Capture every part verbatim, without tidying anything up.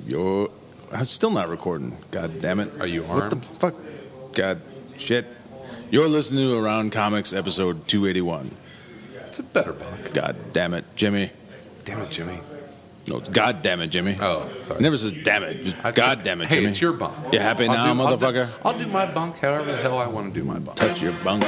You're I'm still not recording. God damn it. Are you What armed? the fuck? God shit. You're listening to Around Comics episode two eighty-one. It's a better bunk. God damn it, Jimmy. Damn it, Jimmy. No, it's God damn it, Jimmy. Oh, sorry. It never says damn it. Just I'd God say- damn it, hey, Jimmy. it's your bunk. You happy I'll now, do- I'll do- motherfucker? I'll do my bunk however the hell I want to do my bunk. Touch your bunk.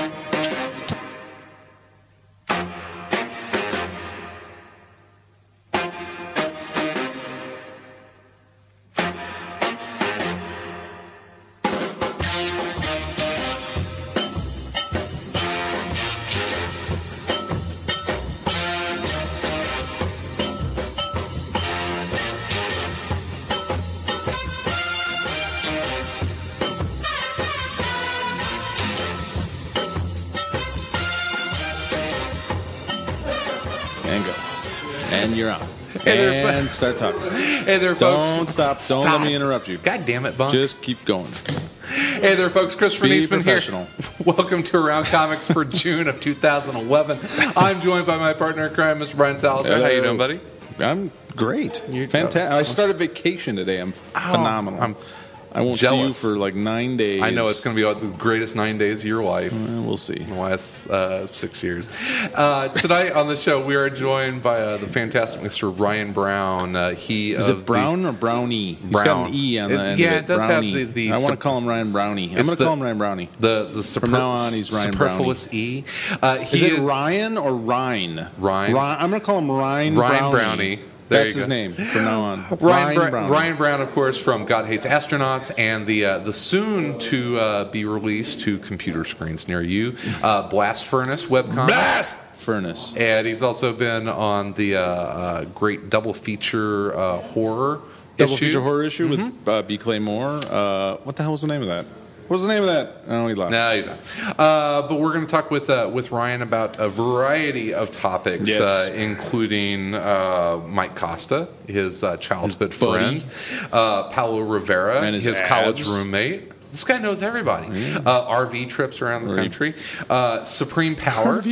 And go. And you're on. Hey there, And start talking. Hey there, folks. Don't stop. Don't let me interrupt you. God damn it, bunk. Just keep going. Hey there, folks. Christopher Be Neesman professional. here. Welcome to Around Comics for June of two thousand eleven. I'm joined by my partner in crime, Mister Brian Salazar. How you doing, buddy? I'm great. Fantastic. I started vacation today. I'm phenomenal. I'm I won't jealous. see you for like nine days. I know it's going to be the greatest nine days of your life. Well, we'll see. In the last uh, six years. Uh, tonight on the show, we are joined by uh, the fantastic Mister Ryan Brown. Uh, he Is of it Brown or Brownie? He's got Brown. an E on It- the end yeah, of it. it does have Brownie. the- the I want to sup- call him Ryan Brownie. I'm It's going to the- call him Ryan Brownie. The the super, From now on, he's Ryan superfluous E. Uh, he Is it Ryan or Ryan? Ryan. Ry- I'm going to call him Ryan Ryan Brownie. Brownie. There That's you his go. name from now on. Ryan, Bra- Brownie. Ryan Brown, of course, from God Hates Astronauts and the uh, the soon to uh, be released to computer screens near you, uh, Blast Furnace webcomic. Blast Furnace. And he's also been on the uh, uh, great double feature uh, horror Double issue. feature horror issue Mm-hmm. with uh, B. Claymore. Uh, what the hell was the name of that? What was the name of that? Oh, he left. No, he's not. Uh, but we're going to talk with uh, with Ryan about a variety of topics, Yes. uh, including uh, Mike Costa, his uh, childhood His buddy. friend, uh, Paulo Rivera, And his his college abs. roommate. This guy knows everybody. Uh, R V trips around the Right. country, uh, Supreme Power,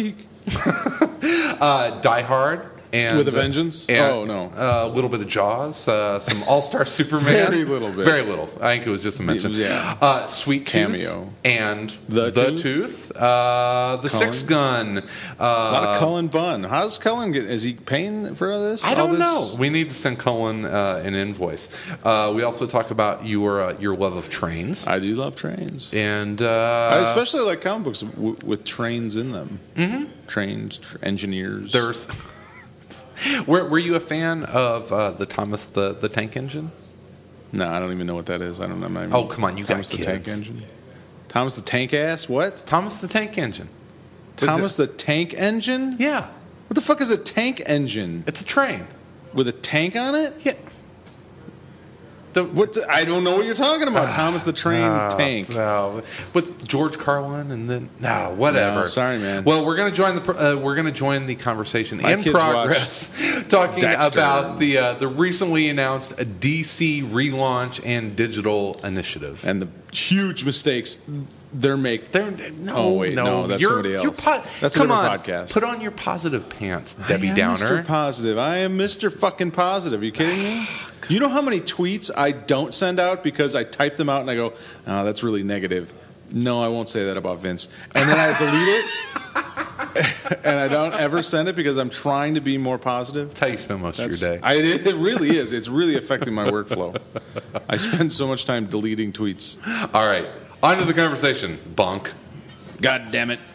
uh, Die Hard. And, With a Vengeance? and, Oh, no. uh, a little bit of Jaws, uh, some All Star Superman. Very little bit. Very little. I think it was just a mention. Yeah. Uh, Sweet Tooth Cameo. and The Tooth, Tooth? uh, the Cullen? Six Gun. Uh, A lot of Cullen Bunn. How's Cullen get? Is he paying for this? I All don't this? know. We need to send Cullen uh, an invoice. Uh, we also talk about your uh, your love of trains, I do love trains. and I uh, especially like comic books w- with trains in them. Mm-hmm. Trains, tr- engineers. there's. were, were you a fan of uh, the Thomas the, the Tank Engine? No, I don't even know what that is. I don't know. I'm not even- Oh, come on, you got Thomas the Tank kids. Engine. Thomas the Tank Ass. What? Thomas the Tank Engine. What is Thomas it? the Tank Engine. Yeah, What the fuck is a tank engine it's a train. with a tank on it? Yeah. The, What? The, I don't know what you're talking about. Thomas the Train Ah, Tank. No, with George Carlin, and then no, whatever. No, sorry, man. Well, we're going to join the pr- uh, we're going to join the conversation My in kids progress, talking Dexter. about the uh, the recently announced D C relaunch and digital initiative. And the huge mistakes they're making. They're, no, Oh, wait, no, that's you're, somebody else. You're po- That's a come different on, podcast. Put on your positive pants, Debbie I am Downer. Mister Positive. I am Mister Fucking Positive. Are you kidding me? You know how many tweets I don't send out because I type them out and I go, oh, that's really negative. No, I won't say that about Vince. And then I delete it. And I don't ever send it because I'm trying to be more positive. That's how you spend most That's, of your day. I, it really is. It's really affecting my workflow. I spend so much time deleting tweets. All right, on to the conversation, bunk. God damn it.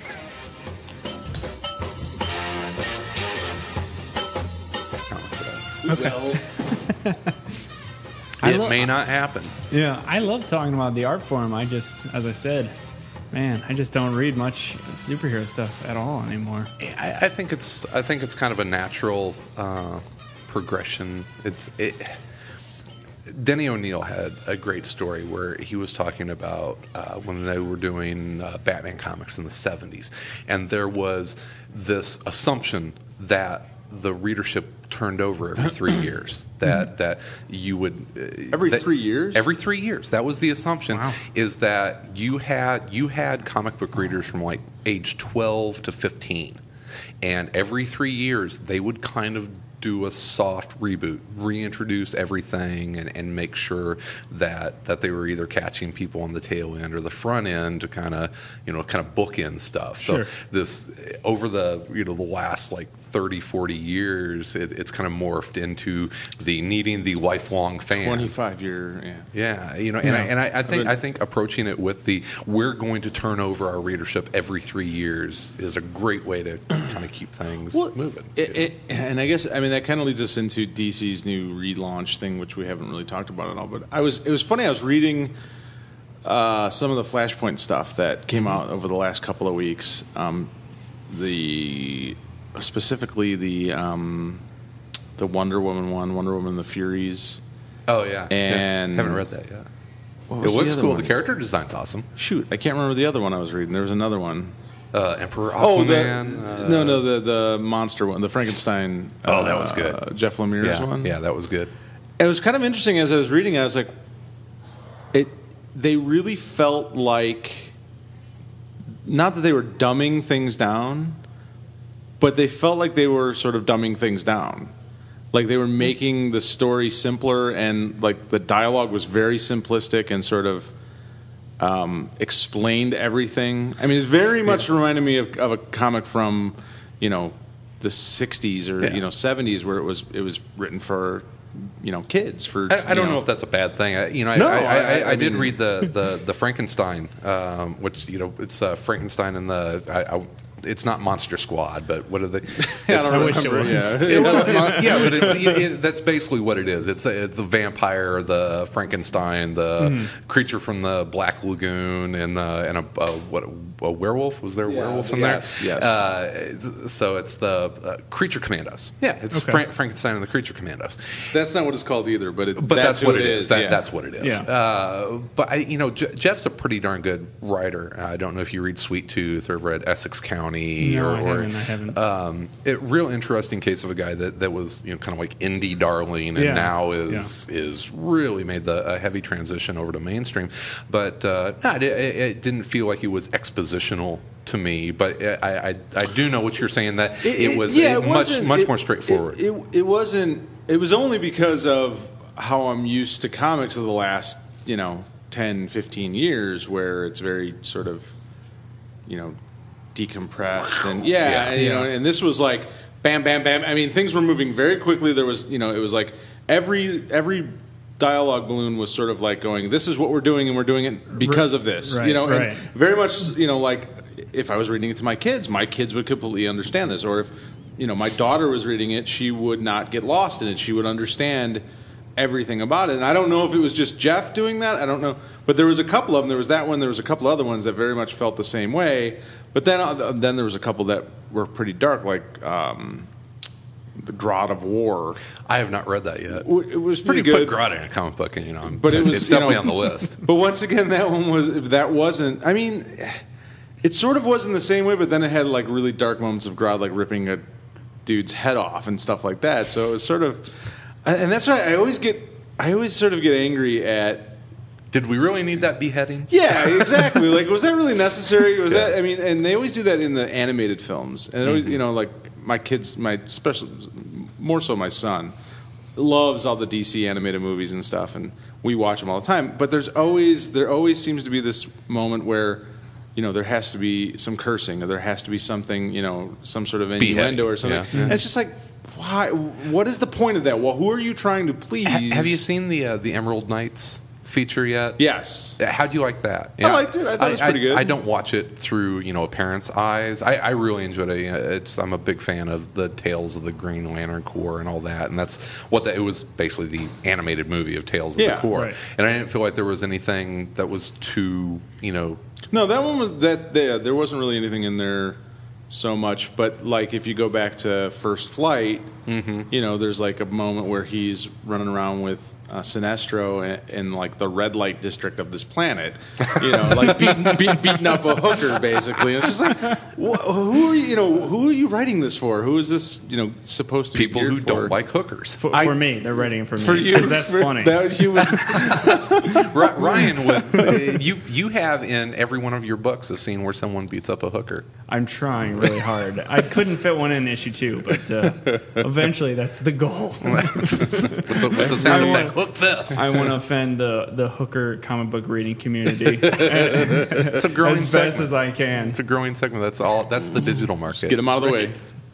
Okay. I It lo- may not happen. Yeah, I love talking about the art form. I just, as I said, man, I just don't read much superhero stuff at all anymore. I, I think it's I think it's kind of a natural uh, progression. It's it. Denny O'Neil had a great story where he was talking about uh, when they were doing uh, Batman comics in the seventies, and there was this assumption that the readership turned over every three years. That that you would uh, Every that- three years? Every three years. That was the assumption. Wow. Is that you had you had comic book readers from like age twelve to fifteen, and every three years they would kind of do a soft reboot, reintroduce everything, and, and make sure that that they were either catching people on the tail end or the front end to kind of you know kind of bookend stuff. Sure. So this over the you know the last like thirty, forty years, it, it's kind of morphed into the needing the lifelong fan. twenty-five year, yeah. Yeah, you know, and, Yeah. I, and I, I think But- I think approaching it with the we're going to turn over our readership every three years is a great way to kind of keep things moving. It, it, and I guess I mean that kind of leads us into D C's new relaunch thing, which we haven't really talked about at all. But I was it was funny. I was reading uh, some of the Flashpoint stuff that came out over the last couple of weeks. Um, the specifically the um, the Wonder Woman one, Wonder Woman and the Furies. Oh yeah, And- yeah. Haven't read that yet. What It was the looks other cool. one? The character design's awesome. Shoot, I can't remember the other one I was reading. There was another one. Uh, Emperor Oh, the, Aquaman. uh, no, no, the the monster one, the Frankenstein. Oh, that was uh, good. Jeff Lemire's yeah, one. yeah, that was good. And it was kind of interesting as I was reading it. I was like, it. They really felt like, not that they were dumbing things down, but they felt like they were sort of dumbing things down. Like they were making the story simpler, and like the dialogue was very simplistic and sort of um, explained everything. I mean, it very much reminded me of, of a comic from, you know, the sixties or Yeah. you know seventies, where it was it was written for, you know, kids. For I, I you don't know if that's a bad thing. I, you know, I, No, I, I, I- I, I did mean- read the the, the Frankenstein, um, which you know it's uh, Frankenstein and the. I, I, it's not Monster Squad, but what are they? I It's- don't I wish it remember. was. Yeah. Yeah, well, it- yeah, but it's, it, it, that's basically what it is. It's, a, it's the vampire, the Frankenstein, the Mm-hmm. creature from the Black Lagoon, and uh, and a, a what a werewolf. Was there a Yeah, werewolf in yes, there? yes. Uh, so it's the uh, Creature Commandos. Yeah, it's Okay. Fra- Frankenstein and the Creature Commandos. That's not what it's called either, but it, But that's, who what it is. That, yeah. That's what it is. Yeah. Uh, but I, you know, Je- Jeff's a pretty darn good writer. Uh, I don't know if you read Sweet Tooth or have read Essex County No, or, I or haven't, I haven't. Um, it real interesting case of a guy that, that was you know kind of like indie darling and Yeah. now is is really made the a heavy transition over to mainstream. But uh, no, it, it, it didn't feel like it was expositional to me. But I I, I do know what you're saying that it, was yeah, uh, it much wasn't- much it- more straightforward. It, it, it wasn't. It was only because of how I'm used to comics of the last, you know, ten, fifteen years, where it's very sort of, you know, decompressed and yeah, Yeah. and, you know, and this was like bam, bam, bam. I mean, things were moving very quickly. There was, you know, it was like every every dialogue balloon was sort of like going, this is what we're doing, and we're doing it because of this, Right, you know, right. and very much, you know, like if I was reading it to my kids, my kids would completely understand this, or if, you know, my daughter was reading it, she would not get lost in it. She would understand everything about it. And I don't know if it was just Jeff doing that. I don't know. But there was a couple of them. There was that one. There was a couple other ones that very much felt the same way. But then uh, then there was a couple that were pretty dark, like um, The Grot of War. I have not read that yet. W- It was pretty you can good. Put Grotta in a comic book, and you know, I'm- But it was, it's you definitely know- on the list. But once again, that one was, if that wasn't, I mean, it sort of was in the same way, but then it had like really dark moments of Grodd, like ripping a dude's head off and stuff like that. So it was sort of, and that's why I always get, I always sort of get angry at, Did we really need that beheading? yeah, exactly. Like, was that really necessary? Was Yeah. that, I mean, and they always do that in the animated films. And it always, you know, like my kids, my special, more so my son, loves all the D C animated movies and stuff, and we watch them all the time. But there's always, there always seems to be this moment where, you know, there has to be some cursing, or there has to be something, you know, some sort of innuendo or something. Yeah. And it's just like, why? What is the point of that? Well, who are you trying to please? Ha- have you seen the uh, the Emerald Knights feature yet? Yes. How do you like that? I liked it. I thought it was pretty good. I don't watch it through you know a parent's eyes. I, I really enjoyed it. It's I'm a big fan of the Tales of the Green Lantern Corps and all that, and that's what the, it was basically the animated movie of Tales of Yeah, the Corps. right. And I didn't feel like there was anything that was too you know. No, that one was that. There, there wasn't really anything in there so much. But like, if you go back to First Flight, you know, there's like a moment where he's running around with uh, Sinestro in, in like the red light district of this planet. You know, like beating, beat, beating up a hooker, basically. And it's just like, wh- who are you? You know, who are you writing this for? Who is this? You know, supposed to People be who geared don't for? like hookers. For, I- for me, they're writing it for me. For you, because that's for- funny. That you would, Ri- Ryan, would, uh, you you have in every one of your books a scene where someone beats up a hooker. I'm trying really hard. I couldn't fit one in issue two, but uh, eventually that's the goal. with, the, with the sound I effect, want- hook this. I want to offend the, the hooker comic book reading community It's a growing as segment. best as I can. It's a growing segment. That's all. That's the digital market. Get them out of the way.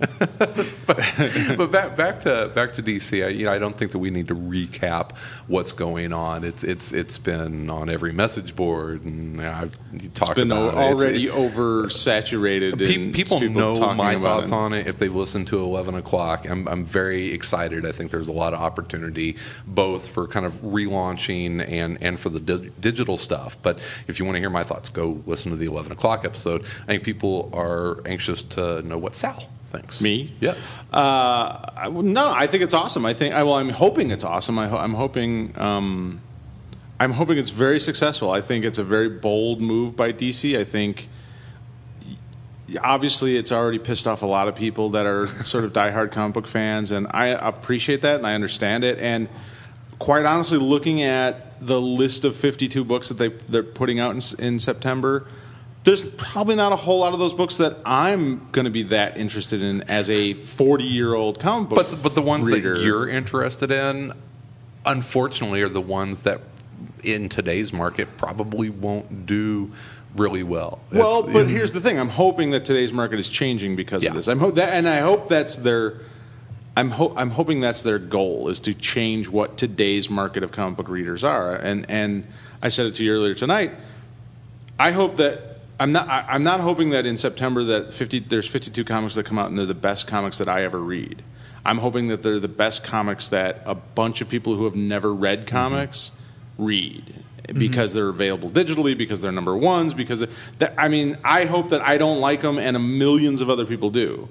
but but back back to back to D C. I, you know, I don't think that we need to recap what's going on. It's it's it's been on every message board, and I've talked It's been about o- it. It's- already it- oversaturated. Pe- and people, know talking my about thoughts it. on it if they've listened to eleven o'clock. I'm, I'm very excited. I think there's a lot of opportunity both for kind of relaunching and, and for the di- digital stuff. But if you want to hear my thoughts, go listen to the eleven o'clock episode. I think people are anxious to know what Sal thinks. Me? Yes. Uh, I- no, I think it's awesome. I think. I, well, I'm hoping it's awesome. I, ho- I'm hoping. Um, I'm hoping it's very successful. I think it's a very bold move by D C. I think. Obviously, it's already pissed off a lot of people that are sort of diehard comic book fans, and I appreciate that and I understand it. And quite honestly, looking at the list of fifty-two books that they they're putting out in, in September, there's probably not a whole lot of those books that I'm going to be that interested in as a forty-year-old comic book. But but the ones reader. that you're interested in, unfortunately, are the ones that in today's market probably won't do really well. Well, It's- but here's the thing: I'm hoping that today's market is changing because Yeah. of this. I'm ho- that, and I hope that's their. I'm ho- I'm hoping that's their goal is to change what today's market of comic book readers are. And and I said it to you earlier tonight. I hope that I'm not. I, I'm not hoping that in September that fifty there's fifty-two comics that come out and they're the best comics that I ever read. I'm hoping that they're the best comics that a bunch of people who have never read comics read. Because they're available digitally, because they're number ones, because that, I mean, I hope that I don't like them and millions of other people do.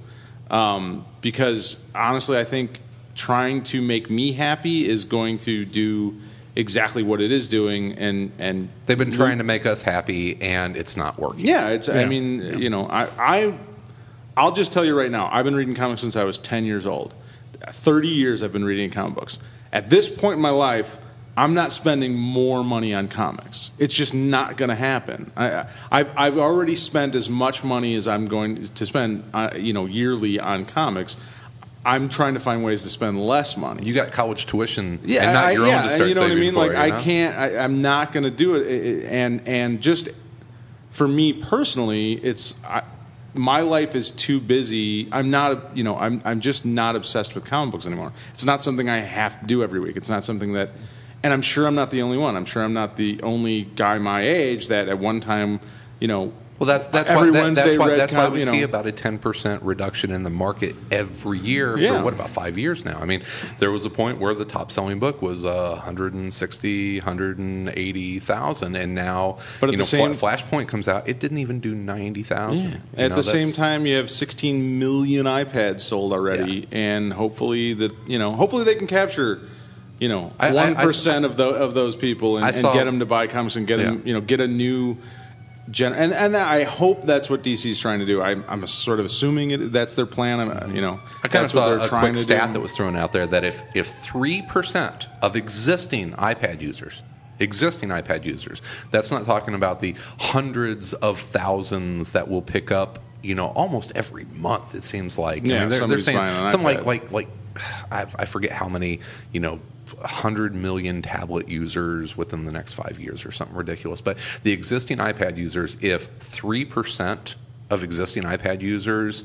Um, because honestly, I think trying to make me happy is going to do exactly what it is doing, and and they've been trying to make us happy, and it's not working. yeah, it's. I Yeah. mean, you know, I, I, I'll just tell you right now. I've been reading comics since I was ten years old. Thirty years I've been reading comic books. At this point in my life, I'm not spending more money on comics. It's just not going to happen. I, I've I've already spent as much money as I'm going to spend, uh, you know, yearly on comics. I'm trying to find ways to spend less money. You got college tuition, Yeah, and not I, your yeah, own to start you know what I saving mean. for, Like you I know? can't. I, I'm not going to do it. It- it- And and just for me personally, it's I, my life is too busy. I'm not. You know, I'm I'm just not obsessed with comic books anymore. It's not something I have to do every week. It's not something that. And I'm sure I'm not the only one. I'm sure I'm not the only guy my age that at one time, you know. Well, that's that's every why that, Wednesday that's why, read that's why com- we you know. see about a ten percent reduction in the market every year Yeah. for what about five years now. I mean, there was a point where the top selling book was uh, one hundred sixty, one hundred eighty thousand, and now But at you know the same- Fla- Flashpoint comes out, it didn't even do ninety thousand. Yeah. At the same time, you have sixteen million iPads sold already, and hopefully that you know, hopefully they can capture, you know, I- I- one I- percent of the of those people and, I and saw- get them to buy comics and get them, Yeah. you know, get a new. Gen- and and I hope that's what D C is trying to do. I'm, I'm sort of assuming it, that's their plan. I'm, you know, I kind that's of what saw they're a trying quick to stat do. that was thrown out there that if if three percent of existing iPad users, existing iPad users, that's not talking about the hundreds of thousands that will pick up, you know, almost every month. It seems like. Yeah, I mean, they're, they're somebody's saying buying an something like iPad. like like I, I forget how many, you know. one hundred million tablet users within the next five years or something ridiculous. But the existing iPad users, if three percent of existing iPad users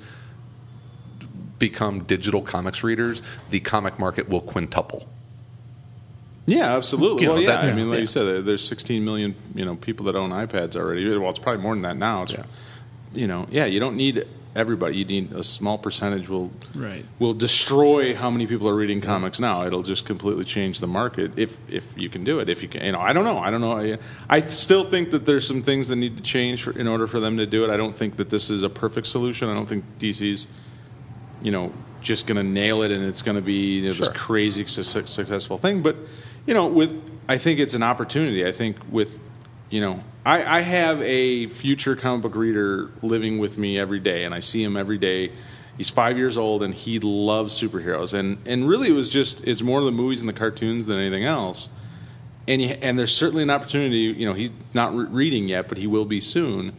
become digital comics readers, the comic market will quintuple. Yeah, absolutely. You know, well, yeah. that's- I mean, like yeah. you said, there's sixteen million, you know, people that own iPads already. Well, it's probably more than that now. It's, Yeah. You know, yeah, you don't need everybody. You need a small percentage will Right. will destroy how many people are reading comics now. It'll just completely change the market if if you can do it. If you can, you know, I don't know. I don't know. I, I still think that there's some things that need to change for, in order for them to do it. I don't think that this is a perfect solution. I don't think D C's, you know, just going to nail it and it's going to be, you know, Sure. this crazy su- su- successful thing. But you know, with I think it's an opportunity. I think with you know, I, I have a future comic book reader living with me every day, and I see him every day. He's five years old, and he loves superheroes. And, and really, it was just it's more the movies and the cartoons than anything else. And you, and there's certainly an opportunity. You know, he's not re- reading yet, but he will be soon.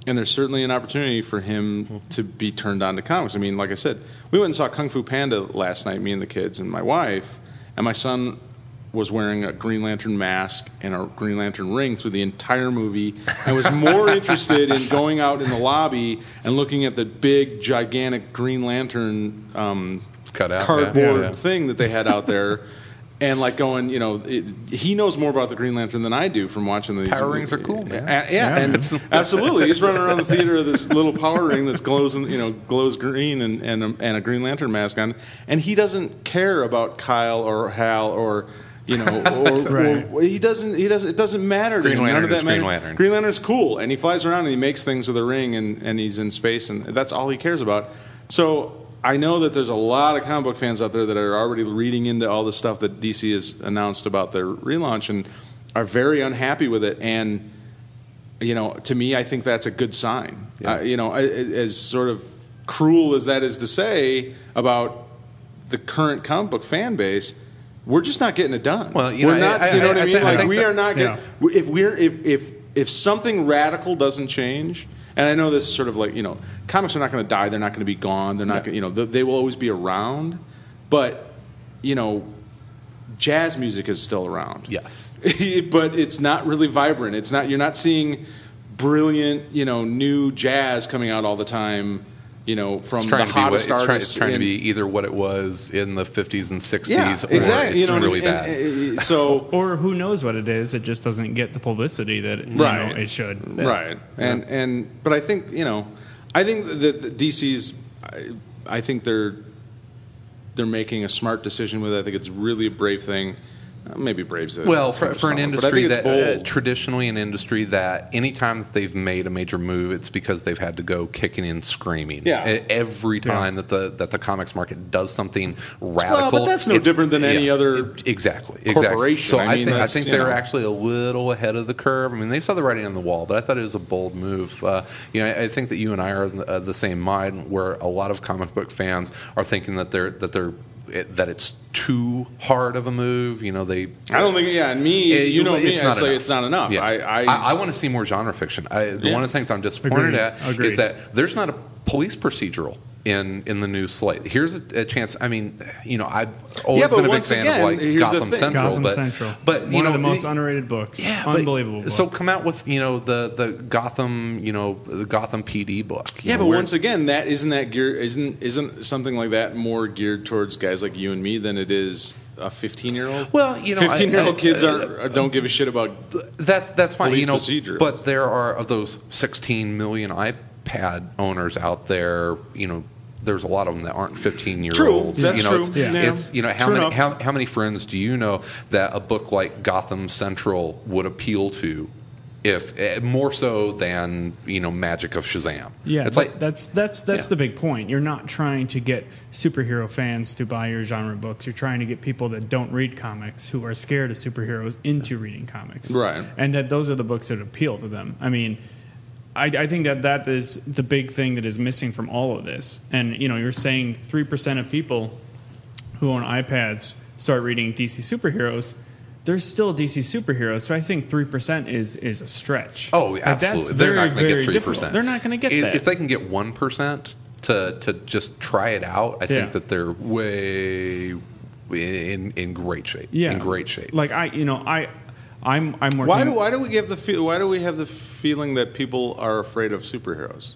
and there's certainly an opportunity for him to be turned on to comics. I mean, like I said, we went and saw Kung Fu Panda last night, me and the kids and my wife, and my son was wearing a Green Lantern mask and a Green Lantern ring through the entire movie. I was more interested in going out in the lobby and looking at the big, gigantic Green Lantern um, Cut out, cardboard yeah. Yeah, yeah. thing that they had out there. And like going, you know, it, he knows more about the Green Lantern than I do from watching these. Power rings are cool, man. Uh, yeah, yeah, and absolutely. He's running around the theater with this little power ring that's glows, in, you know, glows green and and a, and a Green Lantern mask on, and he doesn't care about Kyle or Hal or. You know, or, right. or he doesn't. He doesn't. It doesn't matter. Green to him. None Lantern of that is Green matter. Lantern. Green Lantern's cool, and he flies around and he makes things with a ring, and, and he's in space, and that's all he cares about. So I know that there's a lot of comic book fans out there that are already reading into all the stuff that D C has announced about their relaunch and are very unhappy with it. And you know, to me, I think that's a good sign. Yeah. Uh, you know, as sort of cruel as that is to say about the current comic book fan base. We're just not getting it done. Well, you we're know, not. I, you know I, what I, I mean? think, like I think we that, are not getting. yeah. If we're if if if something radical doesn't change, and I know this is sort of like you know, comics are not going to die. They're not going to be gone. They're not. No. Gonna, you know, they, they will always be around. But you know, jazz music is still around. Yes, but it's not really vibrant. It's not. You're not seeing brilliant, you know, new jazz coming out all the time. You know, from it's the trying, to be, what, hottest it's trying, artists. it's trying in, to be either what it was in the fifties and sixties, yeah, or exactly. it's you know, really and, bad. and, and, so. Or who knows what it is? It just doesn't get the publicity that you Right. know it should. Right. And and but I think, you know, I think that the D C's I, I think they're they're making a smart decision with it. I think it's really a brave thing. Uh, maybe brave's a Well, for, for an but I industry think it's that uh, bold. traditionally an industry that anytime that they've made a major move, it's because they've had to go kicking and screaming. Yeah. E- Every time Yeah. that the that the comics market does something radical, but that's no it's- different than any other it- exactly exactly. corporation. So I I, mean, think I that's, think you they're know. actually a little ahead of the curve. I mean, they saw the writing on the wall, but I thought it was a bold move. Uh, you know, I think that you and I are the, uh, the same mind, where a lot of comic book fans are thinking that they're that they're it, that it's too hard of a move. You know, they. I don't think. Yeah, and me, It- you know me. it's It's, not like enough. it's not enough. Yeah. I, I, I, I want to see more genre fiction. I, the, Yeah. One of the things I'm disappointed Agreed. at Agreed. is that there's not a police procedural in in the new slate. Here's a, a chance. I mean, you know, I've always Yeah, but been a big once fan again, of like here's the Gotham thing. Central, Gotham but Central, but you one know of the most the- underrated books. yeah, but- Unbelievable. Book. So come out with you know the the Gotham you know the Gotham P D book. You yeah, know, but where- once again, that isn't that gear isn't isn't something like that more geared towards guys like you and me than it is a fifteen year old. Well, you know, I- fifteen year old I- kids uh, aren't don't give a shit about. That's that's fine, Police you know. procedures. But there are of those sixteen million iPad owners out there. You know, there's a lot of them that aren't fifteen year olds. True, that's you know, true. It's, Yeah. it's you know how True many enough. how, how many friends do you know that a book like Gotham Central would appeal to? If eh, more so than you know, Magic of Shazam. Yeah, it's but like that's that's that's Yeah. the big point. You're not trying to get superhero fans to buy your genre books. You're trying to get people that don't read comics, who are scared of superheroes, into reading comics. Right. And that those are the books that appeal to them. I mean, I, I think that that is the big thing that is missing from all of this. And you know, you're saying three percent of people who own iPads start reading D C superheroes. There's still D C superheroes, so I think three percent is is a stretch. oh, Like, absolutely, that's they're very, not going to very get three difficult. percent. They're not going to get if, that. If they can get one percent to to just try it out, I Yeah. think that they're way in in great shape. Yeah, in great shape. Like I, you know, I, I'm, I'm working. Why do why do we give the feel, why do we have the feeling that people are afraid of superheroes?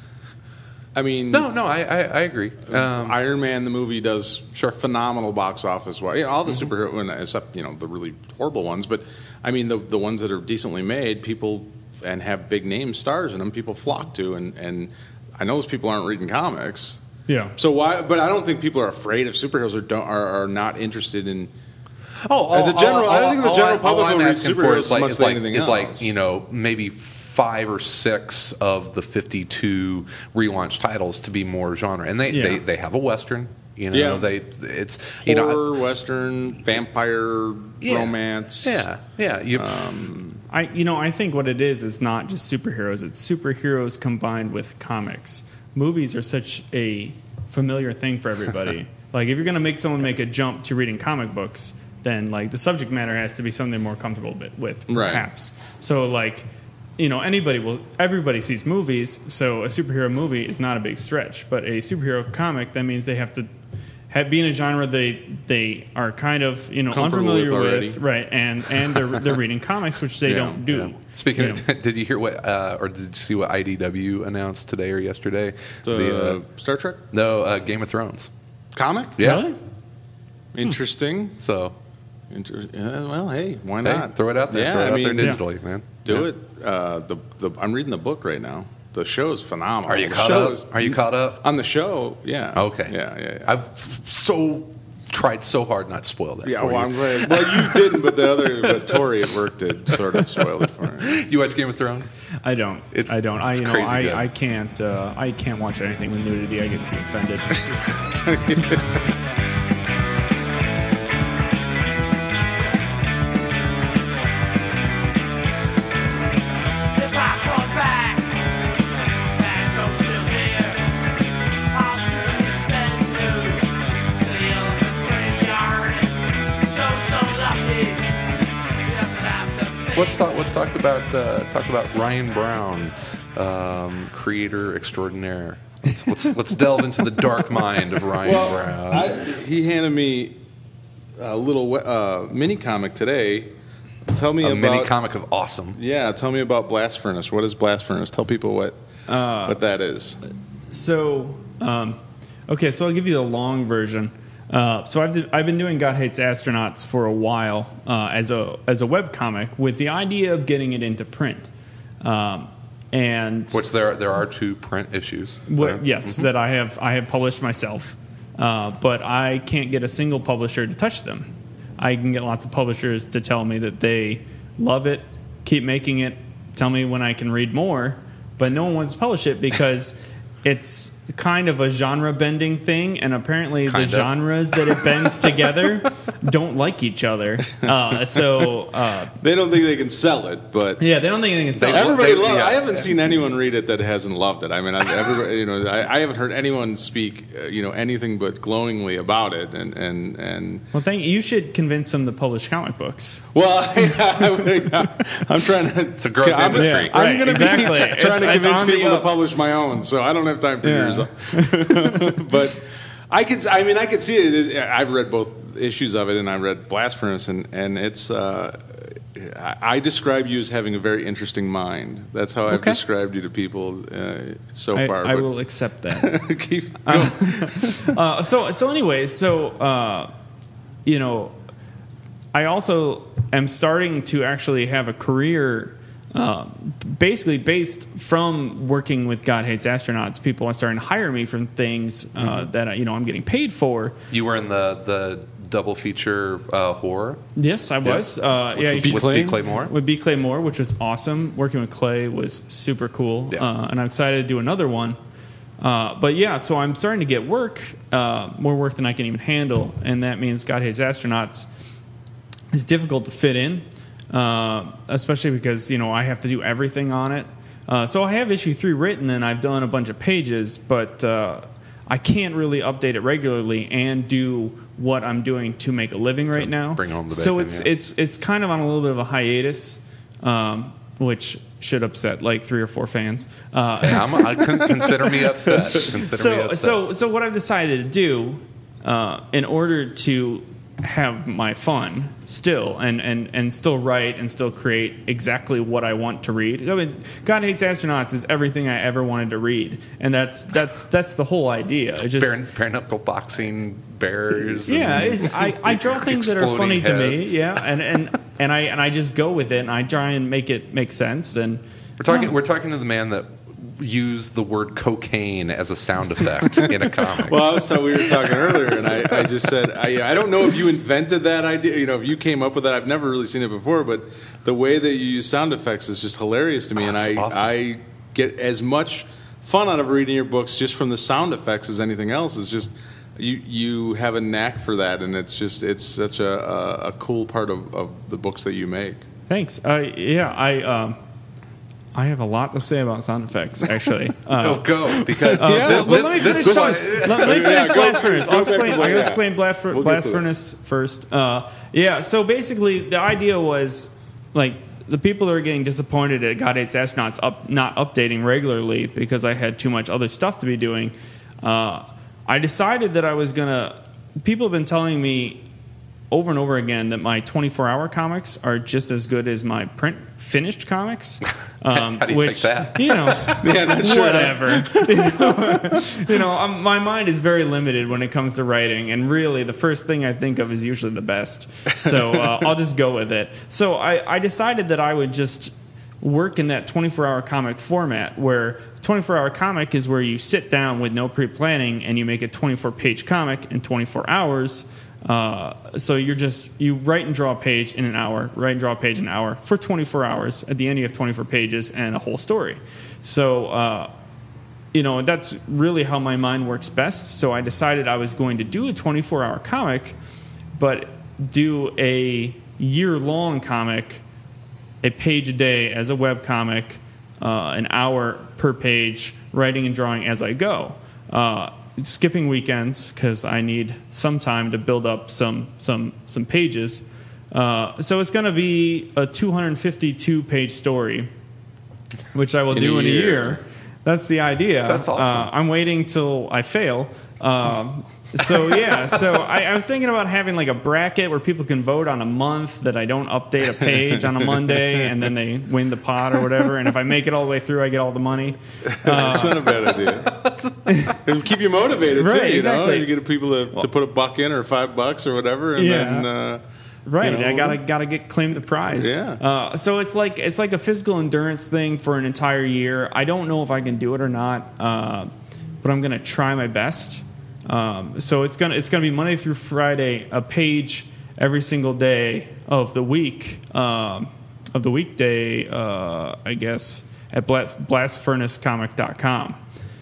I mean, no, no, I I, I agree. Um, Iron Man the movie does Sure. phenomenal box office. Well, you know, all the superhero, well, except you know the really horrible ones, but I mean the the ones that are decently made, people and have big name stars in them, people flock to, and and I know those people aren't reading comics. Yeah. So why? But I don't think people are afraid of superheroes or don't are, are not interested in. oh, all, the general- all- I don't think the all general I- public all I'm will read asking for superheroes is as like much is as like anything is like else. you know maybe five or six of the fifty-two relaunch titles to be more genre, and they Yeah. they, they have a western. You know, Yeah. they it's you Horror, know western, vampire, Yeah. romance. yeah yeah you. I, you know, I think what it is is not just superheroes. It's superheroes combined with comics. Movies are such a familiar thing for everybody. Like, if you're going to make someone make a jump to reading comic books, then like the subject matter has to be something they're more comfortable bit with, Right. perhaps. So, like, you know, anybody will, everybody sees movies, so a superhero movie is not a big stretch. But a superhero comic, that means they have to have, be in a genre they they are kind of, you know, unfamiliar with, with, right? And and they're they're reading comics, which they Yeah, don't do. Yeah. Speaking you of, know. did you hear what, uh, or did you see what I D W announced today or yesterday? The, The, uh, Star Trek no, uh, Game of Thrones. comic. Yeah. Really? Interesting. So, Inter- yeah, well, hey, why hey, not? throw it out there. Yeah, throw it I out mean, there digitally, man. Do Yeah. it. Uh, the the I'm reading the book right now. The show is phenomenal. Are you The caught show up? is- Are you caught up? on the show? Yeah. Okay. Yeah, yeah, yeah. I've f- so tried so hard not to spoil that. Yeah, for well, you. I'm glad. Well, you didn't, but the other, but Tori at work did sort of spoil it for me. You watch Game of Thrones? I don't. It's- I don't. I it's you know crazy good. I, I can't uh, I can't watch anything with nudity. I get too offended. If I come back, and you're still here, I'll sure expect to to the elephant graveyard. Joe's so lucky, he doesn't have to think. Let's talk. Let's talk about uh, talk about Ryan Brown, um, creator extraordinaire. Let's, let's let's delve into the dark mind of Ryan Brown. I, he handed me a little uh, mini comic today. Tell me a about mini comic of awesome. Yeah, tell me about Blast Furnace. What is Blast Furnace? Tell people what Uh, what that is. So, um, okay, so I'll give you the long version. Uh, so I've I've been doing God Hates Astronauts for a while uh, as a as a web comic with the idea of getting it into print. Um, and Which there there are two print issues. What, there. yes, that I have I have published myself, uh, but I can't get a single publisher to touch them. I can get lots of publishers to tell me that they love it, keep making it, tell me when I can read more, but no one wants to publish it because it's kind of a genre bending thing, and apparently Kind the of. genres that it bends together don't like each other. Uh, so uh, They don't think they can sell it, but yeah, they don't think they can sell They- it. everybody they- loves. yeah. I haven't seen anyone read it that hasn't loved it. I mean, I, everybody, you know, I, I haven't heard anyone speak, uh, you know, anything but glowingly about it. And and and Well, thank you. You should convince them to publish comic books. well, I, am trying to. It's a growth I'm, industry. Yeah, I'm right, going to exactly. be It's- trying to it's convince on the people to up. publish my own, so I don't have time for Yeah. yours. But I could. I mean, I could see it. It is- I've read both issues of it, and I read Blast Furnace, and and it's. Uh, I I describe you as having a very interesting mind. That's how I've Okay. described you to people uh, so I, far. I but- will accept that. keep going. uh, so, so, anyways, so uh, you know, I also am starting to actually have a career, uh, basically based from working with God Hates Astronauts. People are starting to hire me from things uh, Mm-hmm. that you know I'm getting paid for. You were in the the double feature uh, horror Yes, I was. Uh, yeah, you with should- B. Clay? Clay Moore. with B. Clay Moore, which was awesome. Working with Clay was super cool, Yeah. uh, and I'm excited to do another one. Uh, but yeah, so I'm starting to get work, uh, more work than I can even handle, and that means God Hates Astronauts is difficult to fit in, uh, especially because you know I have to do everything on it. Uh, so I have issue three written, and I've done a bunch of pages, but uh, I can't really update it regularly and do what I'm doing to make a living right now. bring home the so bacon, it's yeah. it's it's kind of on a little bit of a hiatus, um, which should upset like three or four fans. Uh, Hey, I'm, I con- consider me upset. Consider me so upset. so so what I've decided to do uh, in order to have my fun still and, and, and still write and still create exactly what I want to read. I mean, God Hates Astronauts is everything I ever wanted to read, and that's that's that's the whole idea. It just bare, bare knuckle boxing, bears. yeah, and it's, I, I draw things that are funny exploding to me. heads. Yeah, and, and and I and I just go with it, and I try and make it make sense. And We're talking. We're talking to the man that used the word cocaine as a sound effect in a comic. Well, I was talking, we were talking earlier, and I, I just said, I, I don't know if you invented that idea, you know, if you came up with that. I've never really seen it before, but the way that you use sound effects is just hilarious to me, Oh, and that's I, awesome. I get as much fun out of reading your books just from the sound effects as anything else. It's just you you have a knack for that, and it's just it's such a a, a cool part of, of the books that you make. thanks. Uh, yeah, I um, I have a lot to say about sound effects. Actually, uh, Oh, go because Uh, Yeah, well, this, let me this, finish, this, this let, let me finish Yeah, go- Blast Furnace. go I'll back to explain. I'm Blast- going to yeah. explain Blast, Fur- We'll get Blast to it. Furnace first. Uh, yeah. So basically, the idea was like the people that are getting disappointed at God Hates Astronauts up not updating regularly because I had too much other stuff to be doing. Uh, I decided that I was gonna. People have been telling me over and over again that my twenty-four hour comics are just as good as my print finished comics. Um, How do you which, take that? You know, Yeah, not sure. whatever. you know, you know um, my mind is very limited when it comes to writing, and really the first thing I think of is usually the best. So uh, I'll just go with it. So I, I decided that I would just work in that twenty-four hour comic format where twenty-four hour comic is where you sit down with no pre-planning and you make a twenty-four page comic in twenty-four hours. Uh, so you're just you write and draw a page in an hour, write and draw a page in an hour for twenty-four hours. At the end, you have twenty-four pages and a whole story. So uh, you know that's really how my mind works best. So I decided I was going to do a twenty-four hour comic, but do a year long comic, a page a day as a web comic, uh, an hour per page, writing and drawing as I go. Uh, skipping weekends because I need some time to build up some some some pages. Uh, so it's going to be a two hundred fifty-two page story, which I will In do a in a year. year. That's the idea. That's awesome. Uh, I'm waiting till I fail. Um, so yeah, so I, I was thinking about having like a bracket where people can vote on a month that I don't update a page on a Monday, and then they win the pot or whatever. And if I make it all the way through, I get all the money. That's not a bad idea. It'll keep you motivated too. Right, You know, exactly. you get people to, to put a buck in or five bucks or whatever, and Yeah. then uh, Right, you know, I gotta gotta get claim the prize. Yeah. Uh, so it's like it's like a physical endurance thing for an entire year. I don't know if I can do it or not, uh, but I'm gonna try my best. Um, so it's gonna it's gonna be Monday through Friday, a page every single day of the week um, of the weekday, uh, I guess, at blast furnace comic dot com.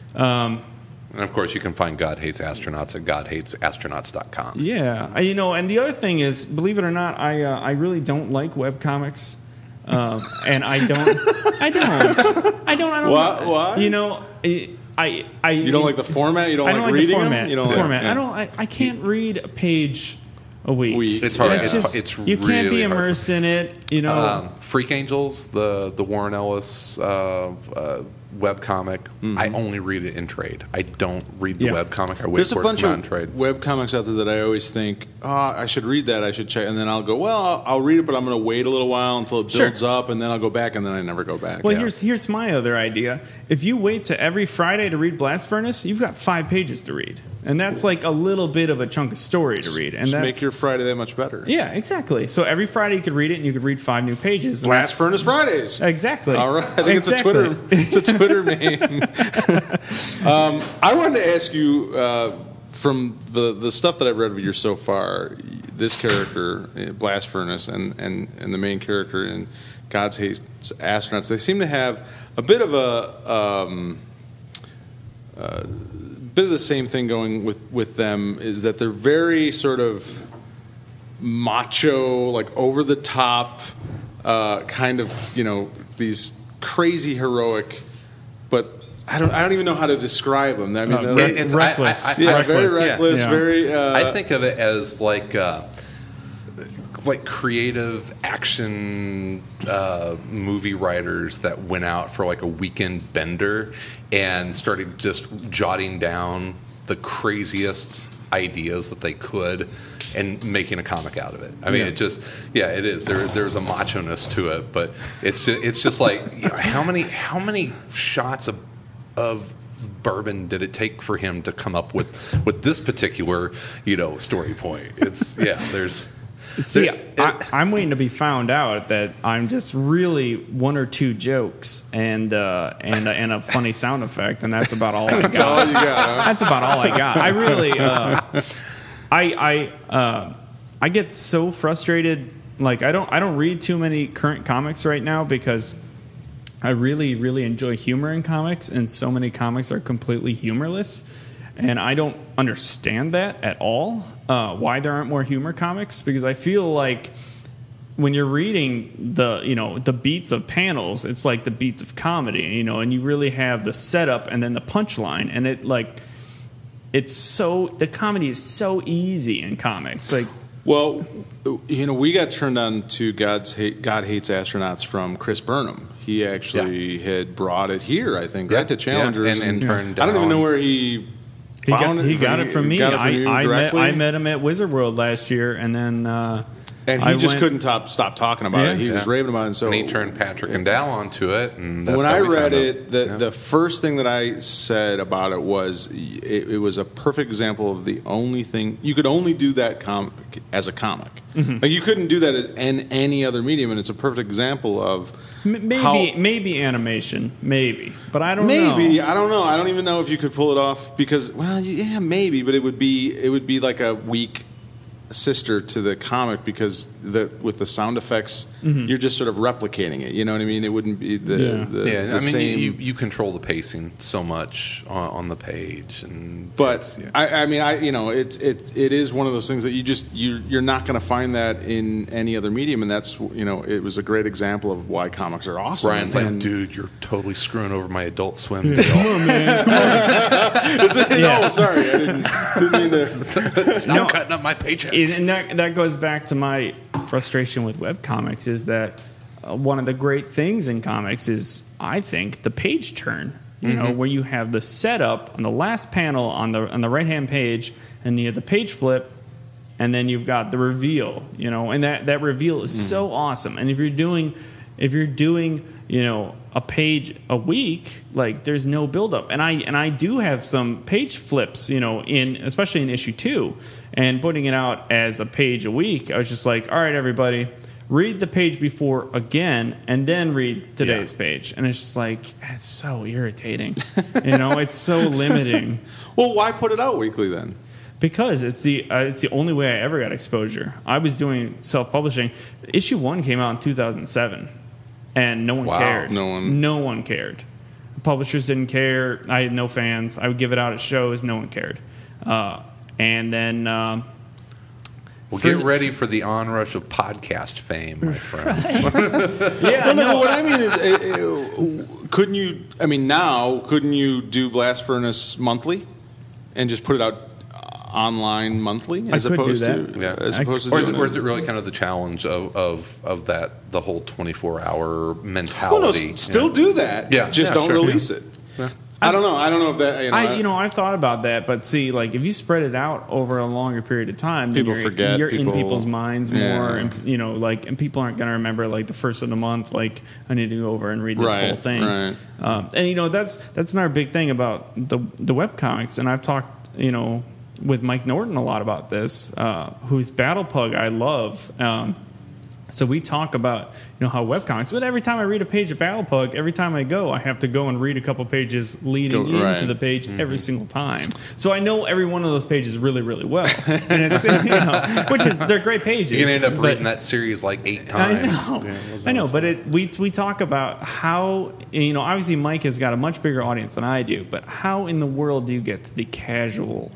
Um, And of course, you can find God Hates Astronauts at god hates astronauts dot com. Yeah, I- you know, and the other thing is, believe it or not, I uh, I really don't like webcomics, um, and I don't, I don't, I don't, I don't. Why- why? You know, I, I, I You don't like the format. You don't I like don't like reading the format. them. You don't the like, format. yeah. I don't. I, I can't read a page a week. Week. It's hard. It's It's, just- it's you can't be really hard for- immersed in it. You know. Um, Freak Angels, the the Warren Ellis uh, uh, webcomic, I only read it in trade. I don't read the Yeah. webcomic. I wait There's a for it bunch to come out of in trade. web comics out there that I always think, oh, I should read that. I should check, and then I'll go, well, I'll, I'll read it, but I'm going to wait a little while until it Sure. builds up, and then I'll go back, and then I never go back. Well, Yeah. here's here's my other idea. If you wait to every Friday to read Blast Furnace, you've got five pages to read, and that's like a little bit of a chunk of story to read. And Just that's, make your Friday that much better. yeah, exactly. So every Friday you could read it, and you could read five new pages. and Blast that's- Furnace Fridays. Exactly. All right, I think Exactly. it's a Twitter. It's a Twitter name. um, I wanted to ask you uh, from the the stuff that I've read of yours so far. This character, uh, Blast Furnace, and, and, and the main character in God's Hates Astronauts, they seem to have a bit of a um, uh, bit of the same thing going with, with them. Is that they're very sort of macho, like over the top, uh, kind of, you know, these crazy heroic, but I don't I don't even know how to describe them. I mean, Uh, they're- re- it's- reckless. I- I- yeah, reckless. very reckless, Yeah. very. Uh, I think of it as like uh, like creative action uh, movie writers that went out for like a weekend bender and started just jotting down the craziest ideas that they could and making a comic out of it. I mean, Yeah. it just yeah, it is. There there's a macho-ness to it, but it's just, it's just like, you know, how many how many shots of of bourbon did it take for him to come up with with this particular, you know, story point? It's yeah, there's See, there- I, I'm waiting to be found out that I'm just really one or two jokes and uh, and and a funny sound effect, and that's about all I that's got. all you got. Huh? That's about all I got. I really, uh, I I uh, I get so frustrated. Like I don't I don't read too many current comics right now because I really really enjoy humor in comics, and so many comics are completely humorless, and I don't understand that at all. Uh, why there aren't more humor comics? Because I feel like when you're reading the you know the beats of panels, it's like the beats of comedy, you know, and you really have the setup and then the punchline, and it like it's so the comedy is so easy in comics. Like Well, you know, we got turned on to God's hate, God Hates Astronauts from Chris Burnham. He actually Yeah. had brought it here, I think, Yeah. right, to Challengers. Yeah. And- and turned I don't even down- know where he He got, found it. he got it from me. Got it from I, you I, met, directly? I met him at Wizard World last year, and then uh, And he I just went- couldn't top, stop talking about Yeah. it. He was Yeah. raving about it. And so And he turned Patrick and Dal onto it, and that's when how I we read found out. it, the, Yeah. the first thing that I said about it was it, it was a perfect example of the only thing you could only do that comic as a comic. Mm-hmm. Like you couldn't do that in any other medium, and it's a perfect example of M- maybe how, maybe animation, maybe, but I don't maybe know. I don't know. I don't even know if you could pull it off because well, yeah, maybe, but it would be it would be like a weak sister to the comic because the with the sound effects you're just sort of replicating it. You know what I mean? It wouldn't be the Yeah. the, yeah, the I mean, same. you, you control the pacing so much on, on the page, and But it's- yeah. I, I mean, I you know, it it it is one of those things that you just you you're not going to find that in any other medium, and that's you know, it was a great example of why comics are awesome. Brian's like, And- dude, you're totally screwing over my Adult Swim deal. Yeah. Oh, sorry, I didn't, didn't mean to. Stop No. cutting up my paychecks. And that, that goes back to my frustration with webcomics is that uh, one of the great things in comics is, I think, the page turn. You know, where you have the setup on the last panel on the on the right hand page, and you have the page flip, and then you've got the reveal. You know, and that, that reveal is so awesome. And if you're doing if you're doing you know a page a week, like there's no buildup. And I and I do have some page flips, you know, in especially in issue two, and putting it out as a page a week. I was just like, all right, everybody, read the page before again, and then read today's Yeah. page. And it's just like it's so irritating, you know, it's so limiting. Well, why put it out weekly then? Because it's the uh, it's the only way I ever got exposure. I was doing self publishing. Issue one came out in two thousand seven, and no one Wow, cared. no one- no one cared. Publishers didn't care. I had no fans. I would give it out at shows. No one cared. Uh, and then um, Well, for- get ready for the onrush of podcast fame, my friend. yeah, No, no, no, but what I mean is, uh, uh, couldn't you? I mean, now couldn't you do Blast Furnace monthly, and just put it out uh, online monthly as could do opposed that. to Yeah. as I- opposed to or, is it, doing or is it really kind of the challenge of, of, of that the whole twenty-four hour mentality? Well, no, s- still Yeah. do that. Yeah, just yeah, don't sure. release it. I don't know. I don't know if that. You know, I, you know, I've thought about that, but see, like if you spread it out over a longer period of time, then People you're, forget, You're people- in people's minds more, Yeah. and you know, like, and people aren't going to remember like the first of the month. Like, I need to go over and read this Right, whole thing. right. Um, and you know, that's that's another big thing about the the webcomics. And I've talked, you know, with Mike Norton a lot about this, uh, whose Battle Pug I love. Um, So we talk about, you know, how webcomics, but every time I read a page of Battle Pug, every time I go, I have to go and read a couple pages leading Go- into right. the page Mm-hmm. every single time. So I know every one of those pages really, really well. And it's, you know, which is, they're great pages. You're going to end up but- reading that series like eight I times. know, Yeah, I know, but it, we we talk about how, you know, obviously Mike has got a much bigger audience than I do, but how in the world do you get to the casual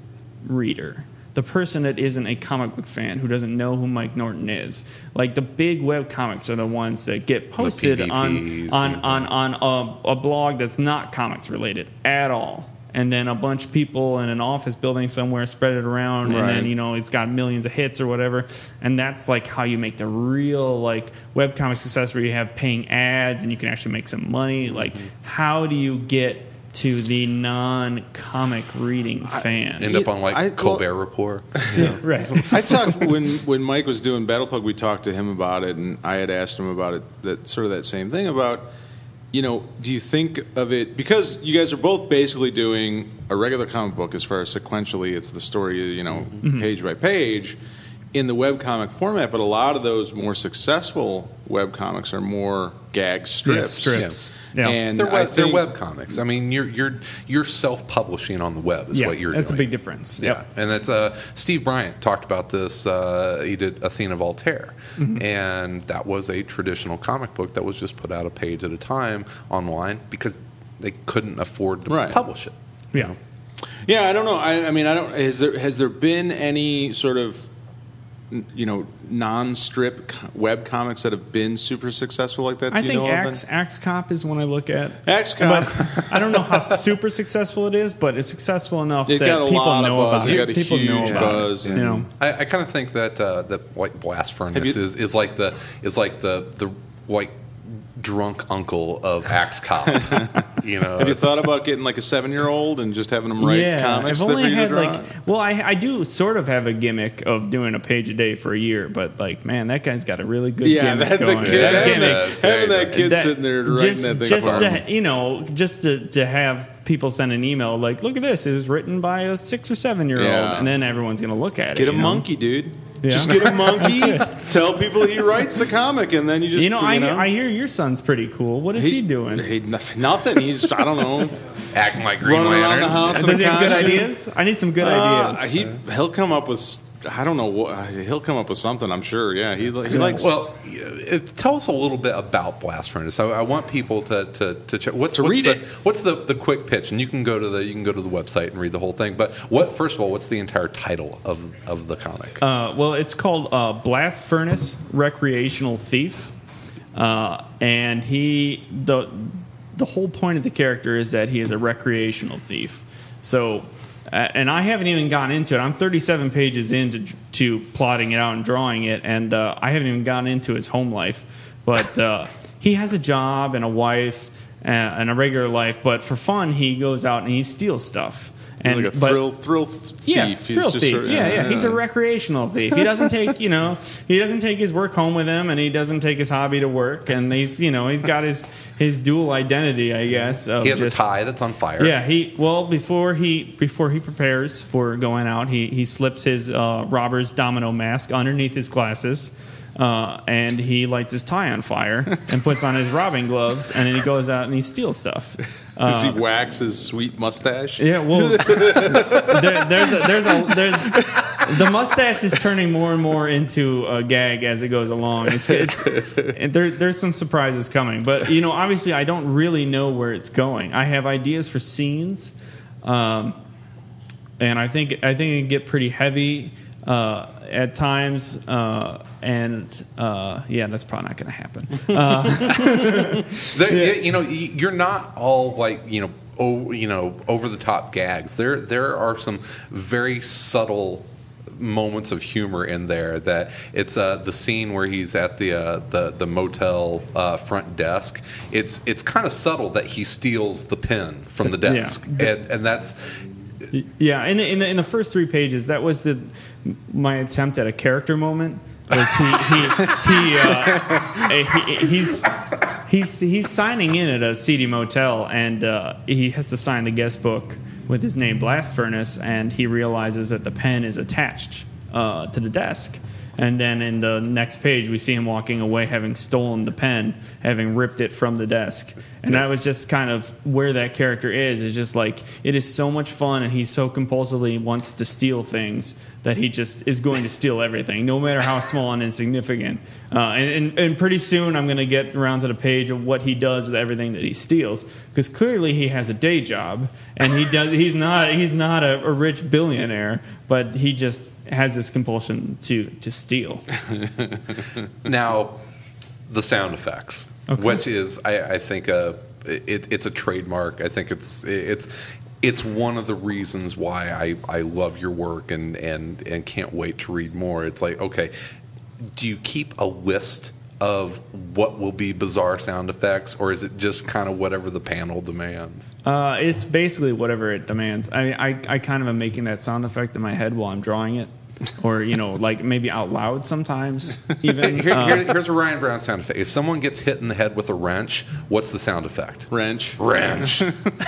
reader, the person that isn't a comic book fan, who doesn't know who Mike Norton is? Like the big web comics are the ones that get posted on P V Ps on and- on on a, a blog that's not comics related at all. And then a bunch of people in an office building somewhere spread it around, and Right. then you know it's got millions of hits or whatever. And that's like how you make the real like webcomic success, where you have paying ads and you can actually make some money. Like, how do you get to the non-comic reading fan? End up on like I- well- Colbert Report. Right. I talked when when Mike was doing Battle Pug. We talked to him about it, and I had asked him about it. That sort of that same thing about, you know, do you think of it, because you guys are both basically doing a regular comic book as far as sequentially, it's the story, you know, page by page, in the webcomic format, but a lot of those more successful webcomics are more gag strips. strips. Yeah. And They're I web, they're think- web comics. I mean, you're you're you're self-publishing on the web is Yeah, what you're that's a doing. big difference. Yeah, Yep. and that's uh, Steve Bryant talked about this. Uh, he did Athena Voltaire, Mm-hmm. and that was a traditional comic book that was just put out a page at a time online because they couldn't afford to Right. publish it. Yeah. Yeah, I don't know. I, I mean, I don't. Has there has there been any sort of n- you know, non-strip co- web comics that have been super successful like that? Do I you think know of Axe any? Axe Cop is one I look at. Axe Cop. But I don't know how super successful it is, but it's successful enough It's that got a people lot of know buzz. about It's it. got a People know huge about buzz it. and- You know, I, I kind of think that uh, that white blast furnace you- is, is like the is like the the white drunk uncle of Axe Cop. you know, Have you it's- thought about getting like a seven-year-old and just having them write yeah, comics I've that only for you to had draw? like, well, I I do sort of have a gimmick of doing a page a day for a year, but like, man, that guy's got a really good yeah, gimmick that, the going. kid, That having, gimmick- that, having that kid that- sitting there writing just, that thing. just apart. to you know, just to to have people send an email like, look at this, it was written by a six or seven year old, Yeah. and then everyone's gonna look at it. Get a you know? monkey, dude. Yeah. Just get a monkey. Tell people he writes the comic, and then you just You know, I, I hear your son's pretty cool. What is he He's- doing? He, nothing. He's I don't know. acting like Green Running around Lantern. the house. Does he have good costume. ideas? I need some good Uh, ideas. he he'll come up with I don't know what he'll come up with something. I'm sure. Yeah, he he likes. Well, it, tell us a little bit about Blast Furnace. I, I want people to to, to check. What's, To what's read the, it. What's the, the quick pitch? And you can go to the you can go to the website and read the whole thing. But what first of all, what's the entire title of of the comic? Uh, well, it's called uh, Blast Furnace Recreational Thief, uh, and he the the whole point of the character is that he is a recreational thief. So, uh, and I haven't even gotten into it. I'm thirty-seven pages into to plotting it out and drawing it, and uh, I haven't even gotten into his home life. But uh, he has a job and a wife and, and a regular life. But for fun, he goes out and he steals stuff. he's And like a but- thrill thrill thief. yeah, He's thrill just thief. sort of- yeah, yeah, He's a recreational thief. He doesn't take, you know, he doesn't take his work home with him, and he doesn't take his hobby to work. And he's, you know, he's got his his dual identity, I guess. Of He has just, a tie that's on fire. Yeah, he well before he before he prepares for going out, he he slips his uh, robber's domino mask underneath his glasses. Uh, and he lights his tie on fire and puts on his robbing gloves, and then he goes out and he steals stuff. Does he wax his sweet mustache? Yeah, well, there, there's a, there's a there's the mustache is turning more and more into a gag as it goes along. It's it's it, there there's some surprises coming, but you know, obviously, I don't really know where it's going. I have ideas for scenes, um, and I think I think it can get pretty heavy uh, at times. Uh, and uh, yeah, that's probably not going to happen. The- You know, you're not all like you know, oh, you know, over the top gags. There, there are some very subtle moments of humor in there. That it's uh, the scene where he's at the uh, the the motel uh, front desk. It's it's kind of subtle that he steals the pen from the Yeah. desk, and and that's. Yeah, in the, in the in the first three pages, that was the my attempt at a character moment. Was he he he, uh, he he's he's he's signing in at a seedy motel, and uh, he has to sign the guest book with his name Blast Furnace, and he realizes that the pen is attached uh, to the desk. And then in the next page, we see him walking away, having stolen the pen, having ripped it from the desk. And that was just kind of where that character is. It's just like, it is so much fun, and he so compulsively wants to steal things that he just is going to steal everything, no matter how small and insignificant. Uh, and, and, and pretty soon, I'm going to get around to the page of what he does with everything that he steals, because clearly he has a day job, and he does. He's not. He's not a, a rich billionaire, but he just has this compulsion to to steal. Now, the sound effects, Okay. which is, I, I think, a it, it's a trademark. I think it's it's it's one of the reasons why I, I love your work and, and and can't wait to read more. It's like, okay, do you keep a list of what will be bizarre sound effects, or is it just kind of whatever the panel demands? Uh, it's basically whatever it demands. I mean, I, I kind of am making that sound effect in my head while I'm drawing it, or you know, like maybe out loud sometimes. Even Here, uh, here- here's a Ryan Brown sound effect. If someone gets hit in the head with a wrench, what's the sound effect? Wrench. Wrench.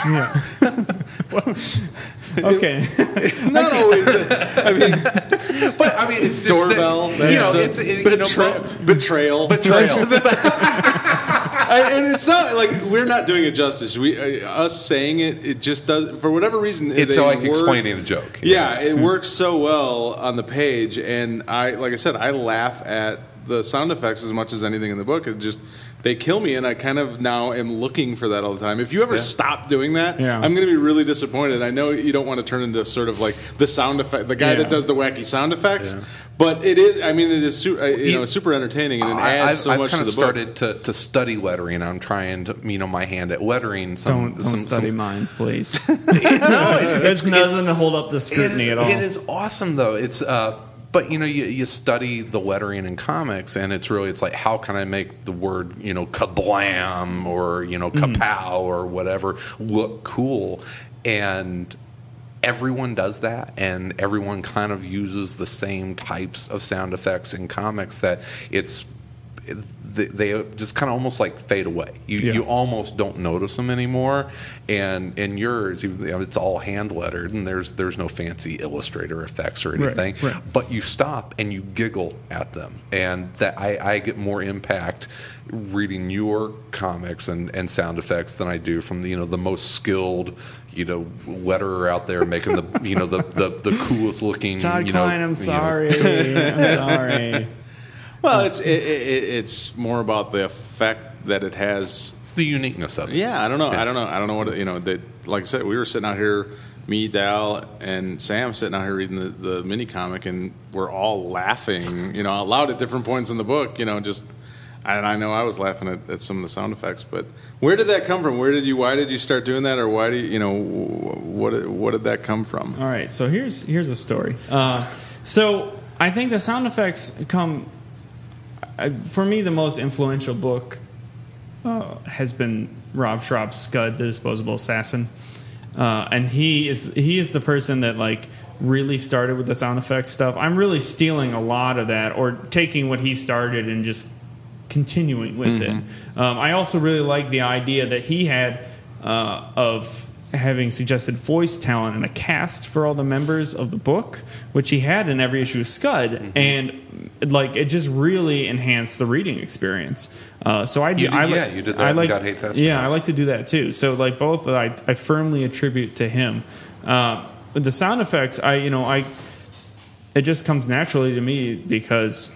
okay. Not always. I mean, But I mean, it's just doorbell. That, That's you know, a it's it, you know, betra- mo- betrayal. betrayal. I, and it's not like we're not doing it justice. We uh, us saying it, it just does for whatever reason. It's they like work- explaining a joke. Yeah, it works so well on the page, and I, like I said, I laugh at the sound effects as much as anything in the book. It just they kill me, and I kind of now am looking for that all the time. If you ever Yeah. stop doing that, Yeah. I'm going to be really disappointed. I know you don't want to turn into sort of like the sound effect, the guy Yeah. that does the wacky sound effects. Yeah. But it is. I mean, it is. Su- uh, you know, It- super entertaining, and it I- adds I've, so I've much kind to of the book. started to, to study lettering. I'm trying to, you know, my hand at lettering. Some, Don't, don't some, study some, mine, please. no, it's, There's nothing to hold up the it scrutiny is, at all. it is awesome though. It's uh, but you know, you, you study the lettering in comics, and it's really it's like how can I make the word you know kablam or you know kapow or whatever look cool, and everyone does that, and everyone kind of uses the same types of sound effects in comics that it's they, they just kind of almost like fade away. You Yeah. you almost don't notice them anymore. And in yours, you know, it's all hand lettered, and there's there's no fancy Illustrator effects or Right, anything. right. But you stop and you giggle at them, and that I, I get more impact reading your comics and, and sound effects than I do from the, you know the most skilled you know letterer out there making the you know the, the, the coolest looking Todd you know, Klein, you I'm know- sorry. I'm sorry. Well, it's it, it, it's more about the effect that it has. It's the uniqueness of it. Yeah, I don't know. Yeah. I don't know. I don't know what it, you know. That like I said, we were sitting out here, me, Dal, and Sam sitting out here reading the, the mini comic, and we're all laughing, you know, out loud at different points in the book. You know, just and I know I was laughing at, at some of the sound effects. But where did that come from? Where did you? Why did you start doing that? Or why do you? You know, what what did that come from? All right, so here's here's a story. Uh, so I think the sound effects come. I, for me, the most influential book uh, has been Rob Schraub's Scud, the Disposable Assassin, uh, and he is he is the person that like really started with the sound effects stuff. I'm really stealing a lot of that, or taking what he started and just continuing with it. Um, I also really like the idea that he had uh, of having suggested voice talent and a cast for all the members of the book, which he had in every issue of Scud, and like it just really enhanced the reading experience. Uh, so I do. You did- I li- yeah, you did that I in like, God Hates Astronauts. Yeah, I like to do that too. So like both, I, I firmly attribute to him. Uh, but the sound effects, I you know I, it just comes naturally to me because.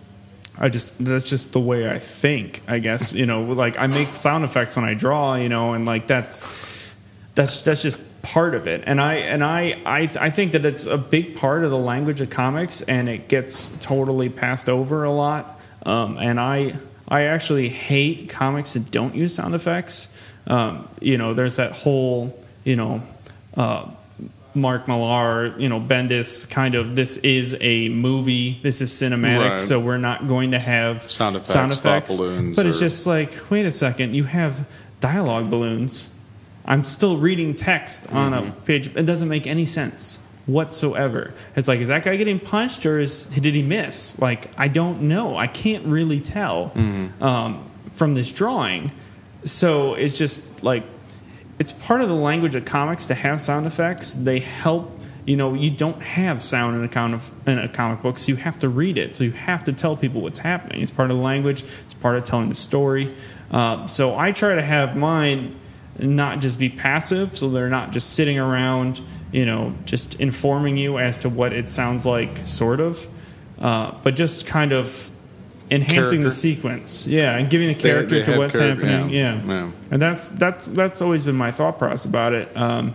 I just that's just the way I think, I guess. You know, like I make sound effects when I draw, you know, and like that's that's that's just part of it. And I and I I I think that it's a big part of the language of comics, and it gets totally passed over a lot. Um, and I I actually hate comics that don't use sound effects. Um, you know, there's that whole, you know, uh, Mark Millar, you know, Bendis kind of, this is a movie, this is cinematic, Right. so we're not going to have Sound effects, thought balloons, But it's or- just like, wait a second, you have dialogue balloons. I'm still reading text on Mm-hmm. a page. It doesn't make any sense whatsoever. It's like, is that guy getting punched or is, did he miss? Like, I don't know. I can't really tell Mm-hmm. um, from this drawing. So it's just like, it's part of the language of comics to have sound effects. They help. You know, you don't have sound in a, con- of, in a comic book, so you have to read it. So you have to tell people what's happening. It's part of the language. It's part of telling the story. Uh, so I try to have mine not just be passive, so they're not just sitting around, you know, just informing you as to what it sounds like, sort of, uh, but just kind of enhancing Character. the sequence, yeah, and giving the character they to have what's character, happening, yeah, yeah. yeah. And that's that's that's always been my thought process about it. Um,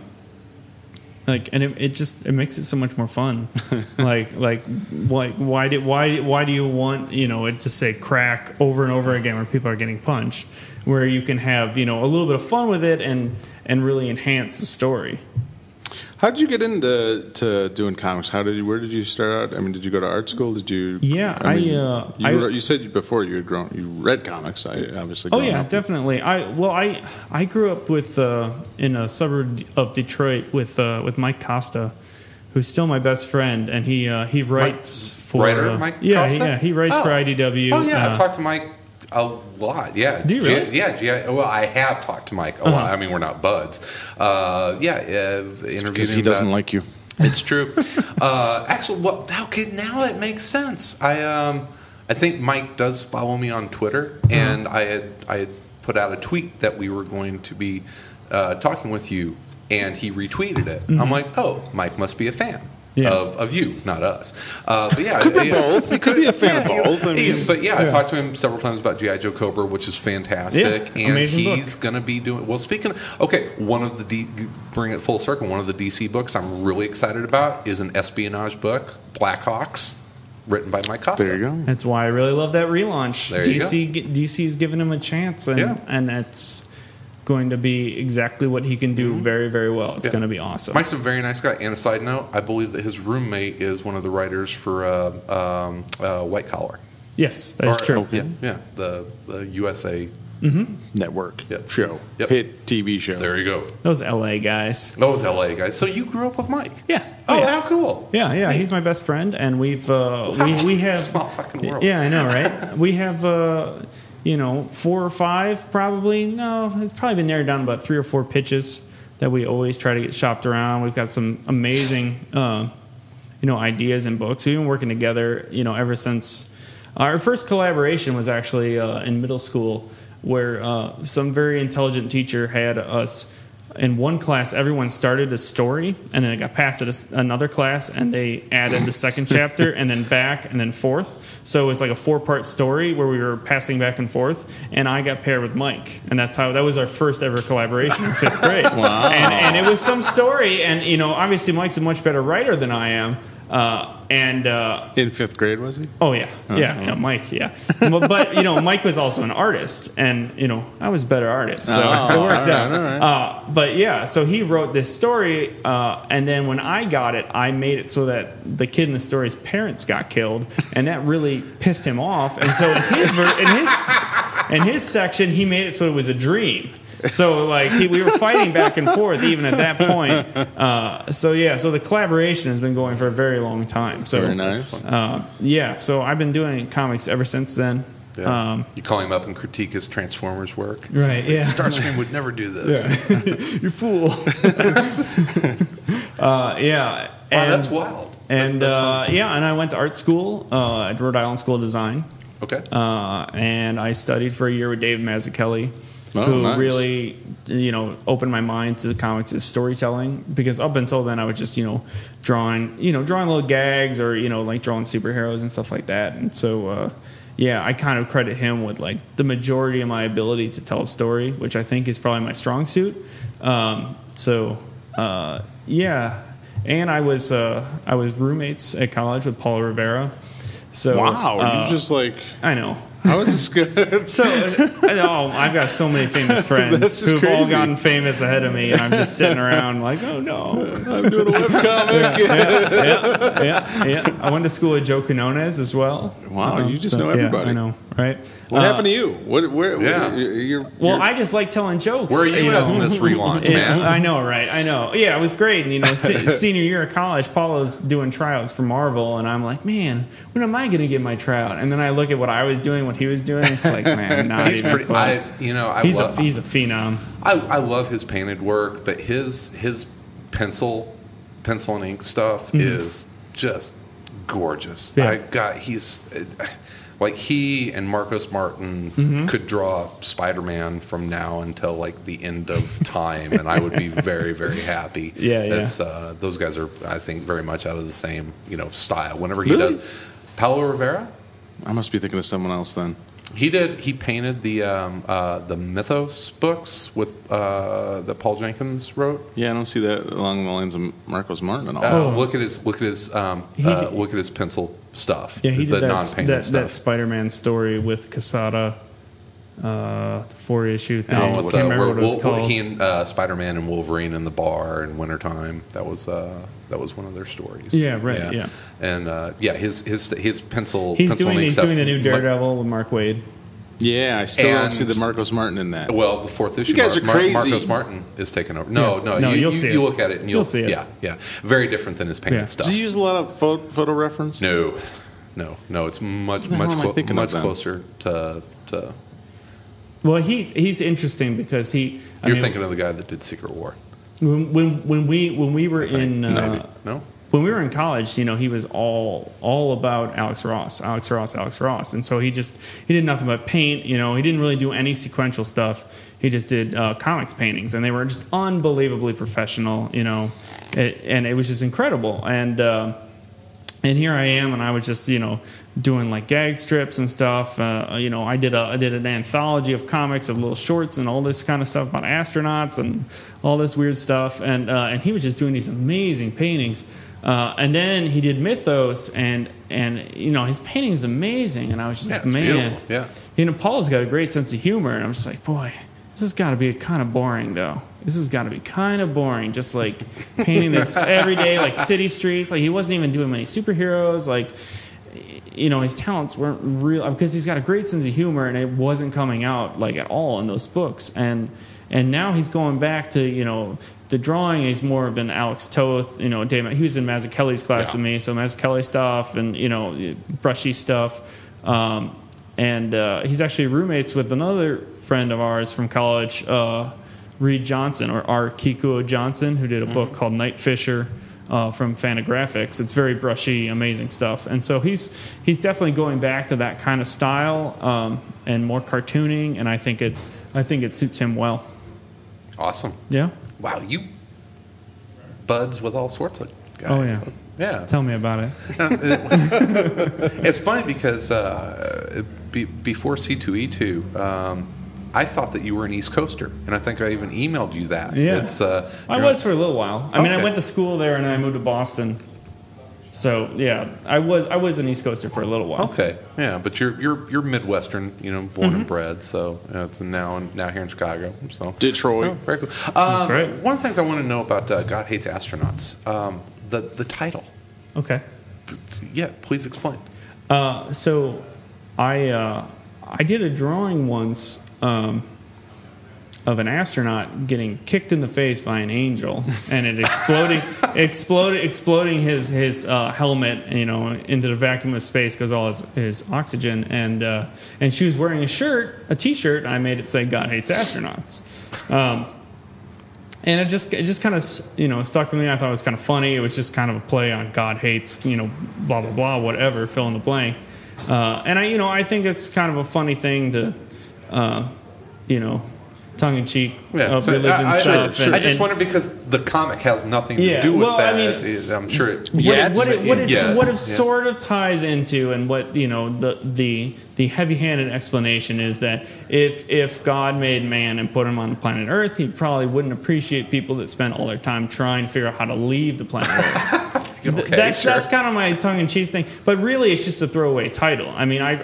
like, and it, it just it makes it so much more fun. like like like why did why why do you want you know it to say crack over and over again when people are getting punched, where you can have you know a little bit of fun with it and and really enhance the story. How did you get into to doing comics? How did you? Where did you start out? I mean, did you go to art school? Did you? Yeah, I, mean, uh, you, I- were- you said before you had grown. You read comics. I obviously. Oh growing yeah, up. definitely. I well, I I grew up with uh, in a suburb of Detroit with uh, with Mike Costa, who's still my best friend, and he uh, he writes for Writer uh, Mike yeah Costa? yeah he writes Oh. for I D W. Oh yeah, uh, I've talked to Mike a lot. Yeah, Do you G- really? Yeah, G- well, I have talked to Mike a Uh-huh. lot. I mean, we're not buds. Uh, yeah, uh, interviewed because him he doesn't about- like you. It's true. uh, actually, well, okay, now it makes sense. I um, I think Mike does follow me on Twitter, and I had I had put out a tweet that we were going to be uh, talking with you, and he retweeted it. I'm like, oh, Mike must be a fan. Yeah. Of, of you, not us. Uh, but yeah, Could be you know, both. He could be a fan of yeah, both. I he- mean- but yeah, I Yeah. talked to him several times about G I. Joe Cobra, which is fantastic, Yeah, and amazing book. he's going to be doing. Well, speaking of, okay, one of the D, bring it full circle. One of the D C books I'm really excited about is an espionage book, Blackhawks. written by Mike Costa. There you go. That's why I really love that relaunch. There you D C D C's giving him a chance, and Yeah. and it's going to be exactly what he can do very, very well. It's Yeah. going to be awesome. Mike's a very nice guy. And a side note, I believe that his roommate is one of the writers for uh, um, uh, White Collar. Yes, that is Or- true. Yeah, yeah, the the U S A. Network Yep. show. Yep. Hit T V show. There you go. Those L A guys. Those L A guys. So you grew up with Mike? Yeah. Oh, yeah. how cool. Yeah, yeah, he's my best friend, and we've uh, we we have Small fucking world. Yeah, I know, right? We have uh, you know four or five probably. No, it's probably been narrowed down to about three or four pitches that we always try to get shopped around. We've got some amazing uh, you know ideas and books. We've been working together you know ever since our first collaboration was actually uh, in middle school, where uh, some very intelligent teacher had us. In one class, everyone started a story, and then it got passed to this- another class, and they added the second chapter, and then back, and then forth. So it was like a four-part story where we were passing back and forth, and I got paired with Mike, and that's how that was our first ever collaboration in fifth grade. Wow! And, and it was some story, and you know, obviously Mike's a much better writer than I am. Uh, and uh, In fifth grade, was he? oh yeah, yeah, yeah, Mike, yeah. but, but you know, Mike was also an artist, and you know, I was a better artist, so Oh, it worked all right, out. all right. Uh, but yeah, so he wrote this story, uh, and then when I got it, I made it so that the kid in the story's parents got killed, and that really pissed him off. And so in his ver- in his in his section, he made it so it was a dream. So like he, we were fighting back and forth even at that point. Uh, so yeah, so the collaboration has been going for a very long time. So Very nice. uh, yeah, so I've been doing comics ever since then. Yeah. Um, You call him up and critique his Transformers work. right? Yeah. Starscream would never do this. You fool. uh, yeah. Wow, And, that's wild. And That's uh, fun. yeah, and I went to art school uh, at Rhode Island School of Design. Okay. Uh, and I studied for a year with Dave Mazzucchelli, Oh, who nice. really, you know, opened my mind to comics as storytelling. Because up until then, I was just, you know, drawing, you know, drawing little gags or you know, like drawing superheroes and stuff like that. And so, uh, yeah, I kind of credit him with like the majority of my ability to tell a story, which I think is probably my strong suit. Um, so, uh, yeah, and I was uh, I was roommates at college with Paul Rivera. So Wow, uh, you just like, I know. how is this good? So, oh, I've got so many famous friends That's just who've all crazy. gotten famous ahead of me, and I'm just sitting around like, oh no. I'm doing a webcomic. Yeah, yeah, yeah. I went to school with Joe Quinones as well. Wow, you just so, know yeah, everybody. I know, right? What Uh, happened to you? What? Where? Yeah. where you're, Well, you're- I just like telling jokes. Where are you, at know. in this relaunch, Yeah, man? I know, right? I know. Yeah, it was great. And, you know, se- senior year of college, Paulo's doing tryouts for Marvel, and I'm like, man, when am I going to get my tryout? And then I look at what I was doing, what he was doing. It's like, man, not He's even pretty. close. I, you know, I he's love. a he's a phenom. I, I love his painted work, but his his pencil, pencil and ink stuff is just gorgeous. Yeah. I got he's like he and Marcos Martin Mm-hmm. could draw Spider-Man from now until like the end of time, and I would be very very happy. Yeah, yeah. That's uh, those guys are I think very much out of the same you know style. Whenever he Really? does, Paulo Rivera. I must be thinking of someone else then. He did. He painted the um, uh, the Mythos books with uh, that Paul Jenkins wrote. Yeah, I don't see that along the lines of Marcos Martin at all. Uh, Look at his look at his um, He uh, did- look at his pencil stuff. Yeah, he the did that, non-painted that, stuff. that Spider-Man story with Casada, uh, the four issue thing. Oh, I with, can't uh, remember where what it was Wol- called. He and uh, Spider-Man and Wolverine in the bar in wintertime. That was uh, that was one of their stories. Yeah, right, yeah. And uh, yeah, his his his pencil. He's pencil doing and ink he's stuff, doing the new mu- Daredevil with Mark Wade. Yeah, I still don't And- see the Marcos Martin in that. Well, the fourth issue. guys Mar- are Mar- crazy. Marcos Martin is taking over. No, Yeah. no, No, you, you'll you, see you it. look at it and you'll, You'll see it. Yeah, yeah. Very different than his painted Yeah. stuff. Does he use a lot of photo, photo reference? No, no, no. It's much, the hell much, am I clo- thinking of much then? closer to. to Well, he's he's interesting because he. I you're mean, thinking of the guy that did Secret War. when, when when we when we were in uh, Maybe. No. when we were in college, you know, he was all all about Alex Ross, Alex Ross, Alex Ross, and so he just he did nothing but paint. You know, he didn't really do any sequential stuff. He just did uh, comics paintings, and they were just unbelievably professional. You know, it, and it was just incredible. And uh, and here I am, and I was just you know doing like gag strips and stuff. Uh, you know, I did a I did an anthology of comics of little shorts and all this kind of stuff about astronauts and all this weird stuff. And uh, and he was just doing these amazing paintings. Uh, and then he did Mythos, and and you know his painting is amazing. And I was just Yeah, like, it's man, beautiful. Yeah. you know, Paul's got a great sense of humor, and I'm just like, boy, this has got to be kind of boring, though. This has got to be kind of boring, just like painting this every day, like city streets. Like he wasn't even doing many superheroes. Like, you know, his talents weren't real because he's got a great sense of humor, and it wasn't coming out like at all in those books. And and now he's going back to, you know, the drawing is more of an Alex Toth, you know, Dave, he was in Mazzucchelli's class Yeah. with me, so Mazzucchelli stuff and, you know, brushy stuff. Um, and uh, he's actually roommates with another friend of ours from college, uh, Reed Johnson, or R. Kikuo Johnson, who did a book called Night Fisher uh, from Fantagraphics. It's very brushy, amazing stuff. And so he's he's definitely going back to that kind of style um, and more cartooning, and I think it I think it suits him well. Awesome. Yeah? Wow, you buds with all sorts of guys. Oh, yeah. Yeah. Tell me about it. It's funny because uh, be, before C two E two, um, I thought that you were an East Coaster, and I think I even emailed you that. Yeah. It's, uh, I you're- was for a little while. I mean, I Okay. went to school there, and then I moved to Boston. So yeah, I was I was an East Coaster for a little while. Okay, yeah, but you're you're you're Midwestern, you know, born Mm-hmm. and bred. So uh, it's now now here in Chicago. So Detroit. Oh, very cool. Um, right. One of the things I want to know about uh, God Hates Astronauts, um, the the title. Okay. Yeah, please explain. Uh, so I uh, I did a drawing once um, of an astronaut getting kicked in the face by an angel, and it exploding, exploded, exploding his his uh, helmet, you know, into the vacuum of space because all his, his oxygen, and uh, and she was wearing a shirt, a T-shirt, and I made it say "God Hates Astronauts." Um, And it just it just kind of, you know, stuck with me. I thought it was kind of funny. It was just kind of a play on God hates, you know, blah blah blah, whatever, fill in the blank. Uh, and I, you know, I think it's kind of a funny thing to, uh, you know, tongue in cheek of so religion I, I, stuff. I, and, I just and- wonder because the comic has nothing to Yeah, do with well, I that. mean- I'm sure it. what Yeah, it, what it, what it, yeah, what it yeah. sort of ties into, and what, you know, the the the heavy-handed explanation is that if if God made man and put him on planet Earth, he probably wouldn't appreciate people that spend all their time trying to figure out how to leave the planet Earth. Th- Okay, that's sure. that's kind of my tongue-in-cheek thing, but really it's just a throwaway title. I mean, I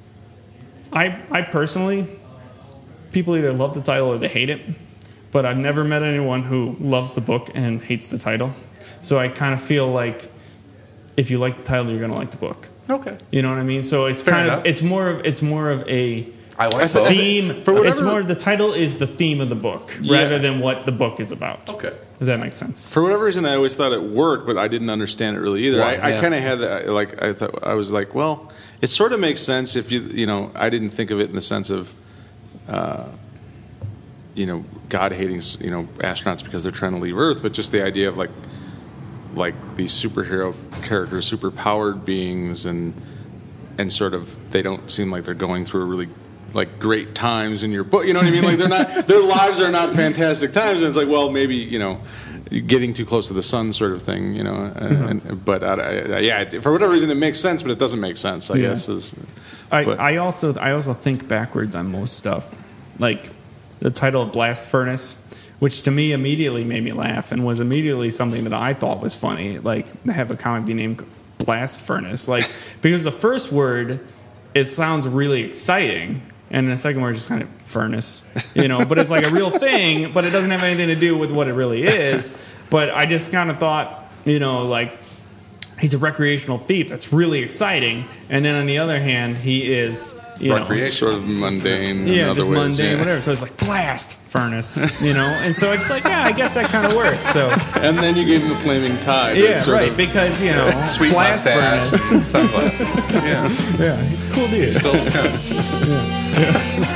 I I personally, people either love the title or they hate it, but I've never met anyone who loves the book and hates the title. So I kind of feel like if you like the title, you're going to like the book. Okay. You know what I mean? So it's Fair kind enough. of it's more of it's more of a I like both. theme. For whatever- It's more the title is the theme of the book Yeah. rather than what the book is about. Okay. Does that make sense? For whatever reason, I always thought it worked, but I didn't understand it really either. Why? I, I Yeah. kind of had that, like, I thought, I was like, well, it sort of makes sense if you, you know, I didn't think of it in the sense of, uh, you know, God hating, you know, astronauts because they're trying to leave Earth, but just the idea of like, like these superhero characters, super powered beings, and and sort of they don't seem like they're going through a really like great times in your book. You know what I mean? Like they're not, their lives are not fantastic times. And it's like, well, maybe, you know, getting too close to the sun sort of thing, you know. Mm-hmm. And, but I, I, yeah, for whatever reason, it makes sense, but it doesn't make sense, I Yeah. guess. Is, I, but- I also I also think backwards on most stuff. Like the title of Blast Furnace, which to me immediately made me laugh and was immediately something that I thought was funny. Like to have a comic be named Blast Furnace, like because the first word it sounds really exciting, and the second word is just kind of furnace, you know. But it's like a real thing, but it doesn't have anything to do with what it really is. But I just kind of thought, you know, like he's a recreational thief. That's really exciting. And then on the other hand, he is, you know, Recreation. sort of mundane. in yeah, other just ways, mundane, yeah. whatever. So it's like blast furnace, you know. And so it's like, yeah, I guess that kind of works. So And then you gave him a flaming tie. that yeah, sort right, of- because you know, Sweet blast mustache furnace. and sunglasses. Yeah. Yeah, he's a cool dude. Still counts.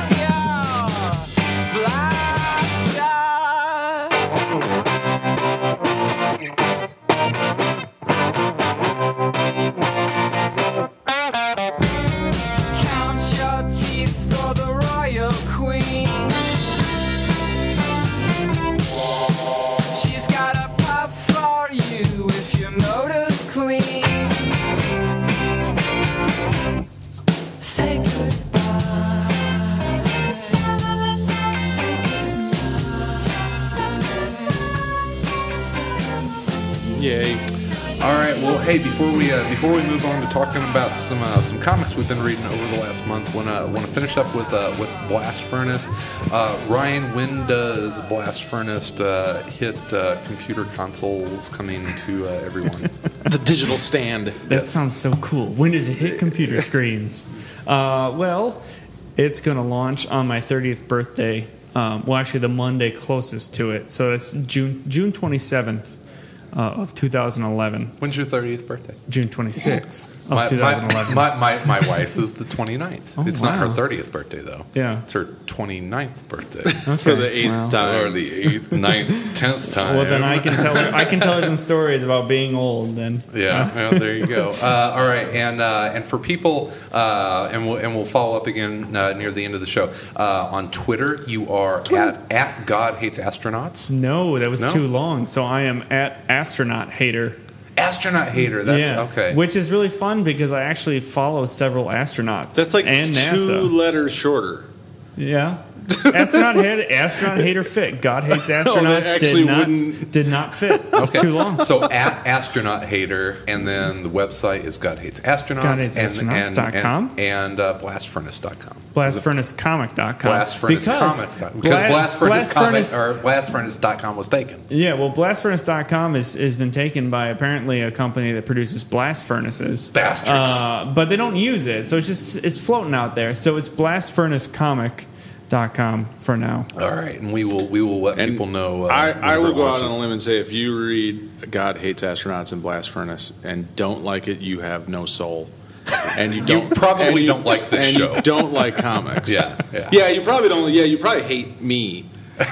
Count your teeth for the royal queen. She's got a puff for you if your motor's clean. Say goodbye. All right. Well, hey, before we uh, before we move on to talking about some uh, some comics we've been reading over the last month, want to want to finish up with uh, with Blast Furnace. Uh, Ryan, when does Blast Furnace uh, hit uh, computer consoles coming to uh, everyone? The digital stand. That sounds so cool. When does it hit computer screens? Uh, well, it's going to launch on my thirtieth birthday. Um, well, actually, the Monday closest to it. So it's June June twenty-seventh uh, of two thousand eleven. When's your thirtieth birthday? June twenty-sixth of My, twenty eleven. my, my, my, my wife's is the twenty-ninth. Oh, it's not wow. her thirtieth birthday, though. Yeah. It's her twenty-ninth birthday. Okay, For the eighth well. time. Or the eighth, ninth, tenth time. Well, then I can tell her. I can tell her some stories about being old. Then Yeah, well, there you go. Uh, all right, and uh, and for people, uh, and we'll and we'll follow up again uh, near the end of the show. Uh, on Twitter, you are at at God Hates Astronauts. no, that was No? too long. So I am at astronaut hater. Astronaut hater. That's yeah, okay. Which is really fun because I actually follow several astronauts. That's like and two NASA. letters shorter. Yeah. Astronaut hater, astronaut hater fit. God hates astronauts. actually did not wouldn't- did not fit. It's Okay. too long. So at astronaut hater, and then the website is God Hates Astronauts. God Hates and, Astronauts and, dot com. and, and uh, blast furnace dot com. blast furnace comic dot com. Blast Furnace because Comic. Because Bla- Blast Furnace Blast Comic Furnace- or blast furnace dot com was taken. Yeah, well, blast furnace dot com is, has been taken by apparently a company that produces blast furnaces. Bastards. Uh, but they don't use it, so it's just it's floating out there. So it's blast furnace comic dot com for now. All right, and we will we will let And people know. Uh, I, I whenever will it go out on launches. a limb and say if you read God Hates Astronauts and Blast Furnace and don't like it, you have no soul. And you don't probably and you- don't like this and show. You don't like comics. Yeah, yeah. Yeah, you probably don't yeah, you probably hate me.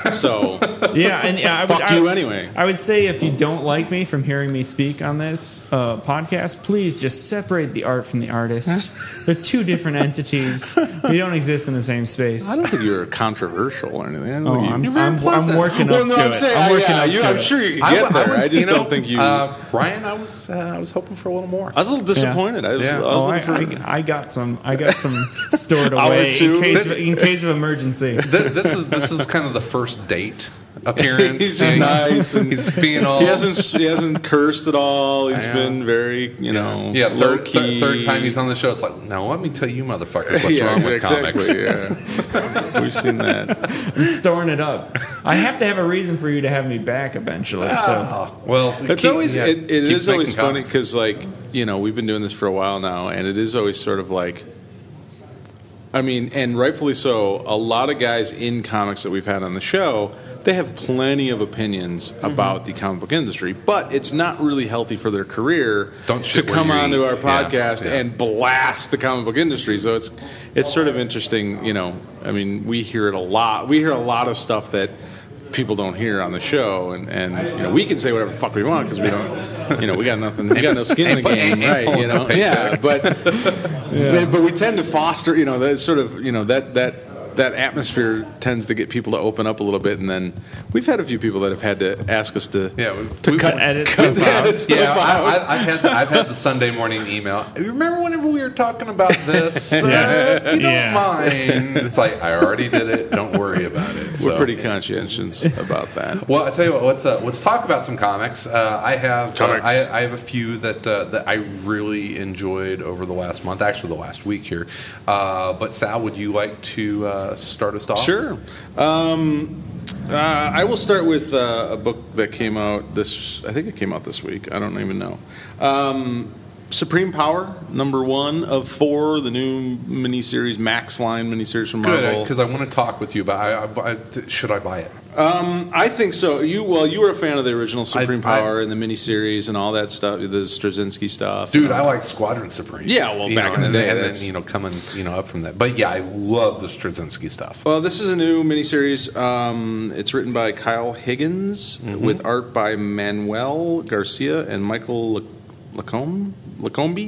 So Yeah, and yeah, I would, fuck I, you anyway. I would say if you don't like me from hearing me speak on this uh, podcast, please just separate the art from the artist. They're two different entities. We don't exist in the same space. I don't think you're controversial or anything. I don't Oh, think you- I'm, You're very I'm, pleasant. I'm working well, up no, to I'm it. saying, I'm uh, working yeah, up you, to I'm it. sure you could I, get w- there. I, was, I just you know, don't think you. Uh, Ryan, I was uh, I was hoping for a little more. I was a little disappointed. I was, Yeah. I was Oh, I, looking for. I, I got some. I got some stored Hour away two. in case, This- of, in case of emergency. Th- this is this is kind of the first date appearance. He's just You know, nice and he's being all. He hasn't he hasn't cursed at all. He's Yeah. been very you know Yeah, low third, key. th- third time he's on the show. It's like, now let me tell you, motherfuckers, what's yeah, wrong with exactly, comics. Yeah, we've seen that. I'm storing it up. I have to have a reason for you to have me back eventually. So Oh, well, It's keep- always yeah, it, it keep is always making funny comics. because like you know we've been doing this for a while now, and it is always sort of like. I mean, and rightfully so. A lot of guys in comics that we've had on the show, they have plenty of opinions Mm-hmm. about the comic book industry, but it's not really healthy for their career Don't to shit where come you onto eat. our Yeah, podcast yeah. and blast the comic book industry. So it's it's sort of interesting, you know. I mean, we hear it a lot. We hear a lot of stuff that people don't hear on the show, and, and you know, we can say whatever the fuck we want because we don't, you know, we got nothing, we got no skin in the Ain't put- game, ain't- ain't right? pulling You no know, yeah, paycheck. but but we tend to foster, you know, that sort of, you know, that that that atmosphere tends to get people to open up a little bit, and then we've had a few people that have had to ask us to Yeah, we've- to we've- cut To edit cut stuff the out. edit stuff Yeah, out. I, I, I've had the, I've had the Sunday morning email. You remember whenever we were talking about this? Uh, if you don't Yeah. mind, it's like I already did it. Don't worry about it. We're So- pretty conscientious about that. Well, I tell you what. Let's uh, let's talk about some comics. Uh, I have uh, Comics. I, I have a few that uh, that I really enjoyed over the last month, actually the last week here. Uh, but Sal, would you like to uh, start us off? Sure. Um, uh, I will start with uh, a book that came out this. I think it came out this week. I don't even know. Um, Supreme Power, number one of four, the new miniseries, Max Line miniseries from Marvel. Good, because I want to talk with you about. I, I, I, should I buy it? Um, I think so. You well, you were a fan of the original Supreme I- Power and the miniseries and all that stuff, the Straczynski stuff. Dude, I like Squadron Supreme. Yeah, well, You back know, in the and day, then, and that's- then you know coming you know up from that. But yeah, I love the Straczynski stuff. Well, this is a new miniseries. Um, it's written by Kyle Higgins with art by Manuel Garcia and Michael Le- Lacombe. Lacombe.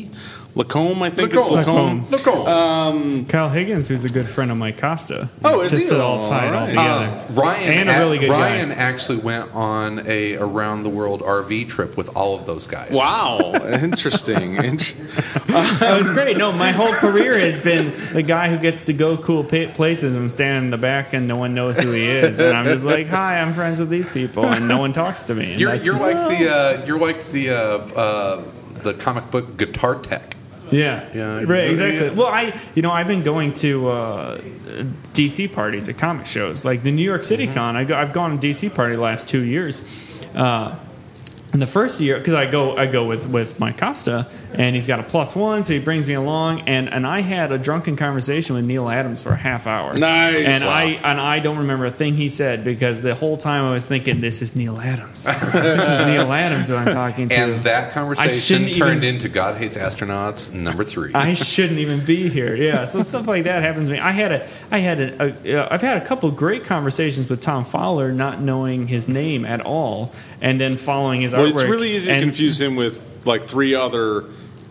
Lacombe, I think Lacombe. it's Lacombe. Lacombe. Um, Kyle Higgins, who's a good friend of Mike Costa. Oh, is Just he? to all Oh, tie it all all right. together. Uh, Ryan, and a really good Ryan guy. actually went on a around the world R V trip with all of those guys. wow, interesting. Int- That was great. No, my whole career has been the guy who gets to go cool pa- places and stand in the back and no one knows who he is. And I'm just like, hi, I'm friends with these people, and no one talks to me. And You're, that's you're just- like the uh, you're like the uh, uh, the comic book guitar tech. Yeah, Yeah, right, yeah. exactly. Well, I, you know, I've been going to uh, D C parties at comic shows, like the New York City Mm-hmm. Con. I go, I've gone to D C party the last two years. Uh, and the first year, because I go, I go with with Mike Costa, and he's got a plus one, so he brings me along, and, and I had a drunken conversation with Neil Adams for a half hour. Nice. And Wow. I and I don't remember a thing he said because the whole time I was thinking, this is Neil Adams. This is Neil Adams who I'm talking to. And that I conversation shouldn't turned even- into God Hates Astronauts number three. I shouldn't even be here. Yeah, so stuff like that happens to me. I had a, I had a, a uh, I've had a couple great conversations with Tom Fowler, not knowing his name at all, and then following his well, artwork. it's really easy to And- confuse him with like three other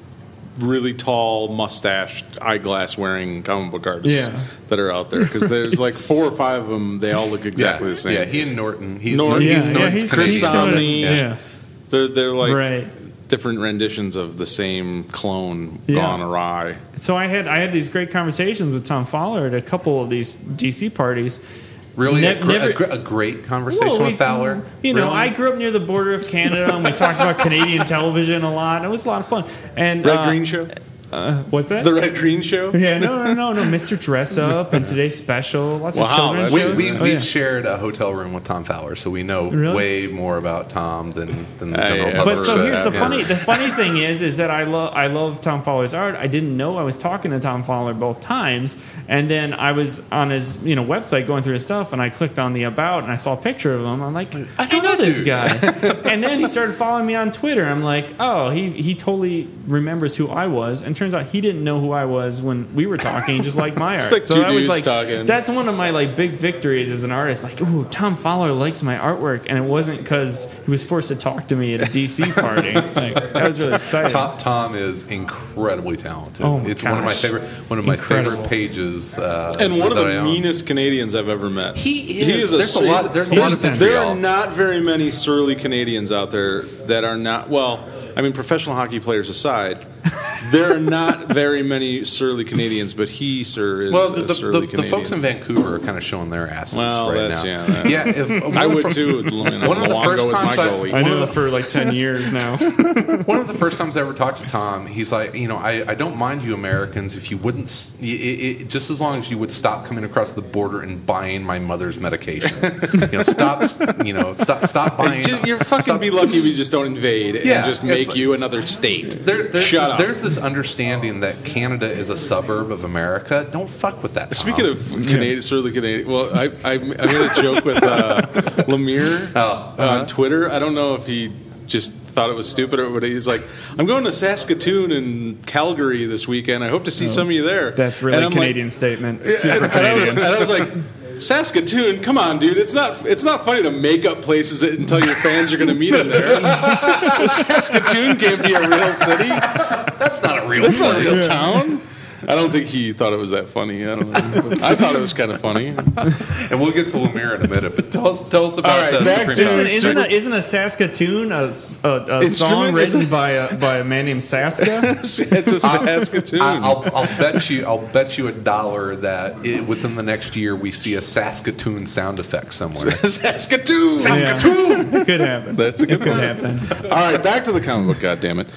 really tall, mustached, eyeglass wearing comic book artists Yeah. that are out there because there's like four or five of them. They all look exactly yeah, the same. Yeah, he and Norton. He's, Norton- he's Yeah, yeah, Norton's he's, Chris he's Canadian. sort of- Samney. yeah, They're they're like right. different renditions of the same clone Yeah. gone awry. So I had I had these great conversations with Tom Fowler at a couple of these D C parties. Really, Ne- a, gr- never- a, gr- a great conversation Well, we- with Fowler. You know, Really? I grew up near the border of Canada, and we talked about Canadian television a lot. It was a lot of fun. And Red uh, Green Show, uh, what's that? the Red Green Show. Yeah, no, no, no, no. Mister Dress Up and Today's Special. Lots Wow, of children's that's- We, shows. we, Oh, we yeah. shared a hotel room with Tom Fowler, so we know Really? way more about Tom than, than the Uh, general yeah. public. But so Never here's the ever. funny the funny thing is is that I love I love Tom Fowler's art. I didn't know I was talking to Tom Fowler both times, and then I was on his you know website going through his stuff, and I clicked on the about, and I saw a picture of him. I'm like, I know, that this dude. guy. And then he started following me on Twitter. I'm like, oh, he he totally remembers who I was, and turns out he didn't know who I was when we were talking, just like my art. like so two I was dudes like, talking. that's one of my like big victories as an artist. Like, ooh, Tom Fowler likes my artwork, and it wasn't because he was forced to talk to me at a D C party. Like, that was really exciting. Tom, Tom is incredibly talented. Oh my it's one of my gosh. favorite one of my Incredible. favorite pages. Uh, And one of that the I own. meanest Canadians I've ever met. He is. He is a there's a s- lot. There's a he's lot of intense. There vitriol. are not very many surly Canadians out there that are not, well, I mean, professional hockey players aside, there are not very many surly Canadians, but he, sir, is Well, a the, the, surly the, the Canadian. folks in Vancouver are kind of showing their asses Well, right that's- now. yeah, that- yeah. If, I one would of- too. You know, One of the Luongo first was my times I- goalie. I One know of the- for like ten years now. One of the first times I ever talked to Tom, he's like, you know, I, I don't mind you Americans if you wouldn't, s- it, it, just as long as you would stop coming across the border and buying my mother's medication. you know, stop, you know, stop, stop buying. Ju- You're fucking stop- be lucky we just don't invade Yeah, and just it's make like- you another state. There, there's, Shut up. there's this understanding that Canada is a suburb of America. Don't fuck with that. Tom. Speaking of Canadian, surly Canadian, well, I, I, I made a joke with uh, Lemire Oh, uh, uh-huh. on Twitter. I don't know if he just thought it was stupid or what. He's like, I'm going to Saskatoon and Calgary this weekend. I hope to see some of you there. That's really And a I'm Canadian like, statement. Yeah, Super and, and I was, Canadian. and I was like, Saskatoon, come on, dude. It's not it's not funny to make up places and tell your fans you're going to meet them there. Saskatoon can't be a real city. That's not a real. That's not a real Yeah. town. I don't think he thought it was that funny. I don't know. I thought it was kind of funny. And we'll get to Lemire in a minute. But tell us, tell us about All right, uh, back Supreme to- Power. Isn't, isn't, a, isn't a Saskatoon a, s- a- a song Instrument? written by a, by a man named Saska? It's a Saskatoon. I, I'll, I'll bet you. I'll bet you a dollar that it, within the next year we see a Saskatoon sound effect somewhere. Saskatoon. Saskatoon. It could happen. That's a good It could one. happen. All right, back to the comic book. God damn it.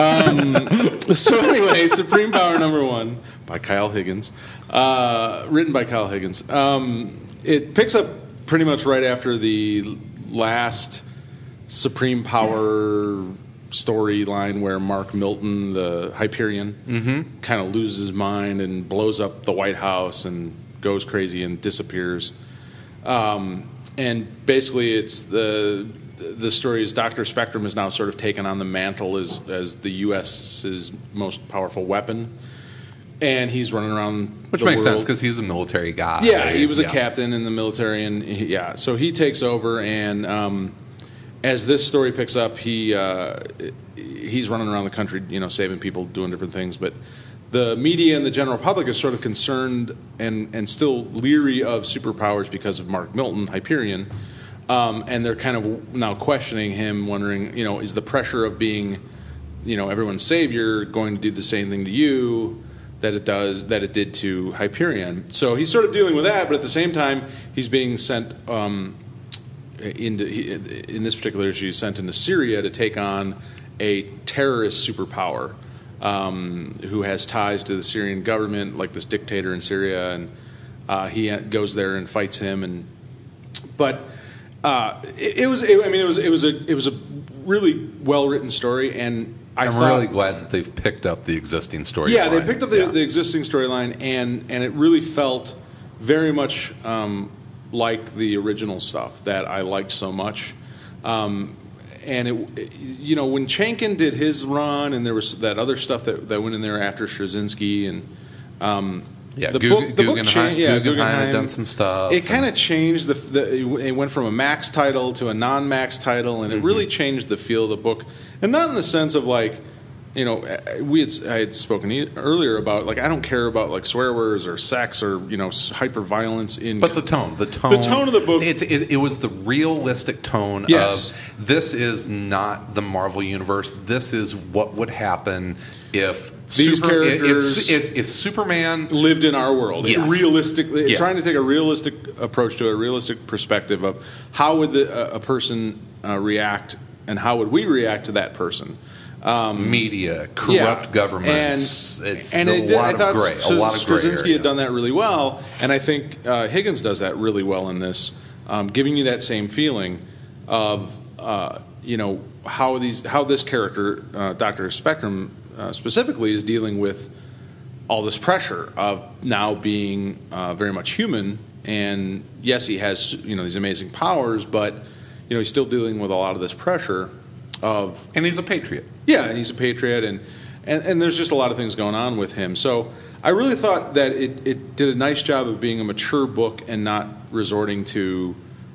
Um, so anyway, Supreme Power number one by Kyle Higgins, uh, written by Kyle Higgins. Um, it picks up pretty much right after the last Supreme Power storyline where Mark Milton, the Hyperion, mm-hmm. kind of loses his mind and blows up the White House and goes crazy and disappears. Um, and basically, it's the the story is Doctor Spectrum has now sort of taken on the mantle as as the U S's most powerful weapon, and he's running around Which the makes sense world. because he's a military guy. Yeah, he was a Yeah. captain in the military, and he, yeah, so he takes over, and um, as this story picks up, he uh, he's running around the country, you know, saving people, doing different things. But the media and the general public is sort of concerned and, and still leery of superpowers because of Mark Milton, Hyperion. Um, and they're kind of now questioning him, wondering, you know, is the pressure of being, you know, everyone's savior going to do the same thing to you that it does, that it did to Hyperion? So he's sort of dealing with that, but at the same time, he's being sent um, into, he, in this particular issue, he's sent into Syria to take on a terrorist superpower um, who has ties to the Syrian government, like this dictator in Syria, and uh, he goes there and fights him. And but uh, it, it was, it, I mean, it was, it was a, it was a really well written story, and I I'm thought, really glad that they've picked up the existing story. yeah, they line. picked up the, Yeah. the existing storyline, and and it really felt very much um, like the original stuff that I liked so much. Um, and it, you know, when Chankin did his run, and there was that other stuff that, that went in there after Straczynski, and um, Yeah, the Guggen- book, the book Guggenheim- changed. Yeah, Guggenheim had Guggenheim done some stuff, It kind of and- changed the, the. It went from a Max title to a non-Max title, and it Mm-hmm. really changed the feel of the book, and not in the sense of like, you know, we had I had spoken e- earlier about like I don't care about like swear words or sex or you know hyper violence in. But the tone, the tone, The tone of the book- It's, it, it was the realistic tone Yes. of this is not the Marvel universe. This is what would happen if These Super- if- characters- if, if, if Superman. lived in our world, Yes. realistically, Yeah. trying to take a realistic approach to a realistic perspective of how would the, a, a person uh, react, and how would we react to that person. Um, Media, corrupt yeah. governments. And, it's and a it did, lot I thought of gray. A lot of gray Straczynski area. had done that really well, and I think uh, Higgins does that really well in this, um, giving you that same feeling of uh, you know how these how this character, uh, Doctor Spectrum uh, specifically, is dealing with all this pressure of now being uh, very much human. And yes, he has you know these amazing powers, but you know he's still dealing with a lot of this pressure of And he's a patriot. yeah, and he's a patriot, and, and, and there's just a lot of things going on with him. So I really thought that it, it did a nice job of being a mature book and not resorting to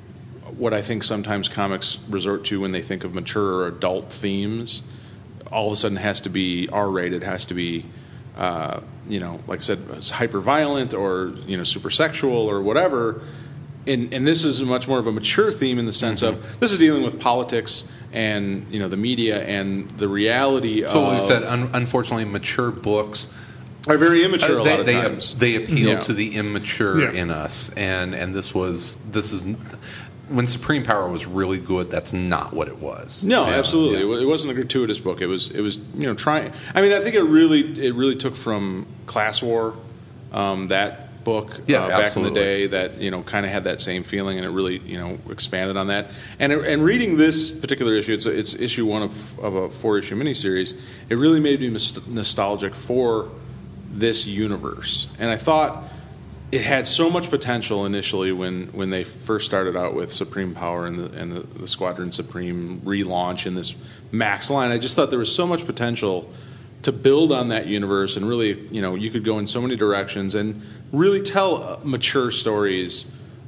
what I think sometimes comics resort to when they think of mature or adult themes. All of a sudden it has to be R-rated, has to be, uh, you know, like I said, hyper-violent or, you know, super sexual or whatever. And, and this is much more of a mature theme in the sense Mm-hmm. of this is dealing with politics and you know the media and the reality So of what we said, un- unfortunately, mature books are very immature Uh, a they, lot of they, times. they appeal Yeah. to the immature Yeah. in us, and and this was this is when Supreme Power was really good. That's not what it was. No, Yeah, absolutely. yeah. It wa- It wasn't a gratuitous book. It was it was you know trying. I mean, I think it really it really took from Class War, um, that book Yeah, uh, back absolutely. in the day that you know kind of had that same feeling, and it really you know expanded on that. And it- and reading this particular issue, it's it's issue one of of a four issue miniseries. It really made me mis- nostalgic for this universe, and I thought it had so much potential initially when, when they first started out with Supreme Power and the and the, the Squadron Supreme relaunch in this Max line. I just thought there was so much potential to build on that universe, and really, you know, you could go in so many directions and really tell uh, mature stories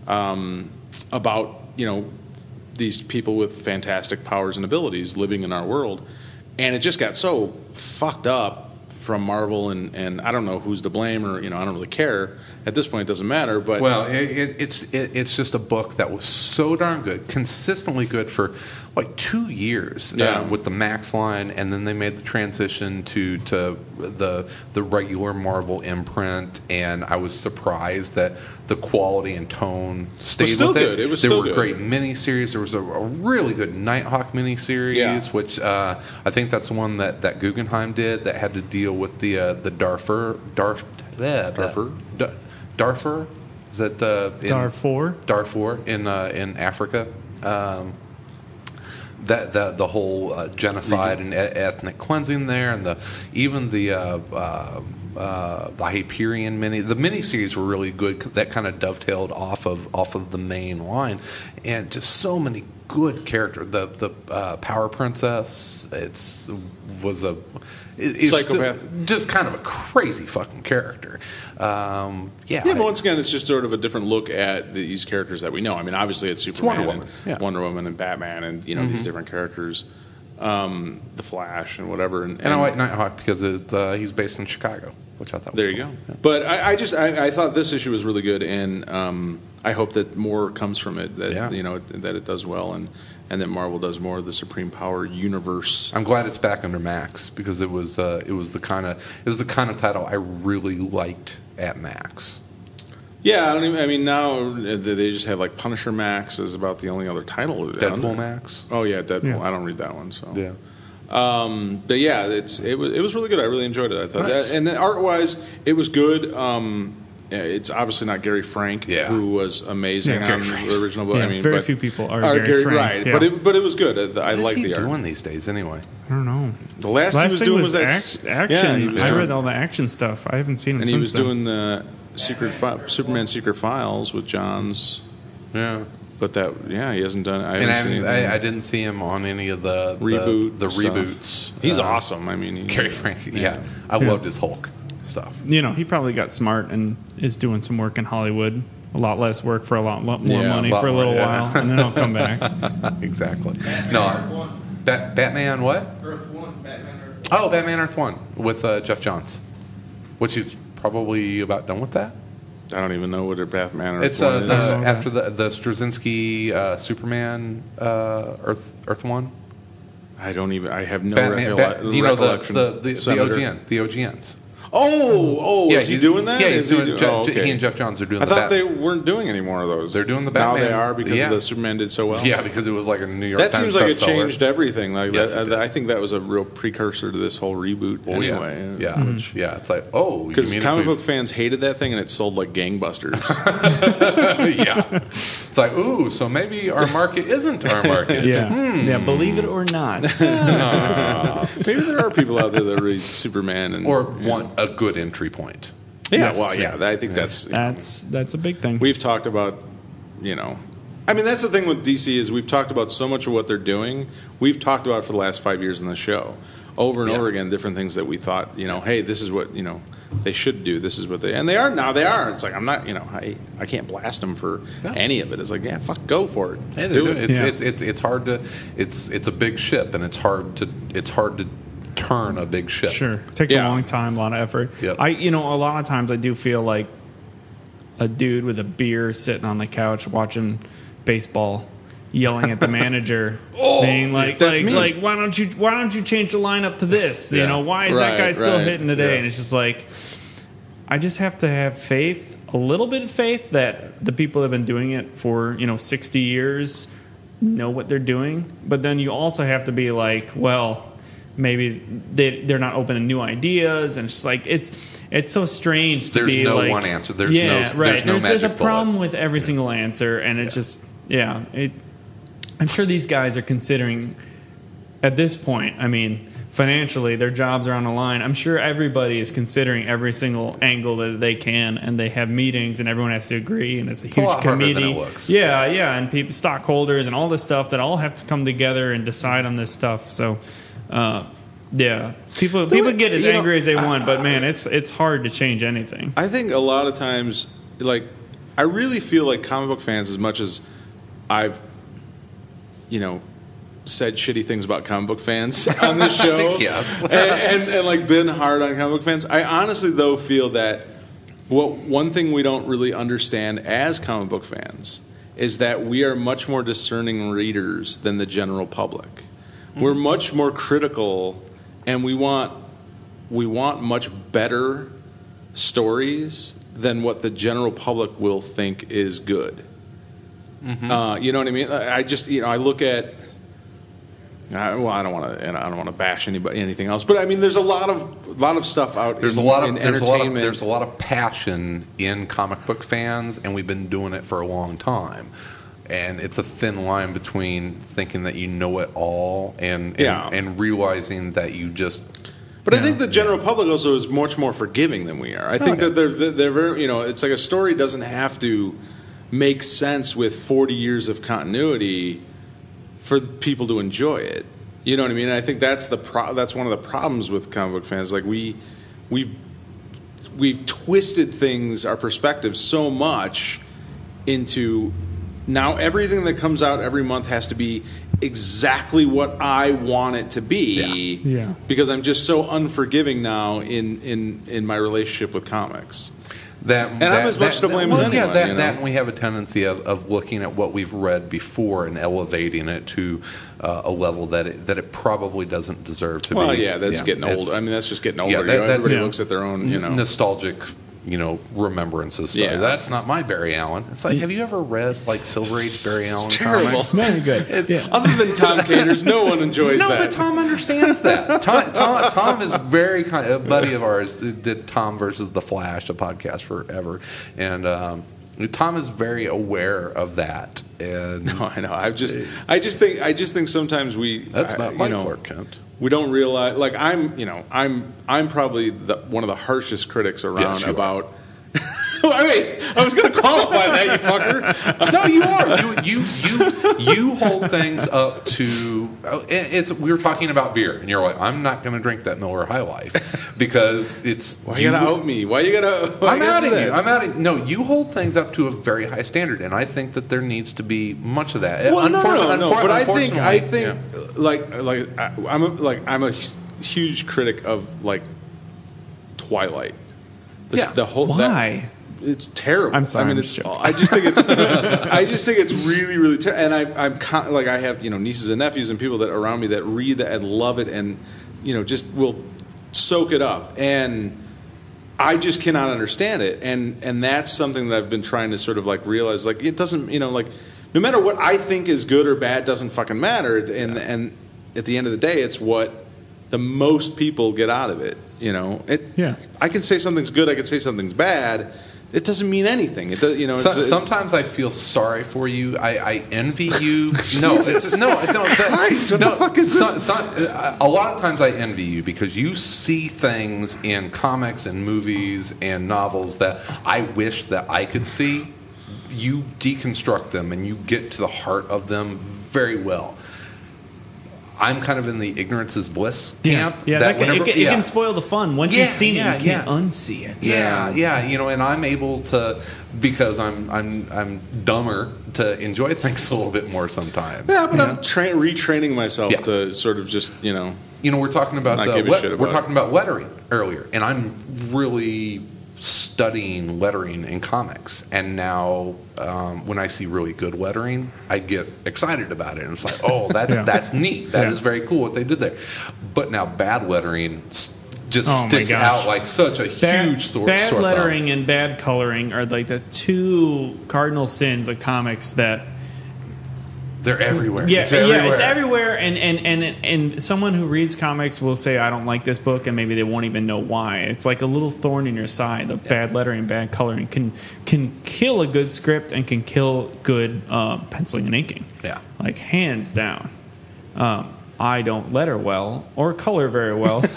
um, about, you know, these people with fantastic powers and abilities living in our world. And it just got so fucked up from Marvel, and, and I don't know who's to blame, or, you know, I don't really care. At this point, it doesn't matter. But Well, it, it, it's it, it's just a book that was so darn good, consistently good for like two years Yeah. uh, with the Max line, and then they made the transition to to the the regular Marvel imprint, and I was surprised that the quality and tone stayed still with it. good. It was there still were good. great miniseries. There was a, a really good Nighthawk miniseries, Yeah. which uh, I think that's the one that, that Guggenheim did that had to deal with the uh, the Darfur Darf yeah, Darfur? Da- Darfur is that uh, in, Darfur? Darfur in uh, in Africa. Um, that the the whole uh, genocide and e- ethnic cleansing there, and the even the uh, uh, uh, the Hyperion mini. The miniseries were really good. That kind of dovetailed off of off of the main line, and just so many good characters. The the uh, Power Princess. It's was a it, it's Psychopath. still just kind of a crazy fucking character. Um, yeah, Yeah, I- but once again, it's just sort of a different look at these characters that we know. I mean, obviously, it's Superman, Wonder and Woman, yeah. Wonder Woman, and Batman, and you know these different characters, um, the Flash, and whatever. And, and I like Nighthawk because it, uh, he's based in Chicago, which I thought was there you cool. go. Yeah. But I, I just I, I thought this issue was really good, and um, I hope that more comes from it. That Yeah. you know that it does well, and and that Marvel does more of the Supreme Power universe. I'm glad it's back under Max because it was uh, it was the kind of it was the kind of title I really liked at Max. Yeah, I don't even. I mean, now they just have like Punisher Max is about the only other title. Deadpool under- Max. Oh yeah, Deadpool. Yeah. I don't read that one. So Yeah. Um, but yeah, it's it was it was really good. I really enjoyed it. I thought, Nice. that, and art wise, it was good. Um, yeah, it's obviously not Gary Frank, Yeah. who was amazing Yeah, on Gary the Frank's- original book. yeah, I mean, very but, few people are uh, Gary Frank, right? yeah. But it but it was good. I, I What like is he the art. doing these days anyway? I don't know. The last, Last he was thing doing was was that act- yeah, action. he was I doing- read all the action stuff. I haven't seen him and since he was then. doing the secret fi- Superman Secret Files with Johns. Yeah. But that yeah, he hasn't done. I And haven't I, seen haven't- anything. I, I didn't see him on any of the the- Reboot the, stuff. reboots. He's Uh, awesome. I mean, he, Gary Frank. Yeah, I Yeah. loved his Hulk stuff. You know, he probably got smart and is doing some work in Hollywood. A lot less work for a lot, lot more Yeah, money a lot for a more, little yeah. while, and then I'll come back. Exactly. No, Bat- Batman. What? Earth One, Batman Earth Oh, Batman Earth One with uh, Jeff Johns, which he's probably about done with that. I don't even know what a Batman or It's uh, is. the, Okay. after the the Straczynski uh, Superman uh, Earth Earth One. I don't even. I have no Batman, recolle- Bat, you know the recollection. the, the, the Senator. O G N, the O G Ns. Oh, oh, is he he's- doing that? Yeah, Is he's he doing. do- Je- oh, Je- okay. He and Jeff Johns are doing. I the thought Bat- they weren't doing any more of those. They're doing the Now Batman. they are because Yeah. the Superman did so well. Yeah, because it was like a New York that Times seems like it bestseller. changed everything. Like Yes, that, it did. I think that was a real precursor to this whole reboot. Oh, yeah. anyway, Yeah, which, yeah, it's like oh, you because mean if comic we- book fans hated that thing and it sold like gangbusters. yeah, it's like ooh, so maybe our market isn't our market. Yeah, yeah. Believe it or not. Maybe there are people out there that read Superman and or want a good entry point. yeah, Yes. well, yeah, I think that's That's that's a big thing. we've talked about, you know, I mean, that's the thing with D C is we've talked about so much of what they're doing. We've talked about it for the last five years in the show, over and Yeah. over again, different things that we thought, you know, hey, this is what you know they should do. This is what they and they are now. They are. It's like I'm not, you know, I I can't blast them for No. any of it. It's like yeah, fuck, go for it. Hey, they're Do doing it. it. It's, Yeah. it's it's it's hard to it's it's a big ship and it's hard to it's hard to turn a big ship. Sure, takes Yeah. a long time, a lot of effort. Yep. I, you know, a lot of times I do feel like a dude with a beer sitting on the couch watching baseball, yelling at the manager, being like, that's like, me. like, why don't you, why don't you change the lineup to this? You Yeah. know, why is that Right, guy still right, hitting today? yeah. And it's just like, I just have to have faith, a little bit of faith that the people that have been doing it for you know sixty years know what they're doing. But then you also have to be like, well, maybe they they're not open to new ideas, and it's just like it's it's so strange to There's be no like, one answer. There's no- yeah, there's right. no there's, there's a magic bullet. problem with every single answer, and it just yeah. It, I'm sure these guys are considering at this point. I mean, financially, their jobs are on the line. I'm sure everybody is considering every single angle that they can, and they have meetings, and everyone has to agree, and it's a a huge lot harder than committee. it looks. Yeah, yeah, and people, stockholders, and all this stuff that all have to come together and decide on this stuff. So, uh, yeah, people people get as you know, angry as they want, but man, it's it's hard to change anything. I think a lot of times, like, I really feel like comic book fans, as much as I've, you know, said shitty things about comic book fans on this show, Yes. and, and, and like been hard on comic book fans. I honestly, though, feel that what one thing we don't really understand as comic book fans is that we are much more discerning readers than the general public. We're much more critical, and we want we want much better stories than what the general public will think is good. Uh, you know what I mean? I I just you know I look at. I, well, I don't want to. I don't want to bash anybody, anything else. But I mean, there's a lot of lot of stuff out. There's in, a lot of in there's a lot of entertainment. there's a lot of passion in comic book fans, and we've been doing it for a long time. And it's a thin line between thinking that you know it all and and, Yeah. and realizing that you just But I Yeah. think the general public also is much more forgiving than we are. I think yeah. that they're, they're they're very, you know, it's like a story doesn't have to make sense with forty years of continuity for people to enjoy it. You know what I mean? And I think that's the pro- that's one of the problems with comic book fans. Like we we we've twisted things, our perspective so much into now everything that comes out every month has to be exactly what I want it to be. Yeah. Yeah. Because I'm just so unforgiving now in, in, in my relationship with comics. That, I'm that, as much that, to blame that, as well, yeah, anyone, that, you know? that and we have a tendency of, of looking at what we've read before and elevating it to uh, a level that it, that it probably doesn't deserve to Well, be. yeah, that's Yeah, getting it's- old. I mean, that's just getting older. Yeah, You that- know, that's- everybody yeah. looks at their own, you know. nostalgic, you know, remembrances. Stuff. Yeah. That's not my Barry Allen. It's like, have you ever read like Silver Age Barry Allen terrible. comics? It's very good. It's yeah. Other than Tom Caters, no one enjoys no, that. but Tom understands that. Tom, Tom, Tom is very kind. A buddy of ours did Tom versus the Flash, a podcast forever, and um, Tom is very aware of that. And No, I know. I just, I just think, I just think sometimes we. that's I- not you my know, Clark Kent. We don't realize, like I'm, you know, I'm, I'm probably the, one of the harshest critics around Yes, you are. about. Wait, I was going to qualify that, you fucker. No, you are. You you you you hold things up to. It's we were talking about beer, and you're like, I'm not going to drink that Miller High Life because it's. Why you gotta out me? Why you gotta? why I'm you gotta outing do you. that? I'm outing. No, you hold things up to a very high standard, and I think that there needs to be much of that. Well, no, Unfor- no, no. unfor- But I think, I unfortunately- think, yeah. like, like I- I'm a, like I'm a huge critic of like Twilight. The, Yeah. the whole Why? That, it's terrible. I'm sorry, I mean, I'm it's. just joking. I just think it's. I just think it's really, really terrible. And I, I'm con- like I have you know nieces and nephews and people that are around me that read that and love it and you know just will soak it up and. I just cannot understand it, and and that's something that I've been trying to sort of like realize. Like it doesn't, you know, like no matter what I think is good or bad, doesn't fucking matter. And and at the end of the day, it's what the most people get out of it. You know, it. Yeah. I can say something's good. I can say something's bad. It doesn't mean anything. It does, you know. So, It's, it, sometimes I feel sorry for you. I, I envy you. no, it's, no, I don't. That, Christ, what no, the fuck is so- this? so- uh, a lot of times I envy you because you see things in comics and movies and novels that I wish that I could see. You deconstruct them and you get to the heart of them very well. I'm kind of in the ignorance is bliss camp. Yeah, that that can, whenever- it, can, it yeah. can spoil the fun. Once Yeah, you've seen yeah, it, you can't yeah. unsee it. Yeah, yeah, you know, and I'm able to because I'm I'm I'm dumber to enjoy things a little bit more sometimes. yeah, but you I'm know? tra- retraining myself Yeah. to sort of just you know. You know, we're talking about Not uh, give a let- shit we're about talking about lettering earlier, and I'm really studying lettering in comics. And now, um, when I see really good lettering, I get excited about it, and it's like, oh, that's Yeah. that's neat. That Yeah. is very cool what they did there. But now, bad lettering s- just Oh my sticks gosh. out like such a Bad, huge sore, bad sore thumb. lettering and bad coloring are like the two cardinal sins of comics that They're everywhere. yeah, it's everywhere. yeah, it's everywhere. And, and and and someone who reads comics will say, "I don't like this book," and maybe they won't even know why. It's like a little thorn in your side. The bad lettering, bad coloring can can kill a good script and can kill good uh, penciling and inking. Yeah. like hands down. Um, I don't letter well or color very well, so,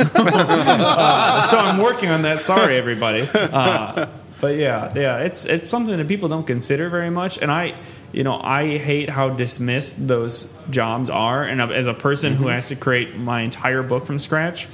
uh, so I'm working on that. Sorry, everybody. Uh, but yeah, yeah, it's it's something that people don't consider very much, and I, you know, I hate how dismissed those jobs are. And as a person who has to create my entire book from scratch,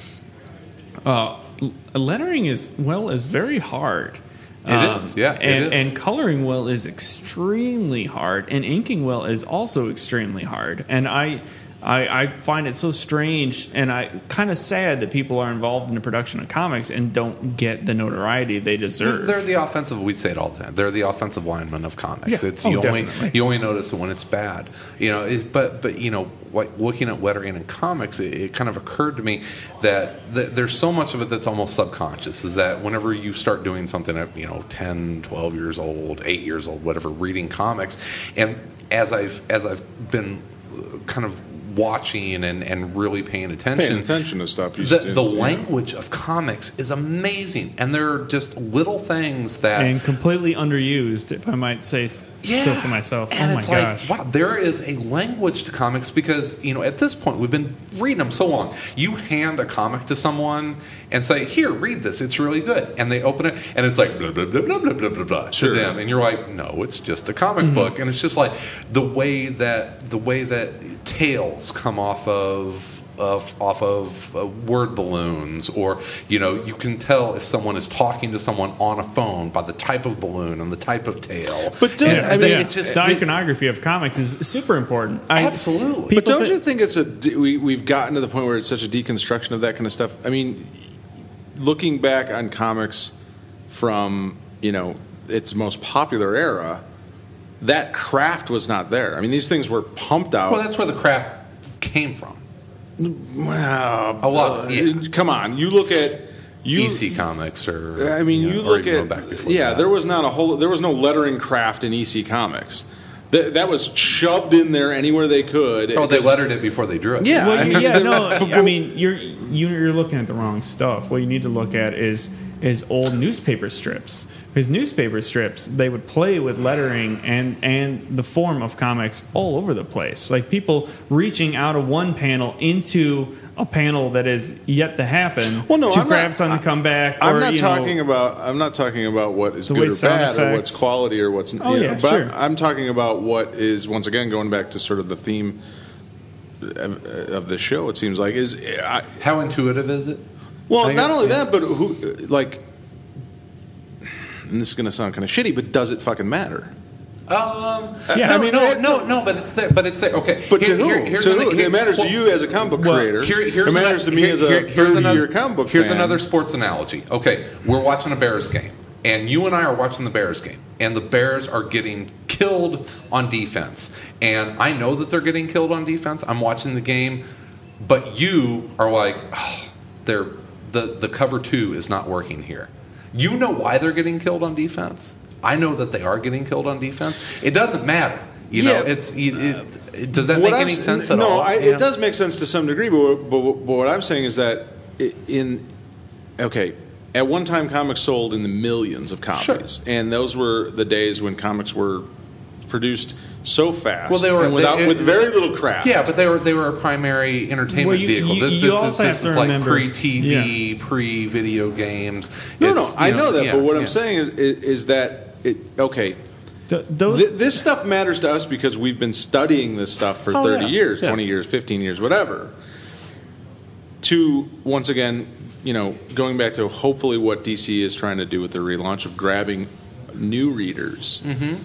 uh, lettering is well is very hard. It is, yeah, it and is. and coloring well is extremely hard, and inking well is also extremely hard. And I. I, I find it so strange and I kind of sad that people are involved in the production of comics and don't get the notoriety they deserve. They're the offensive. We say it all the time. They're the offensive linemen of comics. Yeah. It's Oh, you only definitely. you only notice it when it's bad. You know, it, but but you know, like looking at lettering in comics, it, it kind of occurred to me that th- there's so much of it that's almost subconscious. Is that whenever you start doing something at you know ten, twelve years old, eight years old, whatever, reading comics, and as I've as I've been kind of watching and, and really paying attention. Paying attention to stuff. You The, st- the yeah. language of comics is amazing, and there are just little things that and completely underused, if I might say s- so for myself. And oh my it's gosh. like, wow, there is a language to comics because, you know, at this point, we've been reading them so long. You hand a comic to someone and say, here, read this. It's really good. And they open it, and it's like, blah, blah, blah, blah, blah, blah, blah, blah Sure. to them. And you're like, no, it's just a comic Mm-hmm. book. And it's just like the way that, the way that tales come off of of off of uh, word balloons, or you know, you can tell if someone is talking to someone on a phone by the type of balloon and the type of tale. But don't- And I mean, yeah, it's just the iconography of comics is super important. I, Absolutely. But people don't thi- you think it's a de- we we've gotten to the point where it's such a deconstruction of that kind of stuff? I mean, looking back on comics from, you know, its most popular era, that craft was not there. I mean, these things were pumped out. Well, that's where the craft came from. Well, A lot, uh, yeah. Come on, you look at you. E C Comics, or I mean, you know, or look even at going back before yeah. that. There was not a whole. There was no lettering craft in E C Comics. That, that was shoved in there anywhere they could. Oh, they Because- lettered it before they drew it. Yeah. Well, I you- mean, yeah, they're no. not- I mean, you're you're looking at the wrong stuff. What you need to look at is is old newspaper strips. Because newspaper strips, they would play with lettering and and the form of comics all over the place. Like people reaching out of one panel into a panel that is yet to happen. Well, no, to I'm grab not- something, I- come back. I'm or, not you know, talking about. I'm not talking about what is The good way or sound bad or what's effects- quality or what's. Oh, you know, yeah, but sure. I'm talking about what is once again going back to sort of the theme of, of the show. It seems like is I, How intuitive is it? well, I not guess, only yeah. that, but who like. And this is going to sound kind of shitty, but does it fucking matter? Um, Yeah, no, I mean, no, it- no, no, but it's there. But it's there. Okay, But Here- to who? here- here's to an- who? here- it matters well, to you as a comic book well, creator. Here, here's it matters another, to me here- as a here- here's thirty-year another, comic book Here's fan. another sports analogy. Okay, we're watching a Bears game, and you and I are watching the Bears game, and the Bears are getting killed on defense, and I know that they're getting killed on defense. I'm watching the game, but you are like, oh, they're the the cover two is not working here. You know why they're getting killed on defense. I know that they are getting killed on defense. It doesn't matter. You know, Yeah. it's it, it, does that What make I'm any s- sense at no, all? I, Yeah. it does make sense to some degree, but, what- but, what- but what I'm saying is that i- in okay, at one time comics sold in the millions of copies, and those were the days when comics were produced so fast, Well, they were- and without they- with very little craft. Yeah, but they were they were a primary entertainment Well, you- vehicle. you- This, you this also is have this to is like remember- pre-T V, pre-video games. no, It's, no, I you know that, yeah, but what yeah. I'm saying is, is, is that it, okay. th- those. Th- this stuff matters to us because we've been studying this stuff for Oh, thirty yeah. years, Yeah. twenty years, fifteen years, whatever. To, once again, you know, going back to hopefully what D C is trying to do with the relaunch of grabbing new readers. Mm-hmm.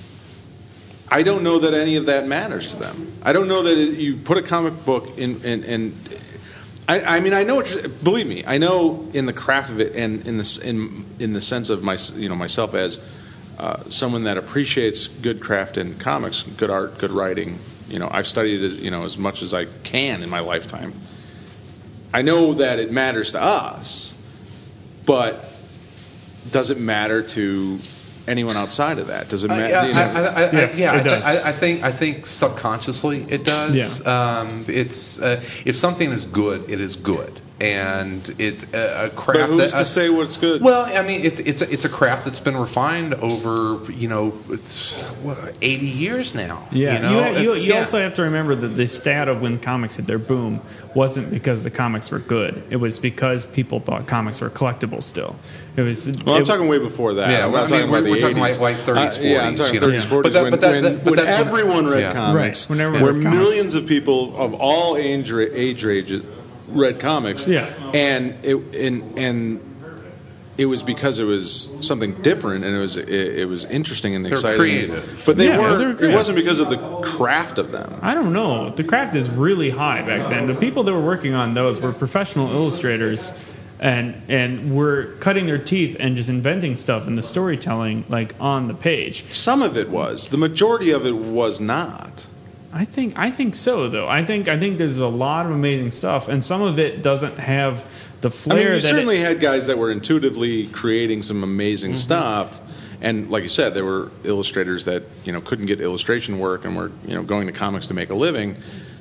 I don't know that any of that matters to them. I don't know that it, you put a comic book in, in, in I, I mean, I know. What you're, believe me, I know in the craft of it, and in this, in in the sense of my, you know, myself as uh, someone that appreciates good craft in comics, good art, good writing. You know, I've studied it, you know, as much as I can in my lifetime. I know that it matters to us, but does it matter to anyone outside of that? Does it Uh, matter? yeah, you know? I, I, I, Yes, yeah, it I, does. I, I think I think subconsciously it does. Um, it's uh, if something is good, it is good, and it's a, a craft. but who's that, to say what's good? Well, I mean, it's it's a, it's a craft that's been refined over you know it's what, eighty years now. Yeah, you, know? you, you, It's- you yeah. also have to remember that the stat of when comics hit their boom wasn't because the comics were good. It was because people thought comics were collectible still. It was. Well, I'm it- talking way before that. Yeah, I'm well, not I mean, talking we're- about we're the talking eighties. like- like thirties, Uh, yeah, I'm forties, talking you know. thirties, Yeah. forties, But that- when, but that- when, that- but when that's when- everyone read Yeah. comics, Right, when everyone where read comics. millions of people of all age, ra- age ranges read comics. Yeah. and it and and it was because it was something different, and it was it, it was interesting and They're exciting. creative. But they Yeah, weren't. they're It creative. wasn't because of the craft of them. I don't know. The craft is really high back then. The people that were working on those were professional illustrators, and and were cutting their teeth and just inventing stuff in the storytelling, like on the page. Some of it was. The majority of it was not. I think I think so though. I think I think there's a lot of amazing stuff, and some of it doesn't have the I flair mean, you that certainly it, had guys that were intuitively creating some amazing stuff, and like you said, there were illustrators that you know couldn't get illustration work and were you know going to comics to make a living.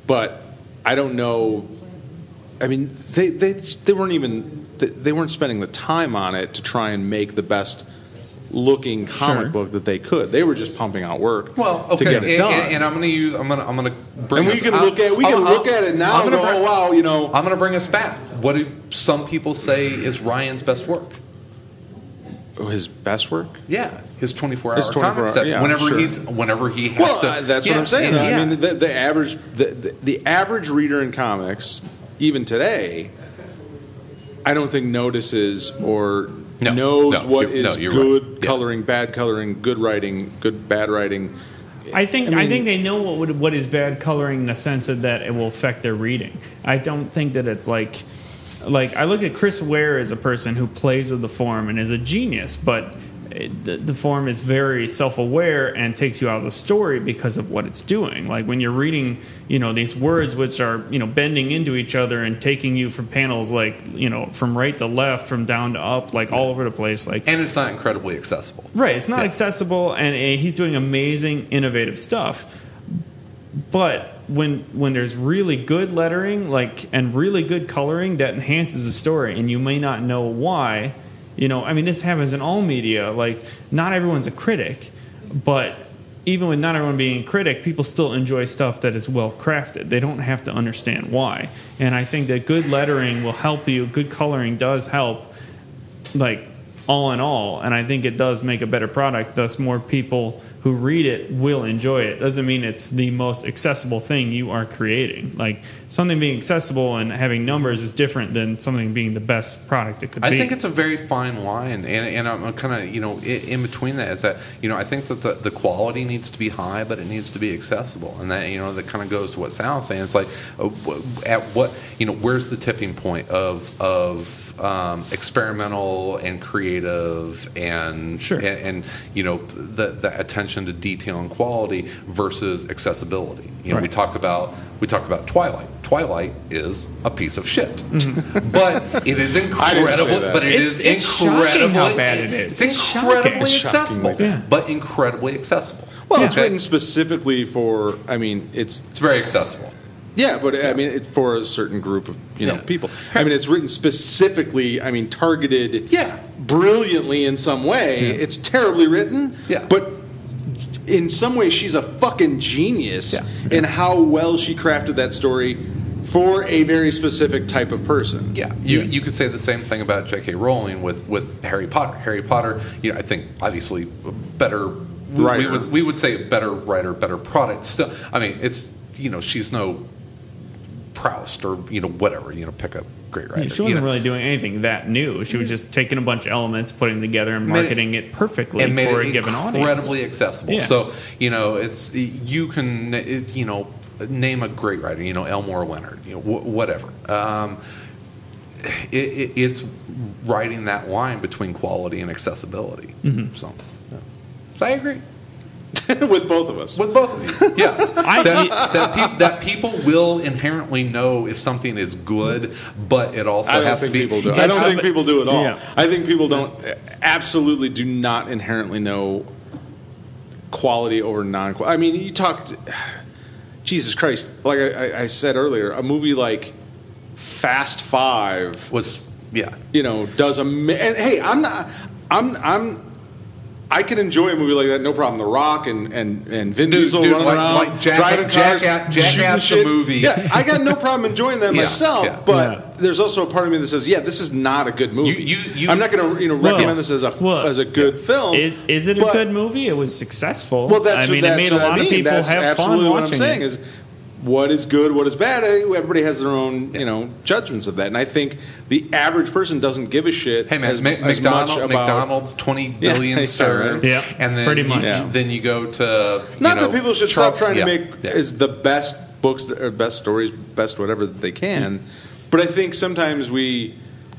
but I don't know. I mean, they they they weren't even they, they weren't spending the time on it to try and make the best looking comic Sure. book that they could. They were just pumping out work Well, okay, to get it and, done. and, and I'm going to use. I'm going to. I'm going to bring. And we us- can I'll- look at we can I'll- look I'll- at it now I'm and gonna go, bring- oh wow, you know. I'm going to bring us back. What do some people say is Ryan's best work? His best work. Yeah, his twenty-four hour His twenty-four comic hour- set. yeah, whenever sure. he's whenever he has Well, to. uh, that's yeah, what I'm saying. yeah, I yeah. mean, the, the average the, the, the average reader in comics, even today, I don't think notices or No, knows no, what you're- is no, you're good right. Yeah. coloring, bad coloring, good writing, good bad writing. I think I I, mean- think they know what would, what is bad coloring in the sense of that it will affect their reading. I don't think that it's like like I look at Chris Ware as a person who plays with the form and is a genius, but it, the, the form is very self-aware and takes you out of the story because of what it's doing. Like when you're reading, you know, these words which are, you know, bending into each other and taking you from panels like, you know, from right to left, from down to up, like all over the place. Like and it's not incredibly accessible. Right, it's not Yeah. accessible, and uh, he's doing amazing, innovative stuff. But when when there's really good lettering, like and really good coloring, that enhances the story, and you may not know why. You know, I mean, this happens in all media. Like, not everyone's a critic, but even with not everyone being a critic, people still enjoy stuff that is well crafted. They don't have to understand why. And I think that good lettering will help you. Good coloring does help. Like, all in all, and I think it does make a better product. Thus, more people who read it will enjoy it. Doesn't mean it's the most accessible thing you are creating. Like something being accessible and having numbers is different than something being the best product it could I be. think it's a very fine line, and, and I'm kind of, you know, in, in between that is that, you know, I think that the, the quality needs to be high, but it needs to be accessible, and that, you know, that kind of goes to what Sal's saying. It's like, uh, wh- at what, you know, where's the tipping point of of um, experimental and creative and Sure. and, and you know the the attention to detail and quality versus accessibility. You know, we Right. talk about we talk about Twilight. Twilight is a piece of shit, but it is I didn't incredible. say that. But it It's- is it's shocking incredibly how bad it is. It's, It's shocking. incredibly It's accessible, shockingly bad. but incredibly accessible. Well, it's Okay? written specifically for. I mean, it's It's very accessible. yeah, but I mean, it, for a certain group of you know Yeah. people. I mean, it's written specifically. I mean, targeted. Yeah. brilliantly in some way. It's terribly written. Yeah. but in some way, she's a fucking genius Yeah. in how well she crafted that story for a very specific type of person. Yeah, you you could say the same thing about J K. Rowling with, with Harry Potter. Harry Potter, you know, I think obviously better we, we Writer. would we would say better writer, better product. Still, I mean, it's you know she's no Proust or you know whatever you know pick a great writer. Yeah, she you wasn't know. really doing anything that new. She was just taking a bunch of elements, putting them together, and Made it- marketing it, perfectly and made for it a given audience. incredibly accessible. Yeah. So you know, it's you can it, you know name a great writer. You know, Elmore Leonard. You know, wh- whatever. Um, it, it, it's writing that line between quality and accessibility. Mm-hmm. So, yeah. so I agree with both of us. with both of you. Yes, I- that, that, pe- that people will inherently know if something is good, but it also I don't has think to be. people do. Yeah, I don't but- think people do at all. Yeah. I think people don't absolutely do not inherently know quality over non-quality. I mean, you talked. Jesus Christ! Like I, I- I said earlier, a movie like Fast Five was yeah. you know, does a. And hey, I'm not. I'm. I'm. I can enjoy a movie like that, no problem. The Rock and and, and Vin Dude, Diesel dude, running like- around, like Jack- driving Jack- cars, Jackass shooting the shit. movie. Yeah, I got no problem enjoying that Yeah, myself. yeah. But Yeah. there's also a part of me that says, yeah, this is not a good movie. You- you- you- I'm not going to you know Well, recommend this as a well, as a good film. Is, is it a but- good movie? It was successful. Well, that's I mean, that's it made a what lot I mean. of people That's have absolutely fun what I'm watching saying it. is what is good, what is bad. Everybody has their own, you know, judgments of that, and I think the average person doesn't give a shit. Hey man, as, Mc- as McDonald, much about McDonald's twenty billion Yeah, yeah, served, right. Yeah, and then pretty you, much. Yeah. then you go to you Not know, that people should Trump- stop trying yeah, to make yeah. is the best books, that, or best stories, best whatever that they can, but I think sometimes we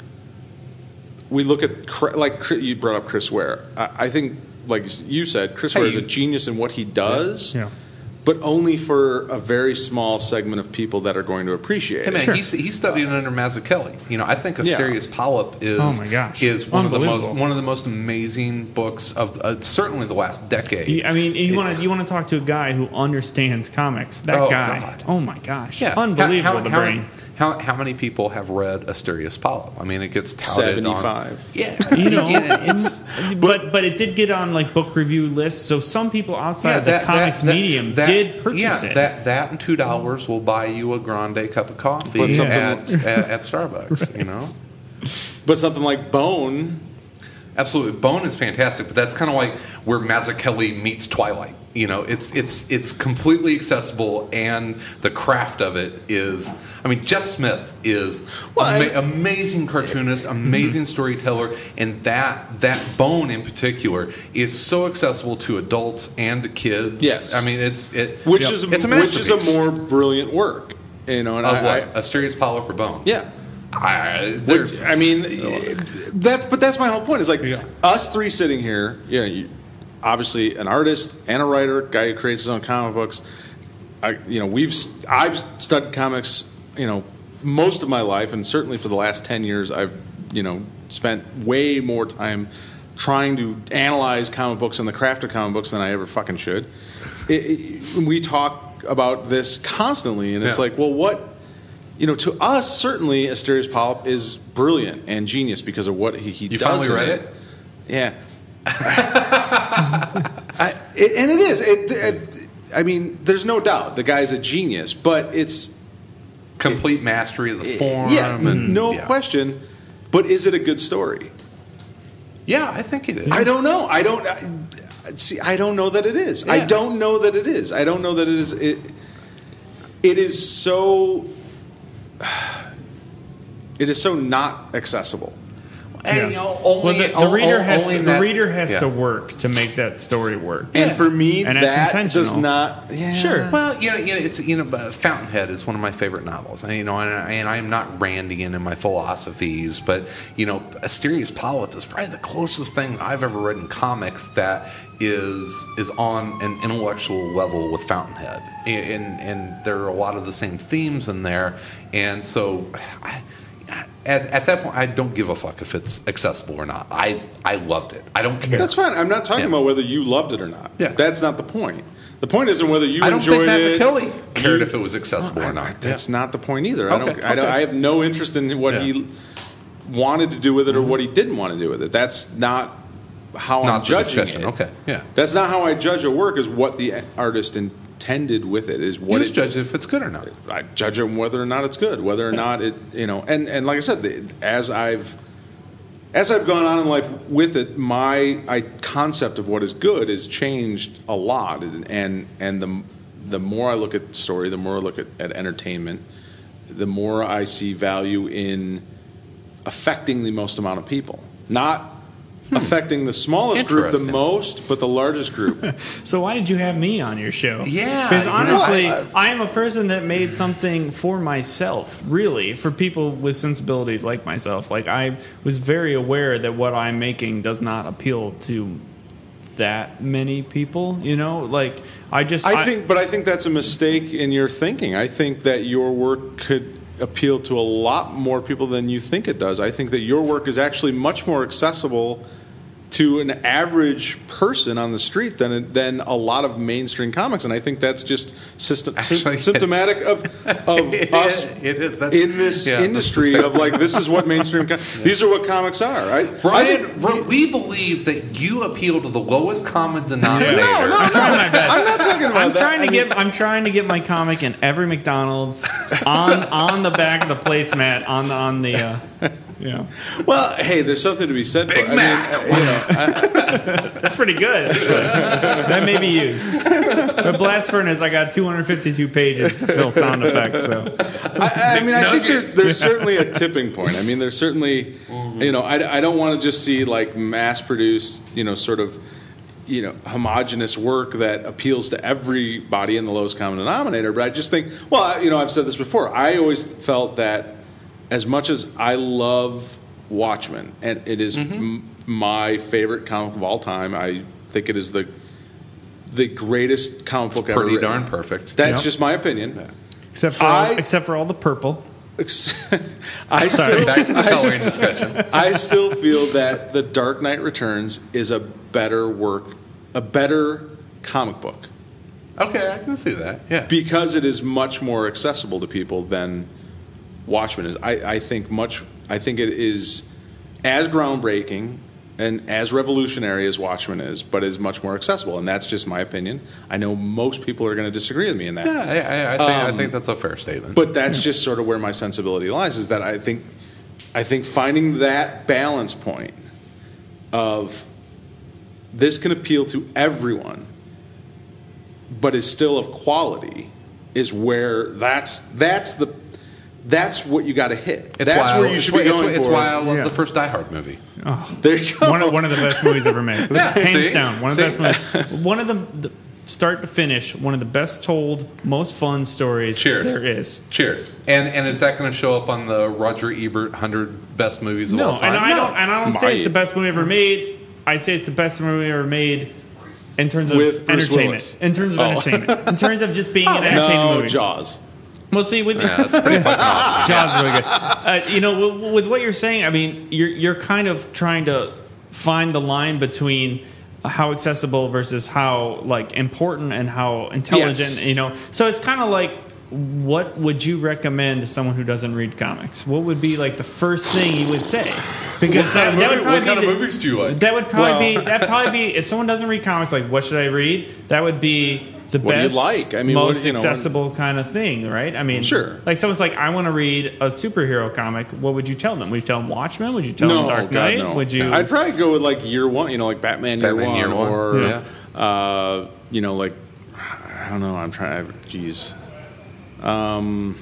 we look at cr- like cr- you brought up Chris Ware. I, I think, like you said, Chris Hey, Ware is you- a genius in what he does. Yeah. but only for a very small segment of people that are going to appreciate Hey man, it. Sure. he's, he studied under Mazzucchelli. You know, I think Asterius Polyp is Oh my gosh. is one of the most Unbelievable. one of the most amazing books of uh, certainly the last decade. You- I mean, you want to you want to talk to a guy who understands comics. That Oh, guy. God. Oh my gosh. Yeah, Unbelievable. How, the how, brain. How, how many people have read Asterius Polyp? I mean, it gets touted on. seventy-five. Yeah, You know, yeah, it's but but it did get on like book review lists. So some people outside yeah, of the that- comics that- that- medium that- did purchase yeah, it. That that and two dollars will buy you a grande cup of coffee But something- at, at at Starbucks. You know. But something like Bone, Absolutely, Bone is fantastic, but that's kind of like where Mazzucchelli meets Twilight. You know, it's it's it's completely accessible, and the craft of it is. I mean, Jeff Smith is Well, ama- I- amazing cartoonist, amazing storyteller, and that that Bone in particular is so accessible to adults and to kids. Yes. I mean, it's it which Yep. is it's a which is masterpiece. a more brilliant work, you know. And of I, what I, Asterius Polyp or Bone. yeah. I, there's- Which, I mean, that's but that's my whole point. Is like Yeah. us three sitting here. Yeah, you, obviously an artist and a writer, guy who creates his own comic books. I, you know, we've I've studied comics. You know, most of my life, and certainly for the last ten years, I've you know spent way more time trying to analyze comic books and the craft of comic books than I ever fucking should. It, it, we talk about this constantly, and it's Yeah. like, well, what? You know, to us, certainly, Asterius Polyp is brilliant and genius because of what he, he You does. finally in read it. it? Yeah. I, it, and it is. It, it, I mean, there's no doubt the guy's a genius, but it's complete mastery of the form. yeah, and, no yeah. question. But is it a good story? Yeah, I think it is. I don't know. I don't I, see. I don't know that it is. I Yeah. don't know that it is. I don't know that it is. It. It is so. It is so not accessible. And, you know, only, well, the, the o- reader o- has only to, that- the reader has yeah. to work to make that story work. And for me, And that's that does intentional. not. Yeah. Sure. Well, you know, you know, it's you know, uh, Fountainhead is one of my favorite novels. And, you know, and, I- and I'm not Randian in my philosophies, but you know, Asterius Polyp is probably the closest thing I've ever read in comics that is is on an intellectual level with Fountainhead, and and there are a lot of the same themes in there, and so. I, At, at that point, I don't give a fuck if it's accessible or not. I I loved it. I don't care. That's fine. I'm not talking Yeah. about whether you loved it or not. Yeah. That's not the point. The point isn't whether you I don't think enjoyed it. Mazzucchelli cared you- if it was accessible or not. That's not the point either. I Okay, don't. I, don't okay. I have no interest in what Yeah. he wanted to do with it or what he didn't want to do with it. That's not how I'm Not the judging discussion. it. Okay, yeah. That's not how I judge a work. Is what the artist intended with it. Is You what just it, judge if it's good or not. I judge it whether or not it's good, whether or not it, you know, and, and like I said, the, as I've as I've gone on in life with it, my I, concept of what is good has changed a lot, and and, and the the more I look at story, the more I look at, at entertainment, the more I see value in affecting the most amount of people, not. Affecting the smallest group the Interesting. most, but the largest group. So why did you have me on your show? Yeah, because you know, honestly, I- I, am a person that made something for myself. Really, for people with sensibilities like myself. Like I was very aware that what I'm making does not appeal to that many people. You know, like I just I think, but I think that's a mistake in your thinking. I think that your work could appeal to a lot more people than you think it does. I think that your work is actually much more accessible to an average person on the street than than a lot of mainstream comics, and I think that's just system, Actually, symptomatic of of It us is- it is. That's- in this yeah, that's industry the of like this is what mainstream. Com- These are what comics are, right? I Brian, think- Bri- we believe that you appeal to the lowest common denominator. no, no, I'm trying my best. I'm not talking about I'm that. trying to I mean- get. I'm trying to get my comic in every McDonald's on on the back of the placemat on the on the. Uh, yeah, Well, hey, there's something to be said Big for. Mac. I mean, uh, you know, I, that's pretty good. Actually. That may be used. But Blast Furnace, I got two hundred fifty-two pages to fill sound effects. So I, I mean, I think Nugget. there's there's certainly a tipping point. I mean, there's certainly, you know, I, I don't want to just see like mass-produced, you know, sort of, you know, homogenous work that appeals to everybody in the lowest common denominator. But I just think, well, I- you know, I've said this before. I always felt that as much as I love Watchmen, and it is m- my favorite comic of all time, I think it is the the greatest comic book ever Pretty written. darn perfect. That's Yep. just my opinion. Except for I- all, except for all the purple. I still, Back to the I, coloring discussion. I still feel that The Dark Knight Returns is a better work, a better comic book. Okay, I can see that. Yeah. Because it is much more accessible to people than Watchmen is. I, I think much. I think it is as groundbreaking and as revolutionary as Watchmen is, but is much more accessible. And that's just my opinion. I know most people are going to disagree with me in that. Yeah, I, I, I, think, I Um, think that's a fair statement. But that's just sort of where my sensibility lies. Is that I think, I think finding that balance point of this can appeal to everyone, but is still of quality, is where that's that's the that's what you got to hit. it's that's why, where you should be it's, going it's, it's for. why I love Yeah. the first Die Hard movie. There you go. One of, one of the best movies ever made. Yeah, Hands see? down. One of See? the best movies. One of the, the start to finish, one of the best told, most fun stories Cheers. there is. Cheers. And and is that going to show up on the Roger Ebert one hundred best movies of No, all time? and I don't and I don't say it's Might. the best movie ever made. I say it's the best movie ever made in terms of With Bruce entertainment. Willis. In terms of Oh. entertainment. In terms of just being an entertaining No, movie. Jaws. Well, see, with Yeah, that's pretty fucking awesome. Jaws is really good. Uh, you know, with, with what you're saying, I mean, you're you're kind of trying to find the line between how accessible versus how like important and how intelligent. Yes. You know, so it's kind of like, what would you recommend to someone who doesn't read comics? What would be like the first thing you would say? Because What that, kind of that would movie- probably what kind be of the- movies do you like? That would probably Well- be that probably be if someone doesn't read comics, like what should I read? That would be the What do you best, like? I mean, what- most you know, accessible kind of thing, right? I mean, Sure. Like someone's like, I want to read a superhero comic. What would you tell them? Would you tell them Watchmen? Would you tell No, them Dark God, Knight? no. Would you? I'd probably go with like year one. You know, like Batman Year Batman One, Year One. or Yeah. uh, you know, like I don't know. I'm trying. Jeez. Um,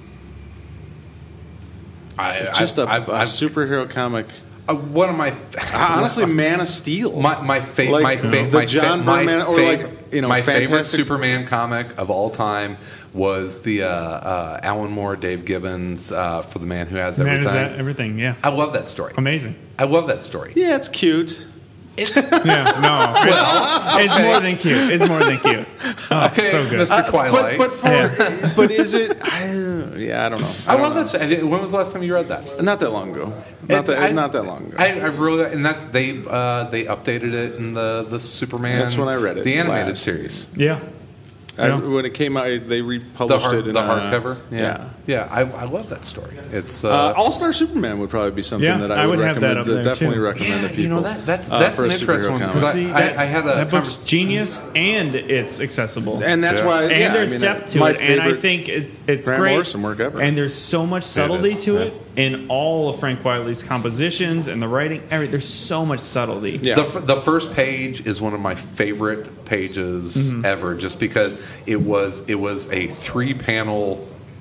I, just a, I've, a I've, superhero comic. uh, one of my Honestly, Man of Steel. my my, fa- Like, my, fa- the my, John fa- my Byrne, or fav- like, you know, my favorite Fantastic- Superman comic of all time was the uh, uh, Alan Moore, Dave Gibbons uh, for the Man Who Has Man, Everything. is that everything? Yeah, I love that story. amazing. I love that story. Yeah, it's cute. It's Yeah, no, it's, it's more than cute. It's more than cute. Oh, it's okay, so good. Mister Twilight. But, but for Yeah. but is it? I, yeah, I don't know. I don't love know. that story. When was the last time you read that? Not that long ago. Not It's- that I- not that long ago. I, I really and that's they uh, they updated it in the the Superman. That's when I read it the animated last. series. Yeah, I, Yeah. when it came out, they The, republished hard, it in the a- hardcover, yeah, Yeah. yeah. I, I love that story. It's uh, Uh, All Star Superman would probably be something Yeah, that I, I would, would have that recommend. up there, definitely too. recommend yeah, to people. you know that that's uh, that's for an a interesting superhero one comic. because See, I, that, I, I had a that book's conver- genius and it's accessible. and that's Yeah. why. and yeah, there's I mean, depth to my it, and I favorite- think it's it's Grant great. Morrison work ever. And there's so much subtlety is, to yeah. it in all of Frank Wiley's compositions and the writing. Every, there's so much subtlety. Yeah. The, f- the first page is one of my favorite pages Mm-hmm. ever, just because it was it was a three panel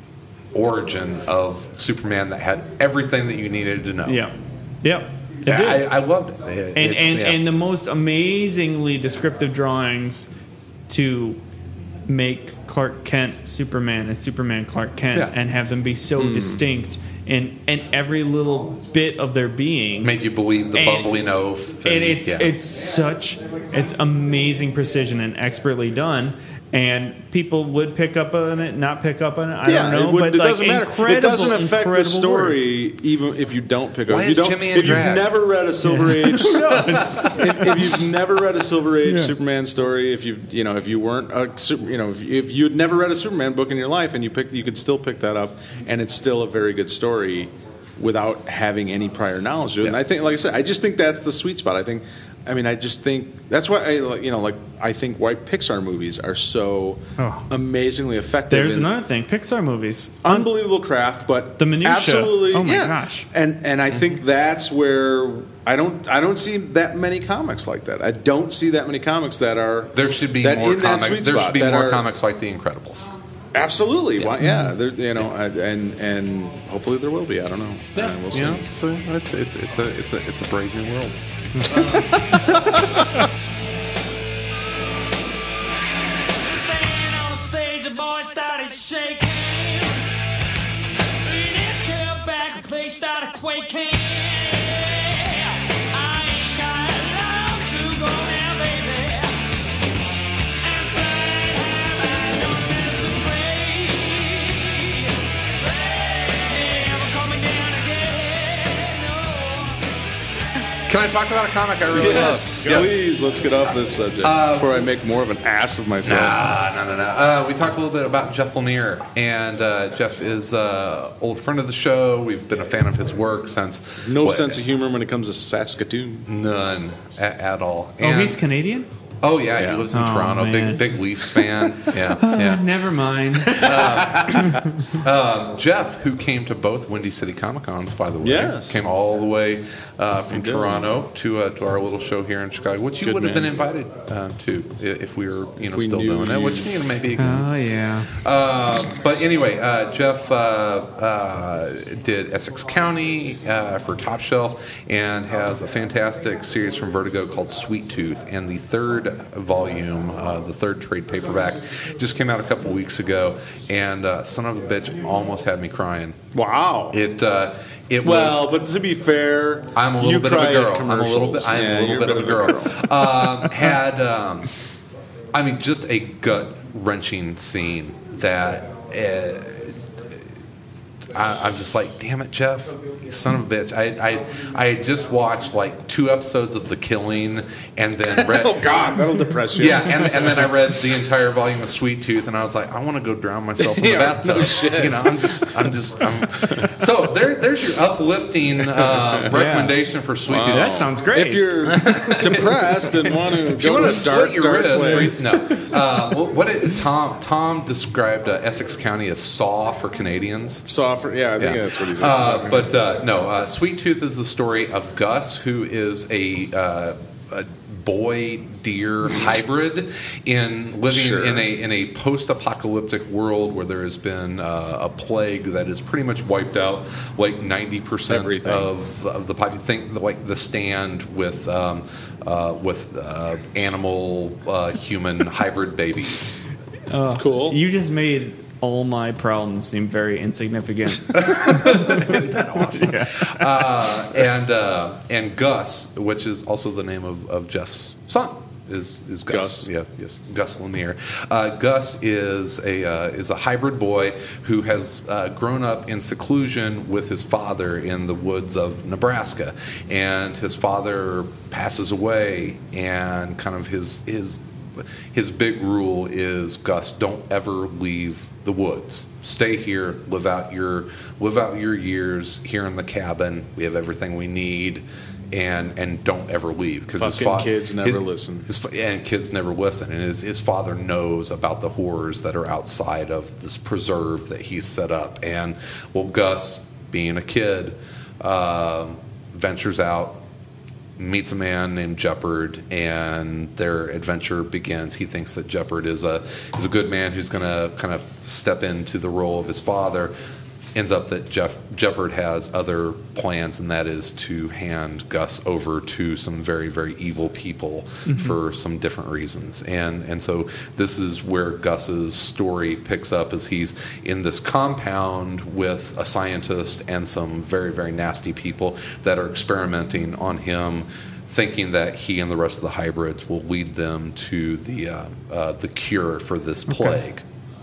origin of Superman that had everything that you needed to know. Yeah, yeah. It Yeah, did. I, I loved it. It- and it's- and, yeah. and the most amazingly descriptive drawings to make Clark Kent Superman and Superman Clark Kent Yeah. and have them be so Hmm. distinct in in every little bit of their being. made you believe the And- bumbling oaf. and it's yeah. it's such it's amazing precision and expertly done. And people would pick up on it, not pick up on it. I yeah, don't know, it, would, but it like doesn't matter. It incredible, doesn't affect the incredible story, even if you don't pick up. Why If you is don't, Jimmy in if you've drag? never read a Silver Age, work. if, if you've never read a Silver Age Yeah. Superman story, if you you know if you weren't a super, you know if, if you had never read a Superman book in your life and you pick you could still pick that up and it's still a very good story without having any prior knowledge. And Yeah. I think, like I said, I just think that's the sweet spot. I think, I mean, I just think that's why I like, you know like I think why Pixar movies are so Oh. amazingly effective. There's in- another thing. Pixar movies. unbelievable craft, but The minutia. absolutely. Oh my yeah. gosh. And and I think that's where I don't I don't see that many comics like that. I don't see that many comics that are there should be that more in that comics. sweet There spot should be that more are- comics like The Incredibles. Absolutely, yeah. Why, yeah there, you know, and and hopefully there will be. I don't know. Uh, we'll see. You know, so it's it's it's a it's a it's a brave new world. Standing on the stage, the boys started shaking. It came back, the place started quaking. I ain't got long to go now, baby. Can I talk about a comic I really Yes, love? please. Let's get off this subject before I make more of an ass of myself. Nah, no, no, no. Uh, we talked a little bit about Jeff Lemire, and uh, Jeff is an uh, old friend of the show. We've been a fan of his work since. No what, sense of humor when it comes to Saskatoon. None at, at all. Oh, And- he's Canadian? Oh yeah, Yeah. he lives in Oh, Toronto. man. Big big Leafs fan. Yeah, yeah. Never mind. Um, Jeff, who came to both Windy City Comic Cons, by the way, Yes. came all the way uh, from did. Toronto to uh, to our little show here in Chicago, which you Good would have man. been invited uh, to i- if we were you know we still knew doing it. you- Which you know maybe. again. Oh, yeah. Uh, but anyway, uh, Jeff uh, uh, did Essex County uh, for Top Shelf and has a fantastic series from Vertigo called Sweet Tooth. And the third volume, uh, the third trade paperback, just came out a couple weeks ago. And uh, son of a bitch almost had me crying. Wow. It uh, it well, was. but to be fair, I'm a little you bit of a cry at girl. I'm a little bit. commercials. I'm Yeah, a little you're bit of a girl. um, had, um, I mean, just a gut wrenching scene that uh, I, I'm just like, damn it, Jeff, you son of a bitch. I I I had just watched like two episodes of The Killing, and then read. Oh God, that'll depress you. Yeah, and, and then I read the entire volume of Sweet Tooth, and I was like, I want to go drown myself in the Yeah, bathtub. no shit. You know, I'm just, I'm just, I'm. So there, there's your uplifting uh, recommendation for Sweet Tooth. That sounds great. If you're depressed and want to If you go want to to a slit dark, your dark wrist, place, no. Uh, what what it, Tom Tom described uh, Essex County as Saw for Canadians. softer. Yeah, I think that's what he said. Uh, but uh, no, uh, Sweet Tooth is the story of Gus, who is a, uh, a boy deer hybrid in living Sure. in a in a post-apocalyptic world where there has been uh, a plague that has pretty much wiped out like ninety percent Everything. of of the population. Think like The Stand with um, uh, with uh, animal uh, human hybrid babies. cool. You just made all my problems seem very insignificant. uh, and uh, and Gus, which is also the name of, of Jeff's son, is is Gus. Gus. Yeah, yes, Gus Lemire. Uh, Gus is a uh, is a hybrid boy who has uh, grown up in seclusion with his father in the woods of Nebraska, and his father passes away, and kind of his his. His big rule is, Gus, don't ever leave the woods. Stay here, live out your live out your years here in the cabin. We have everything we need, and and don't ever leave because his Fucking fa- kids never his- listen. His, fa- and kids never listen, and his his father knows about the horrors that are outside of this preserve that he's set up. And well, Gus, being a kid, uh, ventures out, meets a man named Jeopard, and their adventure begins. He thinks that Jeopard is a is a good man who's going to kind of step into the role of his father. Ends up that Jeff, Jeopard has other plans, and that is to hand Gus over to some very, very evil people for some different reasons. And and so this is where Gus's story picks up, as he's in this compound with a scientist and some very, very nasty people that are experimenting on him, thinking that he and the rest of the hybrids will lead them to the uh, uh, the cure for this plague.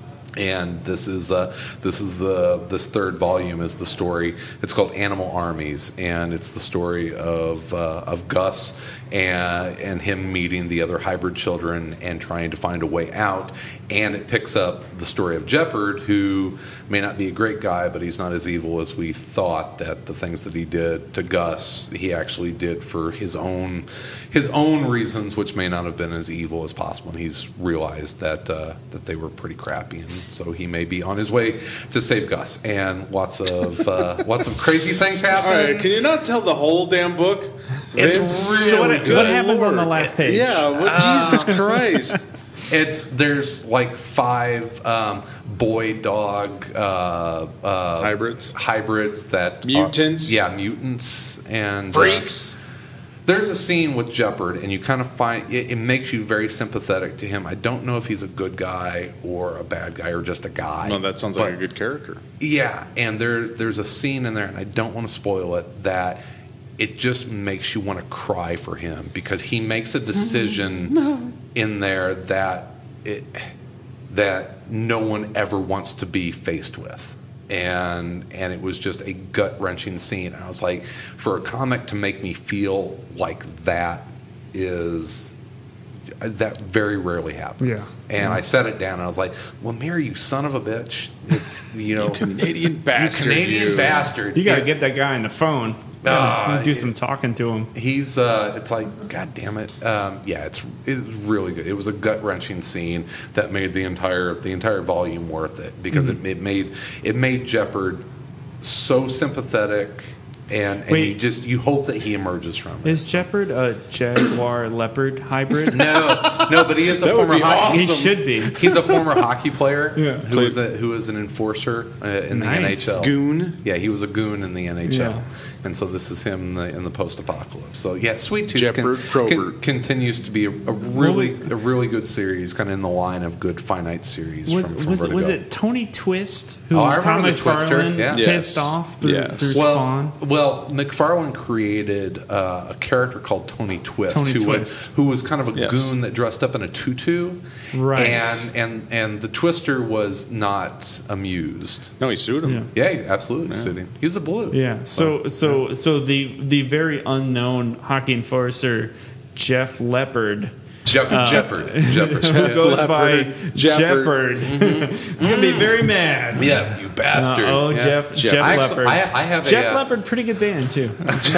And this is uh, this is the this third volume is the story. It's called Animal Armies, and it's the story of uh, of Gus and and him meeting the other hybrid children and trying to find a way out. And it picks up the story of Jeopard, who may not be a great guy, but he's not as evil as we thought. That the things that he did to Gus, he actually did for his own his own reasons, which may not have been as evil as possible. And he's realized that uh, that they were pretty crappy, and so he may be on his way to save Gus. And lots of uh, lots of crazy things happen. All right, can you not tell the whole damn book? It's really So what, good. what happens on the last page? Yeah, what, Jesus Christ. It's there's like five um, boy dog uh, uh, Hybrids? hybrids that Mutants? Are, yeah, mutants and uh, Freaks. there's a scene with Jeopard, and you kind of find it, it makes you very sympathetic to him. I don't know if he's a good guy or a bad guy or just a guy. No, that sounds but- like a good character. Yeah, and there's there's a scene in there, and I don't want to spoil it, that it just makes you want to cry for him because he makes a decision in there that it that no one ever wants to be faced with. and and it was just a gut wrenching scene. And I was like, for a comic to make me feel like that is. That very rarely happens. Yeah. And I set it down and I was like, well, Mary, you son of a bitch. It's, you know. Canadian bastard. You Canadian you. bastard. You got to Yeah. get that guy on the phone. Ah, and do some talking to him. He's, uh, it's like, God damn it. Um, yeah, it's it's really good. It was a gut wrenching scene that made the entire the entire volume worth it because Mm-hmm. it, it made it made Jeopard so sympathetic. And, and Wait. you just you hope that he emerges from it. Is Jeopard a jaguar leopard hybrid? No, no, but he is a That would former be hockey. He should be. He's a former hockey player Yeah. who was a, who was an enforcer uh, in Nice. the N H L. Goon. Yeah, he was a goon in the N H L, Yeah. and so this is him in the, in the post-apocalypse. So yeah, Sweet Tooth Jeopard con- con- Probert. continues to be a, a really a really good series, kind of in the line of good finite series. Was from, from was it, was Vertigo. it Tony Twist who Oh, I Tom remember the Twister, McFarlane yeah. pissed Yes. off through, Yes. through Well, Spawn? well, McFarlane created uh, a character called Tony Twist, Tony who, Twist. Was, who was kind of a Yes. goon that dressed up in a tutu, Right. And and and the Twister was not amused. No, he sued him. Yeah. Yeah, he absolutely sued him. He was a blue. Yeah. So so so the the very unknown hockey enforcer Jeff Leopard. Jeopard, Uh, Jeopard, Jeopard. Who goes Leopard, by Jeopard. Jeopard? He's gonna be very mad. Yes, you bastard. Uh, oh, Yeah. Jeff, Jeff- Jeff I actually- Leopard. I- I have a, Jeff uh, Leopard, pretty good band too.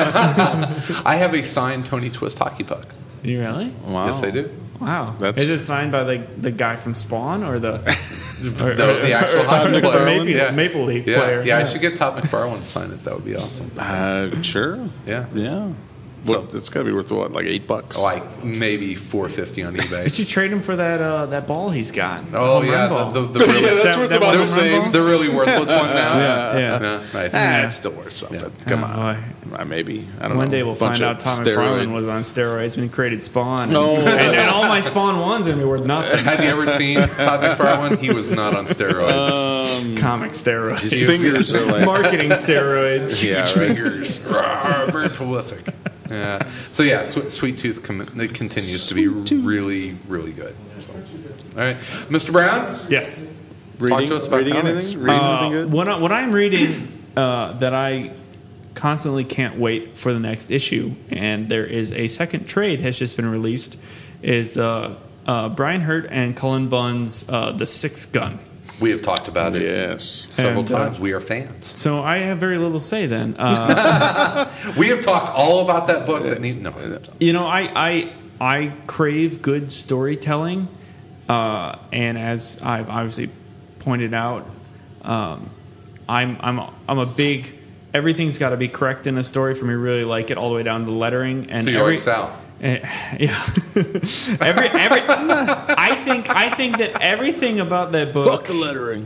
I have a signed Tony Twist hockey puck. You really? Wow. Yes, I do. Wow. That's- Is it signed by the the guy from Spawn or the or, No, the actual or- hockey or player. Maple, Yeah. Maple Leaf Yeah, player? yeah, I should get Todd McFarlane to sign it. That would be awesome. Uh, sure. Yeah. Yeah. What, it's got to be worth what, like eight bucks? Like maybe four fifty on eBay. Did you trade him for that uh, that ball he's got? Oh Home run yeah, ball. the, the, the really, Yeah, that's That- worth that about the was a run same. ball? the really worthless one now. Yeah, yeah. No, nice. Ah, it's still worth something. Yeah. Come Oh, on. boy. Uh, maybe. I don't One know. day we'll Bunch find out of Tom steroid- McFarlane was on steroids when he created Spawn. And, Oh. and, and all my Spawn ones are gonna be worth nothing. Have you ever seen Todd McFarlane? He was not on steroids. Um, Comic steroids. his fingers are like. Marketing steroids. Yeah, Huge right. fingers. Rawr, very prolific. Yeah. So yeah, Sweet, Sweet Tooth com- it continues to be really, really good. So. All right, Mister Brown. Yes. Reading, to us about reading comics. anything? Reading Uh, anything good? what, I, what I'm reading uh, that I constantly can't wait for the next issue, and there is a second trade has just been released, is uh, uh, Brian Hurt and Cullen Bunn's uh, The Sixth Gun. We have talked about it Yes. several And, uh, times. We are fans. So I have very little to say then. Uh, We have talked all about that book. That need, no, you know, I, I, I crave good storytelling, uh, and as I've obviously pointed out, um, I'm, I'm, I'm a big. Everything's got to be correct in a story for me to really like it, all the way down to the lettering. And so you're every, like Sal. Eh, yeah. every every I think I think that everything about that book the lettering.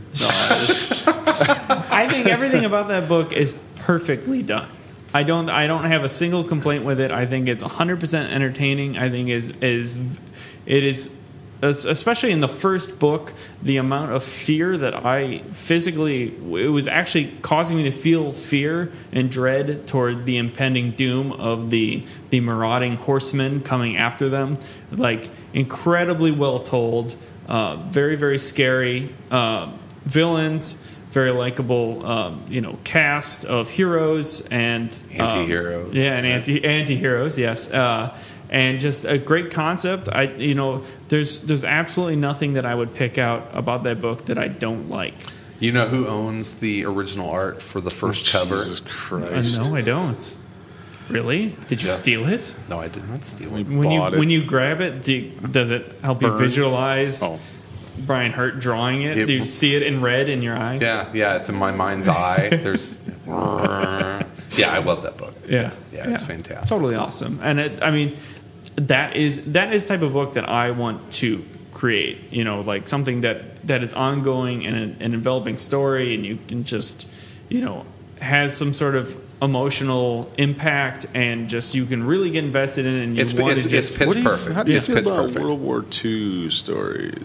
I think everything about that book is perfectly done. I don't I don't have a single complaint with it. I think it's one hundred percent entertaining. I think is is it is especially in the first book, the amount of fear that I physically, it was actually causing me to feel fear and dread toward the impending doom of the the marauding horsemen coming after them. Like, incredibly well told, uh, very, very scary uh, villains, very likable, um, you know, cast of heroes and um, Anti-heroes. yeah, and anti anti-heroes, yes. Uh, and just a great concept. I, you know, there's there's absolutely nothing that I would pick out about that book that I don't like. You know who owns the original art for the first cover? Jesus Uh, Christ. no, I don't. Really? Did you Yeah. steal it? No, I did not steal We it. When you bought it. when you grab it, do you, does it help you Burn. visualize Oh. Brian Hurt drawing it? It- Do you see it in red in your eyes? Yeah, yeah, it's in my mind's eye. There's, yeah, I love that book. Yeah, Yeah, it's fantastic. Totally awesome. And it, I mean, that is that is the type of book that I want to create. You know, like something that that is ongoing and an, an enveloping story, and you can just, you know, has some sort of emotional impact, and just you can really get invested in it. And you It's want it's, to it's just pitch What do you, perfect. how do you it's feel pitch about perfect. World War Two stories?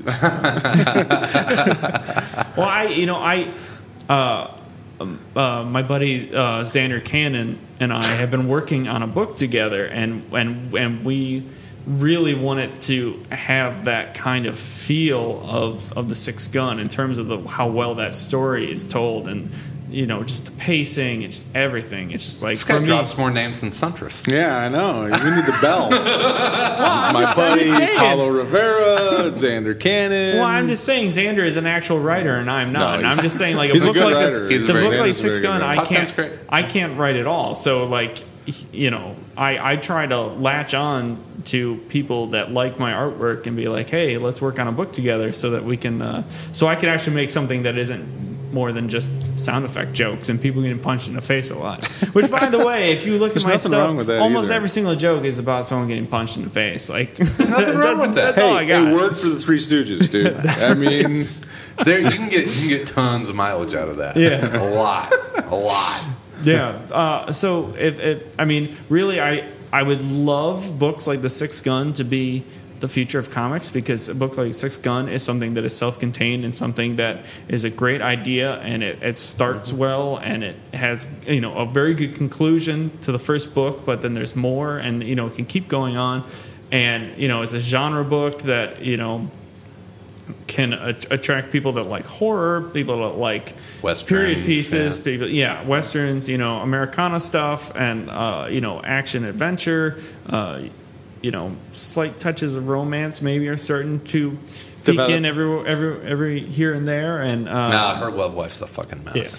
Well, I, you know, I, uh, um, uh, my buddy uh, Xander Cannon and I have been working on a book together, and and and we really wanted to have that kind of feel of of the Sixth Gun in terms of the, how well that story is told, and you know, just the pacing, it's just everything. It's just like This for guy me. drops more names than Suntress. Yeah, I know. We need the bell. My just- buddy I'm just saying. Paulo Rivera, Xander Cannon. Well, I'm just saying Xander is an actual writer, and I'm not. No, and I'm he's- just saying, like a he's a book good like writer. this, He's the very- book like Xander's a Six very good Gun, writer. I Top ten's can't, great. I can't write at all. So like, you know, I I try to latch on to people that like my artwork and be like, hey, let's work on a book together, so that we can, uh, so I can actually make something that isn't more than just sound effect jokes and people getting punched in the face a lot. Which, by the way, if you look There's at my nothing stuff, wrong with that almost either. every single joke is about someone getting punched in the face. Like Nothing wrong with that. That's all I Hey, got. it worked for the Three Stooges, dude. I mean, There, you can get you can get tons of mileage out of that. Yeah. a lot, a lot. Yeah. Uh, so if, if I mean, really, I I would love books like The Sixth Gun to be the future of comics, because a book like Sixth Gun is something that is self-contained and something that is a great idea, and it, it starts well, and it has, you know, a very good conclusion to the first book, but then there's more, and, you know, it can keep going on, and, you know, it's a genre book that, you know, can a- attract people that like horror, people that like Westerns, period pieces, yeah. people, yeah, westerns, you know, Americana stuff, and uh, you know, action adventure, uh, you know, slight touches of romance maybe are starting to peek Develop. in every every every here and there, and uh, Nah, her love life's a fucking mess.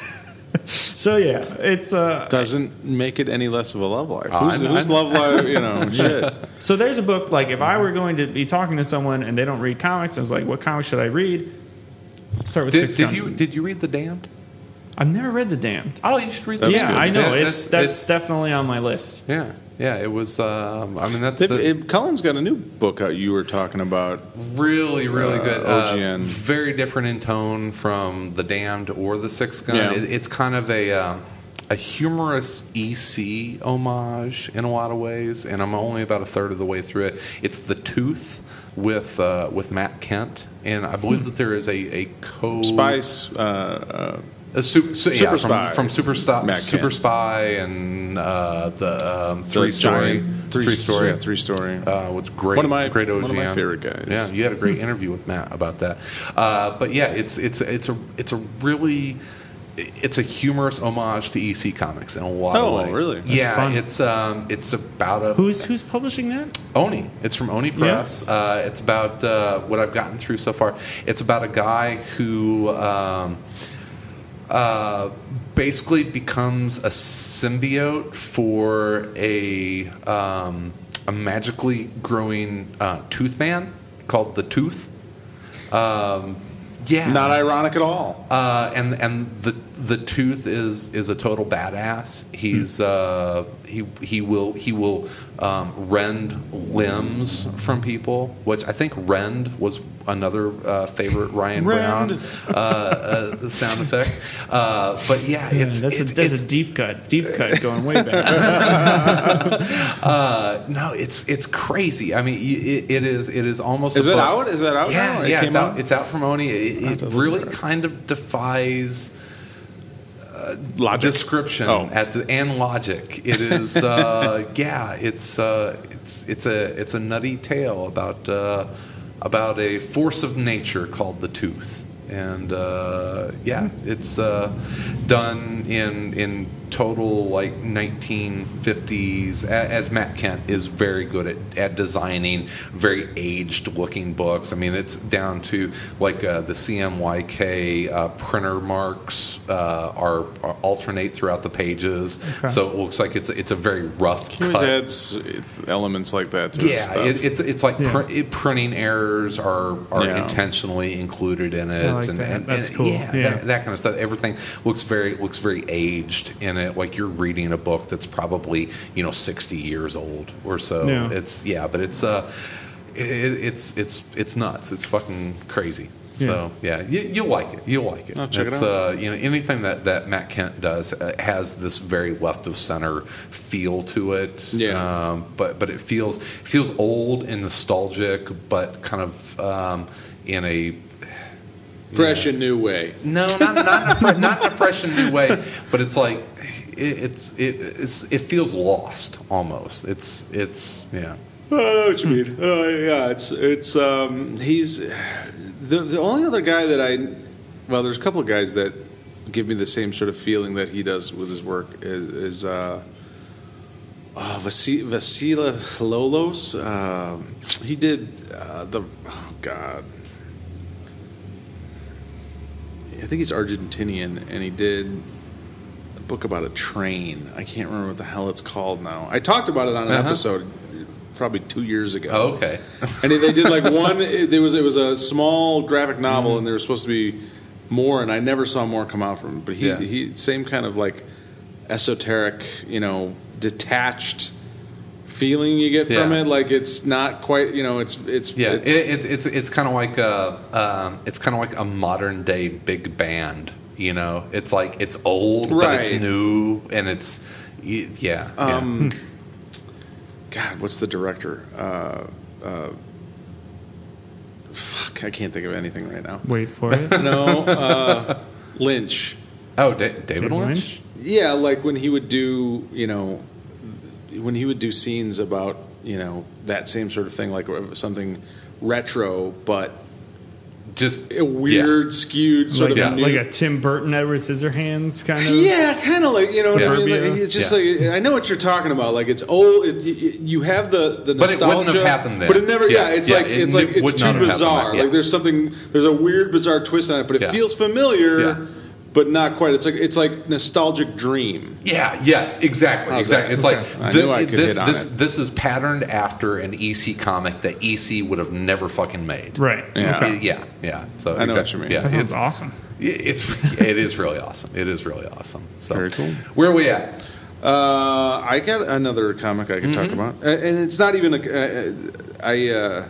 so yeah, it's uh, doesn't make it any less of a love life. Oh, Who's, I know, whose I know. love life, you know, shit. so there's a book like if I were going to be talking to someone and they don't read comics, I was like, what comic should I read? Start with Did, Sixth did Gun. you did you read The Damned? I've never read The Damned. Oh, you should read That The was Yeah, good. I know. Yeah, it's it's- that's it's- definitely on my list. Yeah, yeah. It was. Um, I mean, that's They've- the, it- Cullen's got a new book out you were talking about. really, really uh, good. O G N. Uh, very different in tone from The Damned or The Sixth Gun. Yeah. It, it's kind of a uh, a humorous E C homage in a lot of ways, and I'm only about a third of the way through it. It's The Tooth with uh, with Matt Kent, and I believe that there is a a co Spice. Uh, A super, su- Super yeah, Spy. from, from Super, Sto- Matt Super Kent. Spy and uh, the um, uh, three story, giant- three, three story, yeah, three story. uh, was great. One of my- great O G N. one of my favorite guys. Yeah, you had a great interview with Matt about that. Uh, but yeah, it's it's it's a it's a really it's a humorous homage to E C Comics in a lot Oh, of ways. really? That's yeah, fun. it's um it's about a Who's who's publishing that? Oni. It's from Oni Press. Uh, it's about uh, what I've gotten through so far. It's about a guy who um, uh, basically becomes a symbiote for a um, a magically growing uh, tooth man called the Tooth. Um, yeah, Not ironic at all. uh, and and the the Tooth is is a total badass. He's uh, he he will he will um, rend limbs from people, which I think rend was another uh, favorite Ryan Rend. Brown uh, uh, sound effect. Uh, but yeah, Yeah, it's that's it's, a, that's it's a deep cut, deep cut going way back. uh, no, it's it's crazy. I mean, y- it, it is it is almost. Is a it book- out? Is that out Yeah, now? It yeah, came it's out. out? It's out from Oni. It, have it to look really at it. kind of defies Logic. description Oh. at the and logic. It is uh, yeah, it's uh, it's it's a it's a nutty tale about uh, about a force of nature called the Tooth, and uh, yeah, it's uh, done in in total like nineteen fifties. a- As Matt Kent is very good at, at designing very aged looking books. I mean, it's down to like uh, the C M Y K uh, printer marks uh, are, are alternate throughout the pages, Okay. so it looks like it's it's a very rough He always cut. adds elements like that to his Yeah, stuff. it, it's it's like Yeah. pr- it, printing errors are are Yeah. intentionally included in it, I like and, that. and That's and, cool. Yeah, Yeah. That, that kind of stuff. Everything looks very looks very aged in it, like you're reading a book that's probably you know sixty years old or so. Yeah. It's yeah, but it's uh, it, it's it's it's nuts. It's fucking crazy. Yeah. So yeah, you, you'll like it. You'll like it. I'll check it it's, out. Uh, you know, anything that, that Matt Kent does uh, has this very left of center feel to it. Yeah. Um, but but it feels feels old and nostalgic, but kind of um, in a Fresh and new way. no, not not in a, fre- not in a fresh and new way. But it's like it, it's it it's, it feels lost almost. It's it's yeah. I know what you mean. Uh, yeah, it's it's um, he's the the only other guy that I well, there's a couple of guys that give me the same sort of feeling that he does with his work is, is uh, uh, Vasi- Vasila Lolos. Uh, he did uh, the oh god, I think he's Argentinian, and he did a book about a train. I can't remember what the hell it's called now. I talked about it on an Uh-huh. episode probably two years ago. Oh, okay. And they did like one. It, there was it was a small graphic novel, mm. and there was supposed to be more, and I never saw more come out from him. But he Yeah. he same kind of like esoteric, you know, detached feeling you get from Yeah. it. Like it's not quite, you know, it's it's Yeah, It's, it, it, it's it's kind of like a um, it's kind of like a modern day big band. You know, it's like it's old, but it's Right. new, and it's y- yeah. yeah. um, God, what's the director? Uh, uh, fuck, I can't think of anything right now. Wait for it. No, uh, Lynch. Oh, da- David, David Lynch? Lynch? Yeah, like when he would do, you know, when he would do scenes about, you know, that same sort of thing, like something retro, but Just a weird, yeah. skewed sort like, of a, a new. like a Tim Burton, Edward Scissorhands kind of. Yeah, kind of like, you know, what I mean? Suburbia. Like, it's just Yeah. like I know what you're talking about. Like it's old. It, it, you have the the But it nostalgia, wouldn't have happened then. But it never. Yeah, Yeah. it's Yeah, like it it's like would it's not too have happened bizarre. then. Yeah. Like there's something. There's a weird, bizarre twist on it, but it Yeah. feels familiar. Yeah. But not quite. It's like it's like nostalgic dream. Yeah. Yes. Exactly. How's exactly. that? It's Okay. like I thi- knew I could this. hit on this, it. this is patterned after an E C comic that E C would have never fucking made. Right. Yeah. Okay. Yeah. Yeah. So I know what exactly. you mean. Yeah. That sounds it's, awesome. It's it is really awesome. It is really awesome. So Very cool. Where are we at? Uh, I got another comic I can talk Mm-hmm. about, Uh, and it's not even a. Uh, I uh,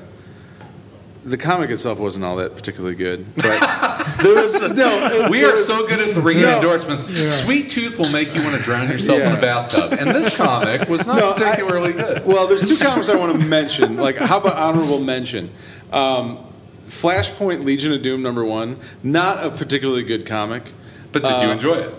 the comic itself wasn't all that particularly good, but there was no. We there are was- so good at the ringing No. endorsements. Sweet Tooth will make you want to drown yourself in Yeah. a bathtub, and this comic was not No, I- particularly good. Well, there's two comics I want to mention. Like, how about honorable mention? Um, Flashpoint Legion of Doom number one, not a particularly good comic. But did you uh, enjoy it?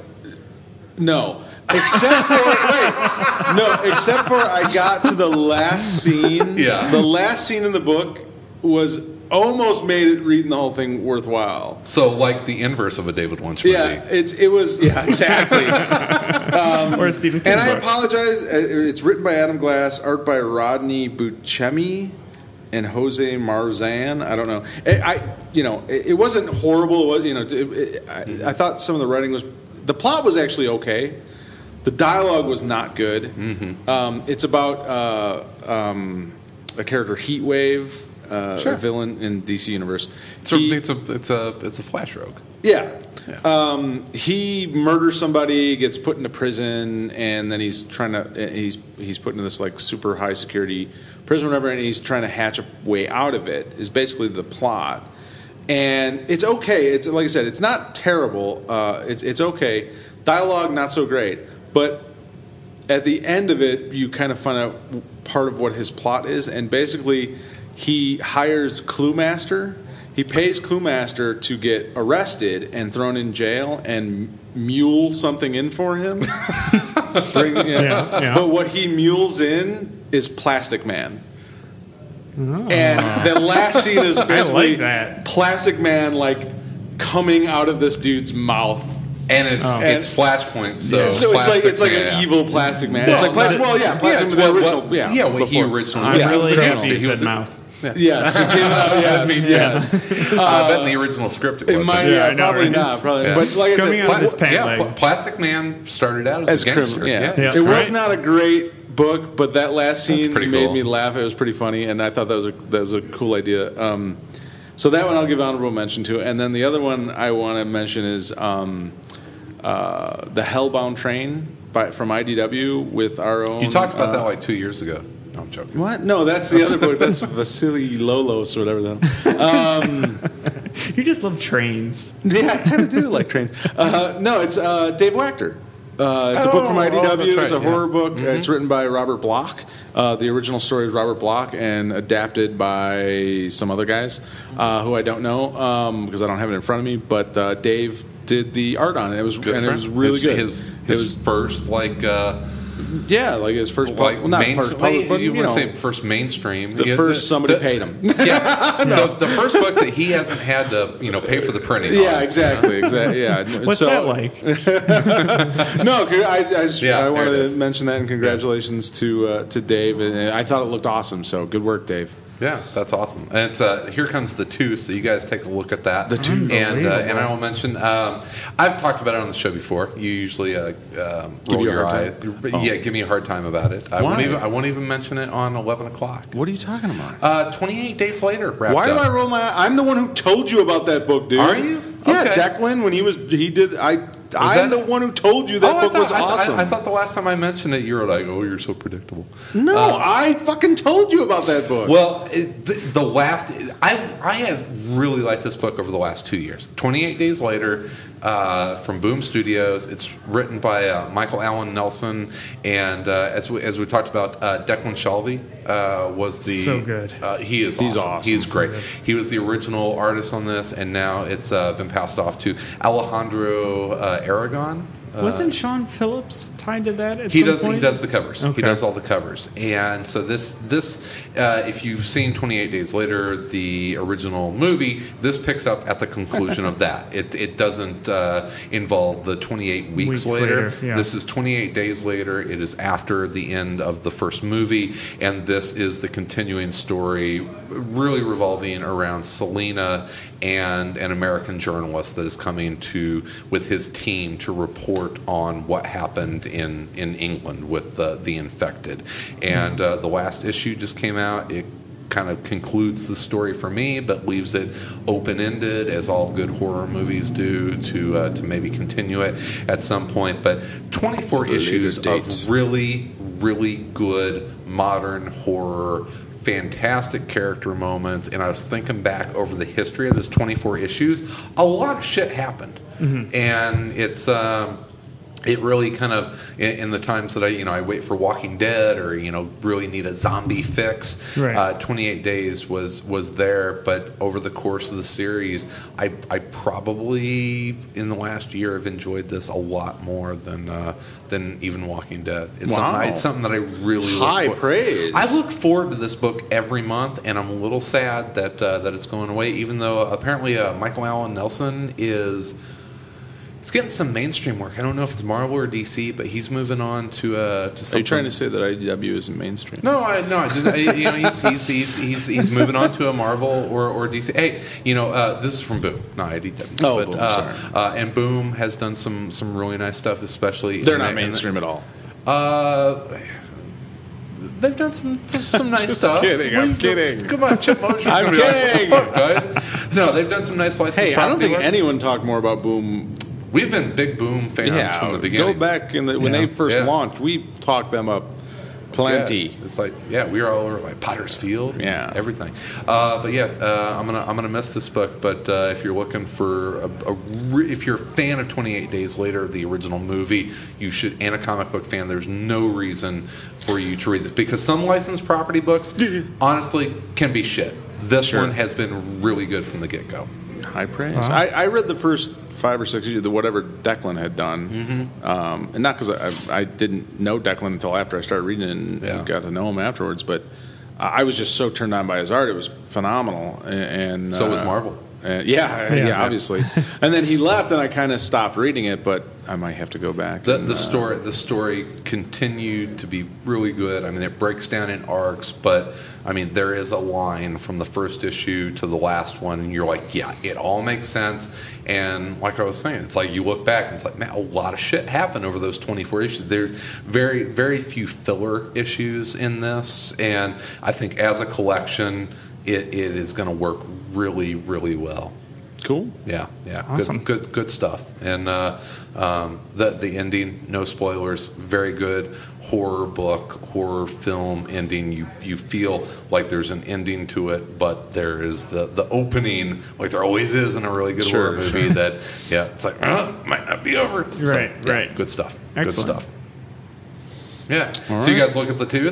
No. Except for wait, no. Except for I got to the last scene. Yeah. The last scene in the book was almost made it reading the whole thing worthwhile. So, like the inverse of a David Lynch movie. Yeah, it's it was yeah exactly. Or a Stephen King And I book. apologize. uh, It's written by Adam Glass, art by Rodney Buscemi and Jose Marzan. I don't know. I, I you know, it, it wasn't horrible. It was, you know, it, it, I, I thought some of the writing was. The plot was actually okay. The dialogue was not good. Mm-hmm. Um, it's about uh, um, a character, Heatwave, uh, Sure. a villain in D C Universe. It's a, He- it's a it's a it's a Flash Rogue. yeah. Yeah. Um, he murders somebody, gets put into prison, and then he's trying to he's he's put into this like super high security prison, or whatever, and he's trying to hatch a way out of it. Is basically the plot, and it's okay. It's like I said, it's not terrible. Uh, it's it's okay. Dialogue not so great, but at the end of it, you kind of find out part of what his plot is, and basically, he hires Cluemaster. He pays Cluemaster to get arrested and thrown in jail and mule something in for him. Bring- yeah. Yeah, yeah. But what he mules in is Plastic Man. And the last scene is basically like that. Plastic Man like coming out of this dude's mouth. And it's Oh. it's Flashpoint, so So it's like Plastic it's like Man, an yeah. evil Plastic Man. Well, it's like plastic. not- Well, yeah, Plastic it's Man. what- the original. what- yeah, yeah, what he before. originally. I'm Yeah, really it's happy you He was said a- mouth. Yes, it came out. Yes, yes. I bet in the original script it It was. might, Yeah, yeah, I know, probably right? not. Probably, Yeah. but like I Coming said, out of his pant yeah, leg. Pl- Plastic Man started out as as, a gangster. criminal. Yeah, Yeah. it was Right. not a great book, but that last That's scene pretty made cool. me laugh. It was pretty funny, and I thought that was a that was a cool idea. Um, so that one I'll give honorable mention to, and then the other one I want to mention is um, uh, the Hellbound Train by from I D W with our own. You talked about uh, that like two years ago. No, I'm joking. What? No, that's the other book. That's Vasily Lolos or whatever. That. Um, You just love trains. yeah, I kind of do like trains. Uh, no, it's uh, Dave Wachter. Uh, it's a book from I D Oh, oh, W. that's It's a right, yeah. horror book. It's written by Robert Bloch. Uh, the original story is Robert Bloch and adapted by some other guys uh, who I don't know um, because I don't have it in front of me. But uh, Dave did the art on it. It was Good and for it was him. really his, good. His, It his was first like uh, Yeah, like his first, Like pub, well, not main, first public, but you you want know, to say first mainstream. the Yeah, first somebody the, paid him. Yeah, the, the first book that he hasn't had to you know pay for the printing. Yeah, on. exactly, exactly. Yeah. What's so, that like? No, I, I, just, Yeah, I there wanted it to is. mention that and congratulations to uh, to Dave. And I thought it looked awesome. So good work, Dave. Yeah, that's awesome. And it's uh, here comes the two. So you guys take a look at that. The two. and uh, Unbelievable. and I will mention. Um, I've talked about it on the show before. You usually uh, um, Give roll you a your hard eyes. time? Oh. Yeah, give me a hard time about it. I Why? won't even. I won't even mention it on eleven o'clock. What are you talking about? Uh, Twenty-eight days later. Wrapped Why do up. I roll my eye? I'm the one who told you about that book, dude. Are you? Yeah, Okay. Declan, when he was, he did, I, I'm that- the one who told you that Oh, I book thought- was I thought- awesome. I, I thought the last time I mentioned it, you were like, "Oh, you're so predictable." no, Uh, I fucking told you about that book. Well, it, the, the last I I have really liked this book over the last two years. Twenty-eight Days Later, uh, from Boom Studios. It's written by uh, Michael Allen Nelson, and uh, as we as we talked about, uh, Declan Shalvey uh, was the So good. Uh, he is He's awesome. awesome. He's So great. good. He was the original artist on this, and now it's uh, been passed off to Alejandro uh, Aragon. Uh, Wasn't Sean Phillips tied to that at he some does. point? He does the covers. Okay. He does all the covers. And so this, this, uh, if you've seen twenty-eight Days Later, the original movie, this picks up at the conclusion of that. It, it doesn't uh, involve the twenty-eight weeks, Weeks later. later, yeah. This is twenty-eight Days Later. It is after the end of the first movie, and this is the continuing story, really revolving around Selena and an American journalist that is coming to with his team to report on what happened in, in England with the, the infected. And uh, the last issue just came out. It kind of concludes the story for me, but leaves it open-ended, as all good horror movies do, to uh, to maybe continue it at some point. But twenty-four Later issues dates. of really, really good modern horror, fantastic character moments. And I was thinking back over the history of those twenty-four issues, a lot of shit happened. And it's um, it really kind of in, in the times that I you know I wait for Walking Dead, or you know really need a zombie fix. Right. Uh, twenty-eight Days was was there, but over the course of the series, I I probably in the last year have enjoyed this a lot more than uh, than even Walking Dead. It's Wow. something I, it's something that I really High look for- praise. I look forward to this book every month, and I'm a little sad that uh, that it's going away. Even though apparently uh, Michael Allen Nelson is. He's getting some mainstream work. I don't know if it's Marvel or D C, but he's moving on to uh, to something. Are you trying to say that I D W isn't mainstream? No, I no, I just I, you know he's he's, he's he's he's moving on to a Marvel or, or D C. Hey, you know uh, this is from Boom, not I D W. Oh, but, Boom, uh, sorry. Uh, and Boom has done some some really nice stuff, especially They're in not the- in the- mainstream at all. uh, they've done some some nice Just stuff. kidding, What are I'm you- kidding. Come on, Chip Mosher's I'm gonna be like, kidding. "What the fuck, guys?" No, they've done some nice slices. Hey, of I don't property think work. anyone talked more about Boom. We've been big Boom fans Yeah, from the beginning. go back in the, when Yeah. they first Yeah. launched. We talked them up plenty. Yeah, it's like yeah, we were all over like Potter's Field, Yeah. everything. Uh, but yeah, uh, I'm gonna I'm gonna miss this book. But uh, if you're looking for a, a re- if you're a fan of twenty-eight Days Later, the original movie, you should. And a comic book fan, there's no reason for you to read this because some licensed property books, honestly, can be shit. This Sure. one has been really good from the get go. High praise. Wow. I, I read the first five or six, the whatever Declan had done, Mm-hmm. um, and not because I, I didn't know Declan until after I started reading it and Yeah. got to know him afterwards. But I was just so turned on by his art; it was phenomenal. And, and So was uh, Marvel. uh, yeah, yeah, Yeah. obviously. And then he left, and I kind of stopped reading it. But I might have to go back. The, and, the uh, story the story continued to be really good. I mean, it breaks down in arcs, but I mean, there is a line from the first issue to the last one, and you're like, yeah, it all makes sense. And like I was saying, it's like you look back and it's like, man, a lot of shit happened over those twenty-four issues. There's very, very few filler issues in this, and I think as a collection, it, it is going to work really, really well. Cool. Yeah, yeah, Awesome. good, good, good stuff. And uh, um, the the ending, no spoilers, very good horror book, horror film ending. You you feel like there's an ending to it, but there is the the opening, like there always is in a really good Sure, horror movie. sure. That yeah, it's like uh, might not be over. So, Right, yeah, right. Good stuff. Excellent. Good stuff. Yeah. All So you right. guys look at the tooth.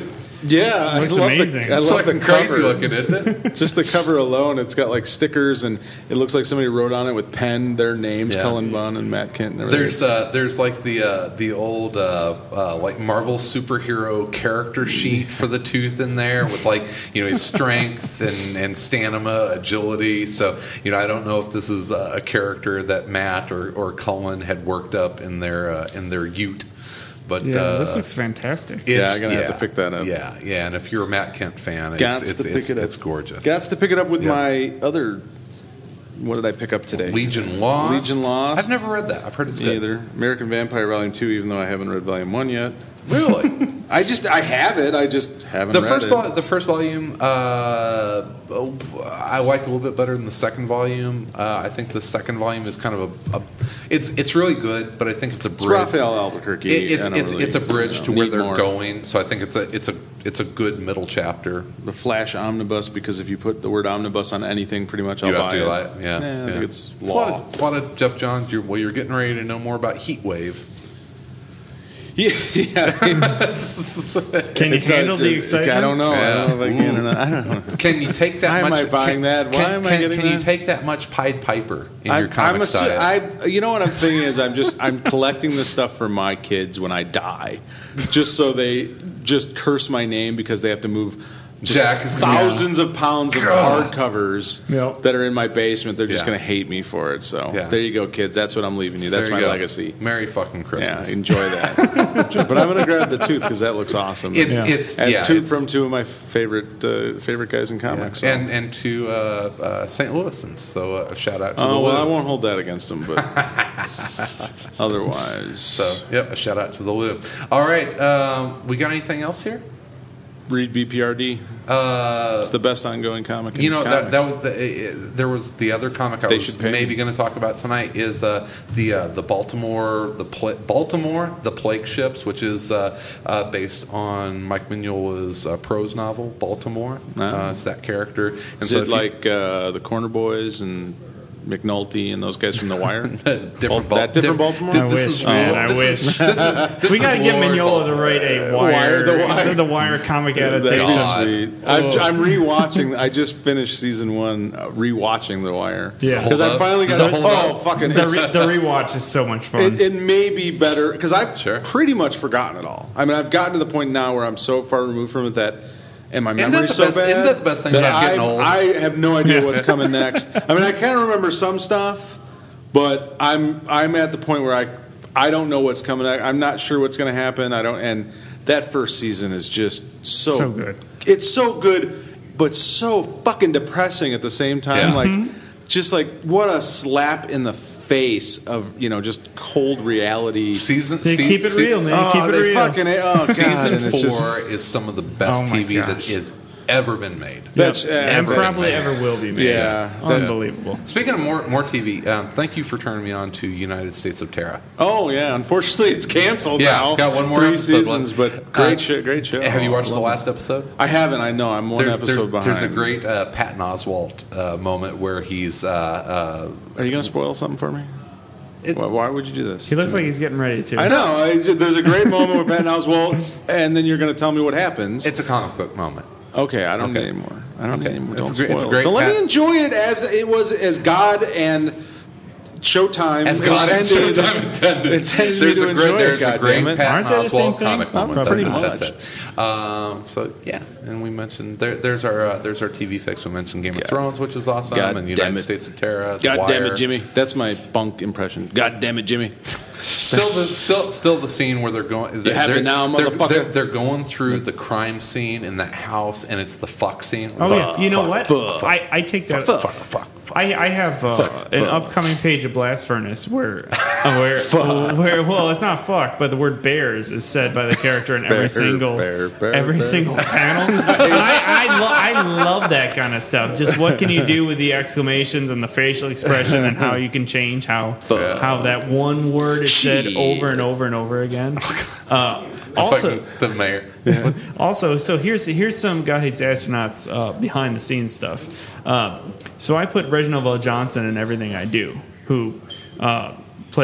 Yeah, Looks I love amazing. The, I It's love the fucking crazy cover. looking, isn't it? Just the cover alone, it's got like stickers, and it looks like somebody wrote on it with pen their names, Yeah. Cullen Bunn and Matt Kent. And everything. There's uh, there's like the uh, the old uh, uh, like Marvel superhero character sheet for the Tooth in there with like you know his strength and, and stamina, agility. So you know I don't know if this is a character that Matt or, or Cullen had worked up in their uh, in their ute. But Yeah, uh, this looks fantastic. it's- Yeah, I'm gonna have to pick that up. Yeah, yeah, and if you're a Matt Kent fan, it's Gots it's, to pick it's, it up. it's gorgeous. Gots to pick it up with Yeah. my other. What did I pick up today? Legion Lost. Legion Lost. I've never read that. I've heard it's Me good. either. American Vampire Volume Two, even though I haven't read Volume One yet. Really? I just I have it. I just haven't The read first it. vol- the first volume, uh, I liked a little bit better than the second volume. Uh, I think the second volume is kind of a, a it's it's really good, but I think it's a It's bridge. Raphael Albuquerque. It, it's I don't it's, really, it's a bridge you know, to where need they're more. going. So I think it's a it's a it's a good middle chapter. The Flash Omnibus, because if you put the word omnibus on anything, pretty much I'll You buy have to it. like, yeah, I yeah. think it's a lot, law. of, a lot of Jeff Johns. You're, well, you're getting ready to know more about Heat Wave. Yeah, yeah. Can you It's, uh, handle the just- excitement? I don't know. I Yeah. don't know if I can or not. I don't know. Can you take that Why am much? I buying can, that? Why can, am I can, getting can you that? take that much Pied Piper in I, your comic I'm assu- diet? I, you know what I'm thinking is I'm just I'm collecting this stuff for my kids when I die, just so they just curse my name because they have to move. Just Jack is gonna- thousands of pounds of hardcovers Yep. that are in my basement. They're just Yeah. going to hate me for it. So Yeah. there you go, kids. That's what I'm leaving you. That's There my you go. legacy. Merry fucking Yeah, Christmas. enjoy that. But I'm going to grab the Tooth because that looks awesome. It's, Yeah. it's and yeah, Tooth it's- from two of my favorite uh, favorite guys in comics. so. and and to uh, uh, Saint Louisans. So uh, a shout out to the Oh well, Lou. I won't hold that against them, but otherwise, So yep, a shout out to the Lou. All right, um, we got anything else here? read B P R D. Uh, It's the best ongoing comic. In you know that, comics. that was the, uh, there was the other comic I They was should pay maybe me. going to talk about tonight is uh, the uh, the Baltimore the pla- Baltimore the Plague Ships, which is uh, uh, based on Mike Mignola's uh, prose novel Baltimore. Oh. Uh, it's that character. And Is so it if you- like uh, the Corner Boys and McNulty and those guys from The Wire? different Bal- that different diff- Baltimore? di- I this wish, is man. Lord- I this wish. Is, this is, this We got to is get Lord Mignola to Baltimore. write a Wire, Wire, the Wire. the Wire comic That'd adaptation. be God. sweet. I'm, I'm rewatching. I just finished season one, uh, rewatching The Wire. Yeah. because Hold I up. finally Does got. it hold Oh, up? fucking! The, it's- re- the rewatch is so much fun. It, it may be better because I've Sure. pretty much forgotten it all. I mean, I've gotten to the point now where I'm so far removed from it that, and my that memory's the so best- bad isn't that the best thing that about getting I, old? I have no idea what's coming next. I mean, I kind of remember some stuff, but I'm I'm at the point where I I don't know what's coming next. I'm not sure what's going to happen. I don't, and that first season is just so So good. It's so good, but so fucking depressing at the same time. Yeah. Like, Mm-hmm. just like what a slap in the face of you know just cold reality. Season, They se- keep it se- real, man. Oh, keep it they real. fucking oh, God, Season and it's just- four is some of the best Oh my T V that gosh. has ever been made. That's, Yep. uh, and ever probably been made. ever will be made. Yeah, that- Unbelievable. Speaking of more more T V, um, thank you for turning me on to United States of Terra. Oh yeah, unfortunately it's canceled Yeah, now. got one more three episode seasons, left. but great Uh, show. Great show. Have you watched I the love last it. episode? I haven't. I know. I'm one There's, episode there's, behind. there's a great uh, Patton Oswalt uh, moment where he's. Uh, uh, Are you going to spoil something for me? It- why, why would you do this? He looks to me? like he's getting ready to. I know. I- There's a great moment with Patton Oswalt, and then you're going to tell me what happens. it's a comic book moment. Okay, I don't Okay. need any more. I don't Okay. need any more. It's Don't a great- it's a spoil great it. Don't let me Pat- enjoy it as it was, as God and Showtime As God and intended, Showtime intended. intended me There's to a enjoy great, it. there's a God great damn it. Patton Aren't they the same Oswalt thing? comic moment. Pretty that's, much. That's it. Um, so yeah, and we mentioned there, there's our uh, there's our T V fix. We mentioned Game of God. Thrones, which is awesome, God and damn United it. States of Terra. The God damn Wire. it, Jimmy. That's my bunk impression. God damn it, Jimmy. Still, the, still, still the scene where they're going. They're, have it they're- now, they're- motherfucker. They're, they're going through the crime scene in that house, and it's the fuck scene. Oh yeah, you know what? fuck, I, I take that. Fuck, fuck, fuck. I, I have uh, Fuck, an fuck. upcoming page of Blast Furnace where, uh, where, where, well, it's not fuck, but the word bears is said by the character in every Bear, single, bear, bear, every bear. single panel. And I, I, lo- I love that kind of stuff. Just what can you do with the exclamations and the facial expression and how you can change how Fuck. how that one word is said Shit. over and over and over again. Uh, also, Fucking the mayor. also, so here's here's some God Hates Astronauts uh, behind the scenes stuff. Um, so I put Reginald Val Johnson in everything I do, who uh, played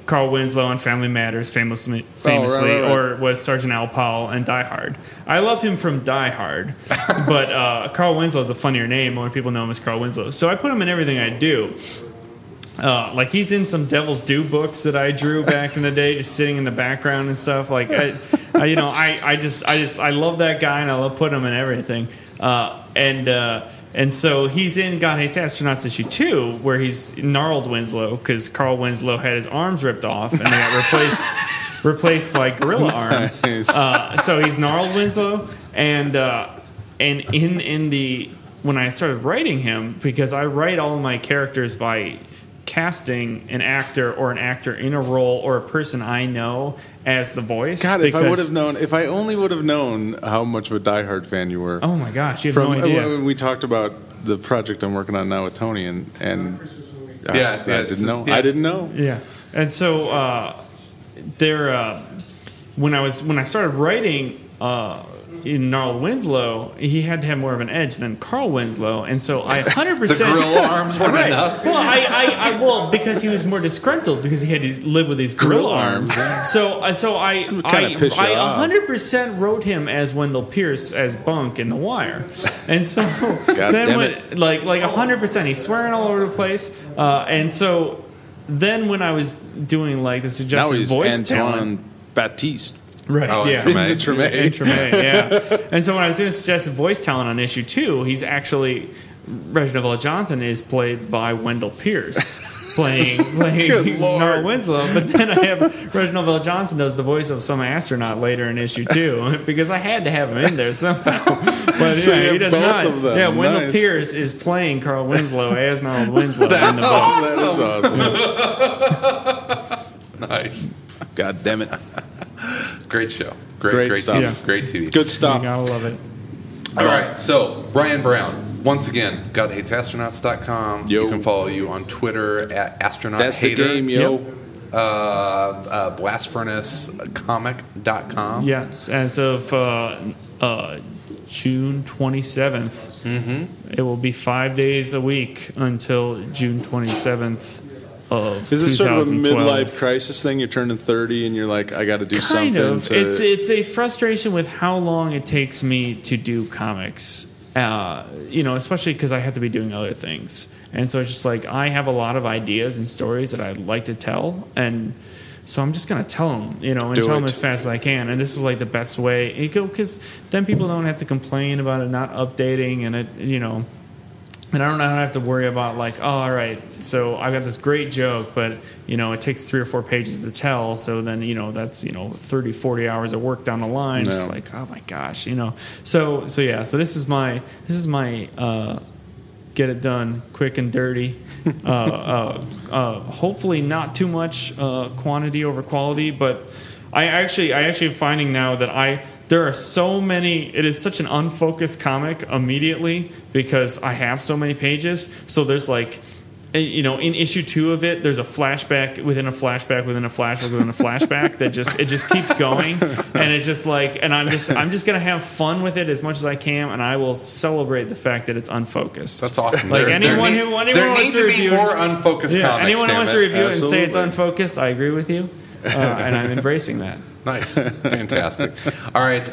Carl Winslow on Family Matters, famously, famously, right, right, right. or was Sergeant Al Powell in Die Hard. I love him from Die Hard, but uh, Carl Winslow is a funnier name. More people know him as Carl Winslow. So I put him in everything I do. Uh, like he's in some Devil's Due books that I drew back in the day, just sitting in the background and stuff. Like, I, I, you know, I, I just, I just, I love that guy, and I love putting him in everything. Uh, and uh, and so he's in God Hates Astronauts issue two, where he's gnarled Winslow because Carl Winslow had his arms ripped off and they got replaced replaced by gorilla arms. Nice. Uh, so he's gnarled Winslow, and uh, and in in the when I started writing him, because I write all my characters by casting an actor or an actor in a role or a person I know as the voice. God, if I because- would have known, if I only would have known how much of a Die Hard fan you were. Oh my gosh, you have From no idea. when we talked about the project I'm working on now with Tony, and and I, Yeah, I yeah, didn't know. yeah. I didn't know. Yeah, and so uh, there, uh, when I was when I started writing uh, in Gnarled Winslow, he had to have more of an edge than Carl Winslow, and so I hundred The percent gorilla arms weren't right. enough. Well, I, I, I, well, because he was more disgruntled because he had to live with these gorilla, Gorilla arms. arms, So, uh, so I, kinda I, piss you I off. hundred percent wrote him as Wendell Pierce as Bunk in The Wire, and so God then damn when, it. like, like hundred percent, he's swearing all over the place, uh, and so then when I was doing like the Now suggested he's voice Antoine talent. Baptiste. Right. Oh, yeah. Tremaine. The Tremaine. And Tremaine, yeah. And so when I was doing suggested voice talent on issue two, he's actually Reginald Villa Johnson is played by Wendell Pierce. Playing playing Lord. Gnarled Winslow, but then I have Reginald Villa Johnson does the voice of some astronaut later in issue two because I had to have him in there somehow. But So you yeah, he have does both not. of them. Yeah, Wendell Nice. Pierce is playing Carl Winslow as Gnarled Winslow in the book. That is awesome. Nice. God damn it. Great show. Great, Great great, stuff. T V. Yeah. Great T V. Good You stuff. gotta love it. All right, so Brian Brown, once again, God Hates Astronauts dot com. Yo. You can follow you on Twitter at astronaut That's the hater. game, yo. Yep. Uh, uh, blast furnace comic dot com. Yes, as of uh, uh, June twenty-seventh. Mm-hmm. It will be five days a week until June twenty-seventh of Is this sort of a twenty twelve. midlife crisis thing? You're turning thirty and you're like, I got to do Kind something of. to. It's it's a frustration with how long it takes me to do comics. Uh, you know, especially because I have to be doing other things, and so it's just like I have a lot of ideas and stories that I'd like to tell, and so I'm just gonna tell them, you know, and Do tell them it. as fast as I can. And this is like the best way, because then people don't have to complain about it not updating, and it, you know. And I don't know how to have to worry about like, oh, all right, so I got this great joke, but, you know, it takes three or four pages to tell. So then, you know, that's, you know, thirty, forty hours of work down the line. No. Just like, oh my gosh, you know. So, so yeah, so this is my, this is my, uh, get it done quick and dirty. uh, uh, uh, hopefully not too much, uh, quantity over quality, but I actually, I actually am finding now that I, there are so many, it is such an unfocused comic immediately because I have so many pages. So there's like, eh, you know, in issue two of it, there's a flashback within a flashback within a flashback within a flashback that just, it just keeps going. And it's just like, and I'm just, I'm just going to have fun with it as much as I can. And I will celebrate the fact that it's unfocused. That's awesome. Like There- anyone there who, need, anyone there wants need to to review be more unfocused yeah, comics. anyone who damn wants it. to review it and say it's Absolutely. unfocused, I agree with you. Uh, and I'm embracing that. Nice, fantastic. All right,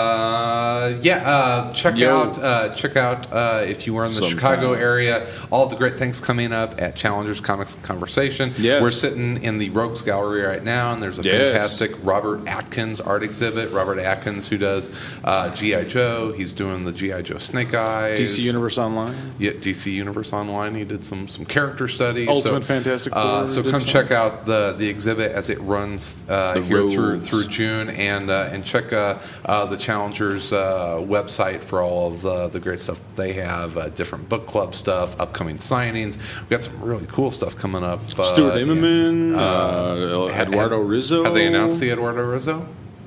uh, yeah. Uh, check Yo. out, uh, check out uh, if you are in the Sometime. Chicago area. All the great things coming up at Challengers Comics and Conversation. Yes. We're sitting in the Rogues Gallery right now, and there's a Yes. fantastic Robert Atkins art exhibit. Robert Atkins, who does uh, G I Joe, he's doing the G I Joe Snake Eyes. D C Universe Online. Yeah, D C Universe Online. He did some some character studies. Ultimate so, Fantastic Uh, Four so did come some. check out the the exhibit as it runs uh, The here through Rogues. through June, and uh, and check uh, uh, the Challengers uh, website for all of the, the great stuff they have. Uh, different book club stuff, upcoming signings. We've got some really cool stuff coming up. Uh, Stuart Immonen, and, uh, have- Eduardo have- Rizzo. Have they announced the Eduardo Rizzo?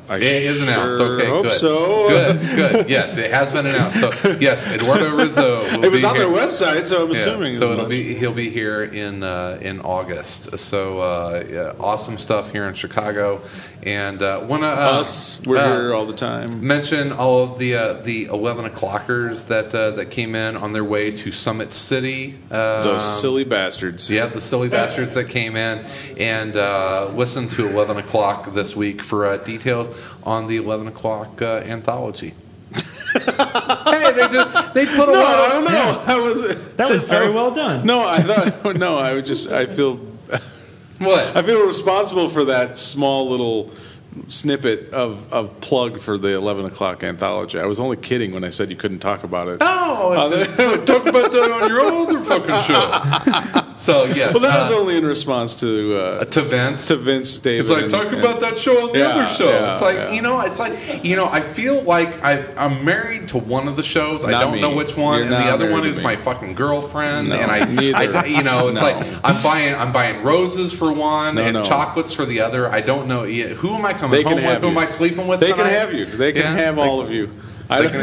I It is announced. sure Okay, hope good. so. Good, good. Yes, it has been announced. So, yes, Eduardo Rizzo. Will It was be on here. their website, so I'm Yeah, assuming. so as it'll much. be he'll be here in uh, in August. So uh, yeah, awesome stuff here in Chicago, and uh, want to uh, us. We're uh, here all the time. mention all of the uh, the eleven o'clockers that uh, that came in on their way to Summit City. Uh, Those silly bastards. Yeah, the silly bastards that came in, and uh, listen to eleven o'clock this week for uh, details on the eleven o'clock uh, anthology. Hey, they just they put a No, lot I don't of know. I was. That was very well done. No, I thought. No, I would just. I feel. what. I feel responsible for that small little snippet of, of plug for the eleven o'clock anthology. I was only kidding when I said you couldn't talk about it. Oh, Uh, talk about that on your other fucking show. So yes, well, that was uh, only in response to uh, to Vince. to Vince David. It's like and- talk and- about that show on the Yeah, other show. yeah, it's like yeah. you know, it's like you know. I feel like I, I'm married to one of the shows. I Not don't me. know which one, You're and the not other one married is to my me. fucking girlfriend. No, and I, neither. I, you know, it's No. like I'm buying, I'm buying roses for one No, and no. chocolates for the other. I don't know. Yeah, who am I coming They home can with? have Who you. am I sleeping with? They tonight? can have you. They can Yeah? have They all can- of you. I they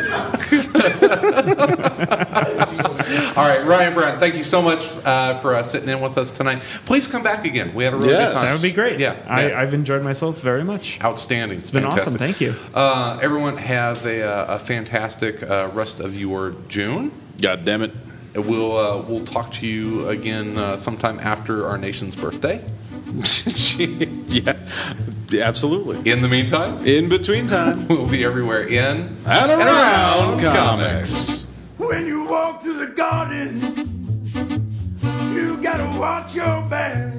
All right, Ryan Brown, thank you so much uh, for uh, sitting in with us tonight. Please come back again. We had a really Yes. good time. That would be great. Yeah, I, yeah. I've enjoyed myself very much. Outstanding. It's been awesome. Thank you. Uh, everyone have a, uh, a fantastic uh, rest of your June. God damn it. We'll uh, we'll talk to you again uh, sometime after our nation's birthday. yeah, yeah, absolutely. In the meantime, In between time we'll be everywhere in and around comics. When you walk through the garden, you gotta watch your back.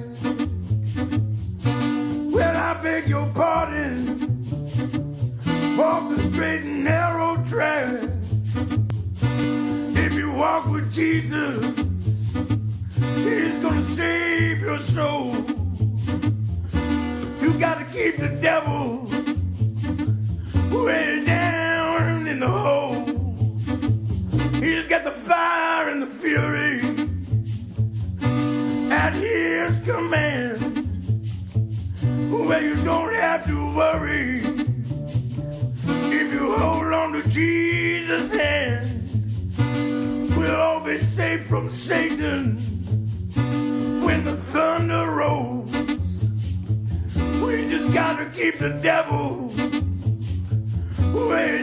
Well, I beg your pardon. Walk the straight and narrow track. If you walk with Jesus, He's gonna save your soul. You gotta keep the devil way down in the hole. He's got the fire and the fury at his command. Well, you don't have to worry if you hold on to Jesus' hand. We'll all be safe from Satan when the thunder rolls. We just gotta keep the devil way